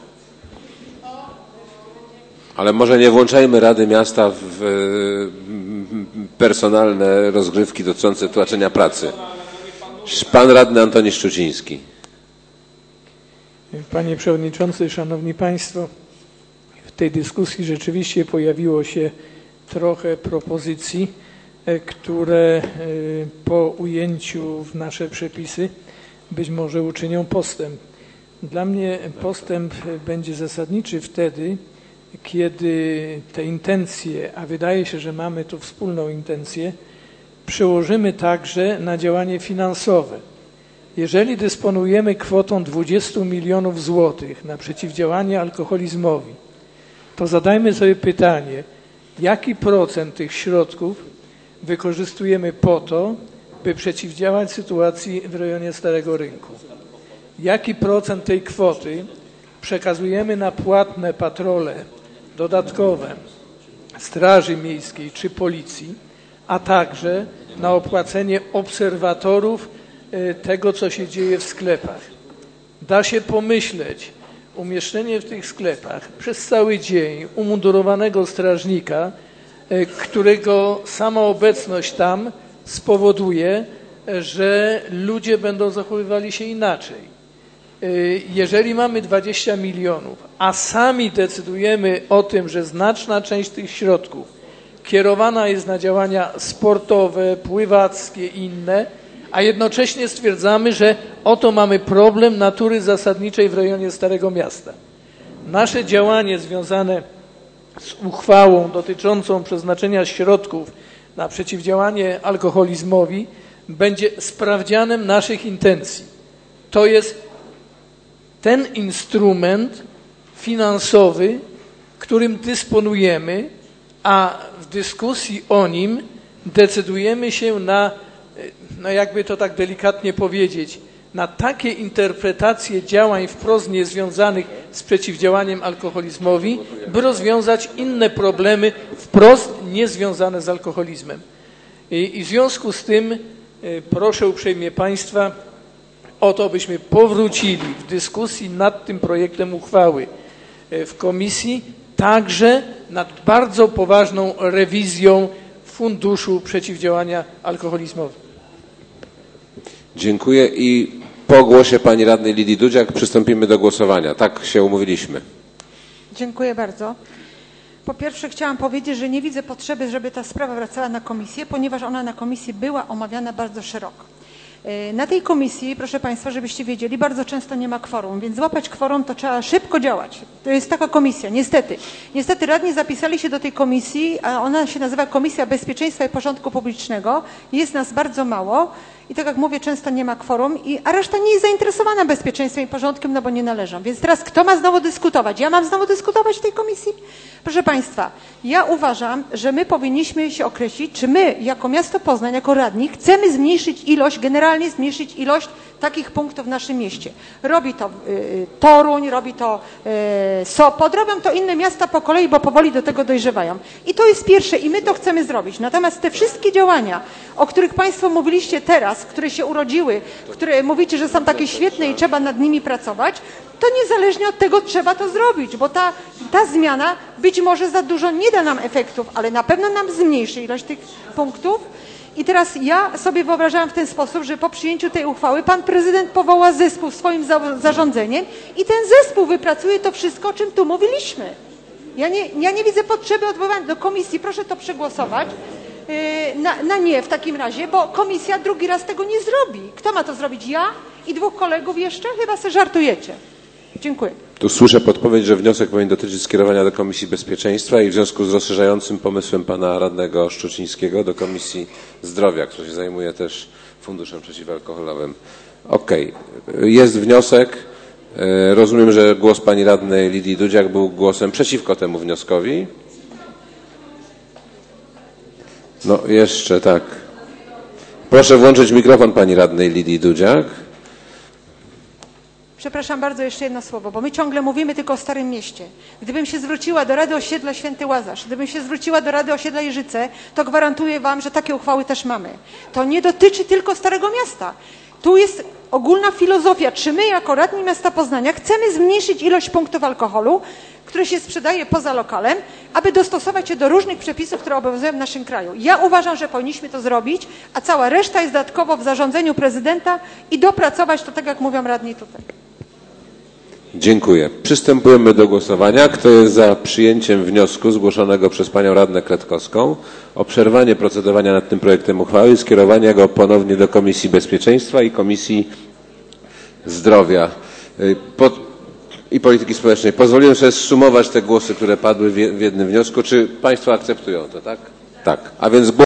[SPEAKER 1] Ale może nie włączajmy Rady Miasta w personalne rozgrywki dotyczące tłumaczenia pracy. Pan radny Antoni Szczuciński.
[SPEAKER 19] Panie Przewodniczący, Szanowni Państwo, w tej dyskusji rzeczywiście pojawiło się trochę propozycji które po ujęciu w nasze przepisy być może uczynią postęp. Dla mnie postęp będzie zasadniczy wtedy, kiedy te intencje, a wydaje się, że mamy tu wspólną intencję, przełożymy także na działanie finansowe. Jeżeli dysponujemy kwotą dwudziestu milionów złotych na przeciwdziałanie alkoholizmowi, to zadajmy sobie pytanie, jaki procent tych środków wykorzystujemy po to, by przeciwdziałać sytuacji w rejonie Starego Rynku. Jaki procent tej kwoty przekazujemy na płatne patrole dodatkowe Straży Miejskiej czy Policji, a także na opłacenie obserwatorów tego, co się dzieje w sklepach. Da się pomyśleć, umieszczenie w tych sklepach przez cały dzień umundurowanego strażnika, którego sama obecność tam spowoduje, że ludzie będą zachowywali się inaczej. Jeżeli mamy dwadzieścia milionów, a sami decydujemy o tym, że znaczna część tych środków kierowana jest na działania sportowe, pływackie i inne, a jednocześnie stwierdzamy, że oto mamy problem natury zasadniczej w rejonie Starego Miasta. Nasze działanie związane z uchwałą dotyczącą przeznaczenia środków na przeciwdziałanie alkoholizmowi będzie sprawdzianem naszych intencji. To jest ten instrument finansowy, którym dysponujemy, a w dyskusji o nim decydujemy się na, no jakby to tak delikatnie powiedzieć, na takie interpretacje działań wprost niezwiązanych z przeciwdziałaniem alkoholizmowi, by rozwiązać inne problemy wprost niezwiązane z alkoholizmem. I, i w związku z tym proszę uprzejmie Państwa o to, byśmy powrócili w dyskusji nad tym projektem uchwały w komisji, także nad bardzo poważną rewizją Funduszu Przeciwdziałania Alkoholizmowi.
[SPEAKER 1] Dziękuję i po głosie pani radnej Lidii Dudziak przystąpimy do głosowania. Tak się umówiliśmy.
[SPEAKER 3] Dziękuję bardzo. Po pierwsze chciałam powiedzieć, że nie widzę potrzeby, żeby ta sprawa wracała na komisję, ponieważ ona na komisji była omawiana bardzo szeroko. Na tej komisji, proszę Państwa, żebyście wiedzieli, bardzo często nie ma kworum, więc złapać kworum to trzeba szybko działać. To jest taka komisja, niestety. Niestety radni zapisali się do tej komisji, a ona się nazywa Komisja Bezpieczeństwa i Porządku Publicznego. Jest nas bardzo mało i tak jak mówię, często nie ma kworum, i, a reszta nie jest zainteresowana bezpieczeństwem i porządkiem, no bo nie należą. Więc teraz kto ma znowu dyskutować? Ja mam znowu dyskutować w tej komisji? Proszę Państwa, ja uważam, że my powinniśmy się określić, czy my jako miasto Poznań, jako radni chcemy zmniejszyć ilość, generalnie zmniejszyć ilość takich punktów w naszym mieście. Robi to y, Toruń, robi to y, Sopot, robią to inne miasta po kolei, bo powoli do tego dojrzewają. I to jest pierwsze i my to chcemy zrobić. Natomiast te wszystkie działania, o których Państwo mówiliście teraz, które się urodziły, które mówicie, że są takie świetne i trzeba nad nimi pracować, to niezależnie od tego trzeba to zrobić, bo ta, ta zmiana być może za dużo nie da nam efektów, ale na pewno nam zmniejszy ilość tych punktów. I teraz ja sobie wyobrażałam w ten sposób, że po przyjęciu tej uchwały pan prezydent powoła zespół swoim za, zarządzeniem i ten zespół wypracuje to wszystko, o czym tu mówiliśmy. Ja nie, ja nie widzę potrzeby odwoływania do komisji, proszę to przegłosować. Na, na nie w takim razie, bo komisja drugi raz tego nie zrobi. Kto ma to zrobić? Ja i dwóch kolegów jeszcze? Chyba sobie żartujecie. Dziękuję.
[SPEAKER 1] Tu słyszę podpowiedź, że wniosek powinien dotyczyć skierowania do Komisji Bezpieczeństwa i w związku z rozszerzającym pomysłem pana radnego Szczucińskiego do Komisji Zdrowia, który się zajmuje też funduszem przeciwalkoholowym. Okej. Okay. Jest wniosek. Rozumiem, że głos pani radnej Lidii Dudziak był głosem przeciwko temu wnioskowi. No jeszcze tak. Proszę włączyć mikrofon pani radnej Lidii Dudziak.
[SPEAKER 3] Przepraszam bardzo, jeszcze jedno słowo, bo my ciągle mówimy tylko o Starym Mieście. Gdybym się zwróciła do Rady Osiedla Święty Łazarz, gdybym się zwróciła do Rady Osiedla Jeżyce, to gwarantuję wam, że takie uchwały też mamy. To nie dotyczy tylko Starego Miasta. Tu jest ogólna filozofia, czy my jako radni miasta Poznania chcemy zmniejszyć ilość punktów alkoholu, które się sprzedaje poza lokalem, aby dostosować się do różnych przepisów, które obowiązują w naszym kraju. Ja uważam, że powinniśmy to zrobić, a cała reszta jest dodatkowo w zarządzeniu prezydenta i dopracować to tak, jak mówią radni tutaj.
[SPEAKER 1] Dziękuję. Przystępujemy do głosowania. Kto jest za przyjęciem wniosku zgłoszonego przez panią radnę Kretkowską o przerwanie procedowania nad tym projektem uchwały i skierowanie go ponownie do Komisji Bezpieczeństwa i Komisji Zdrowia po, i Polityki Społecznej? Pozwoliłem sobie zsumować te głosy, które padły w jednym wniosku. Czy państwo akceptują to, tak? Tak. A więc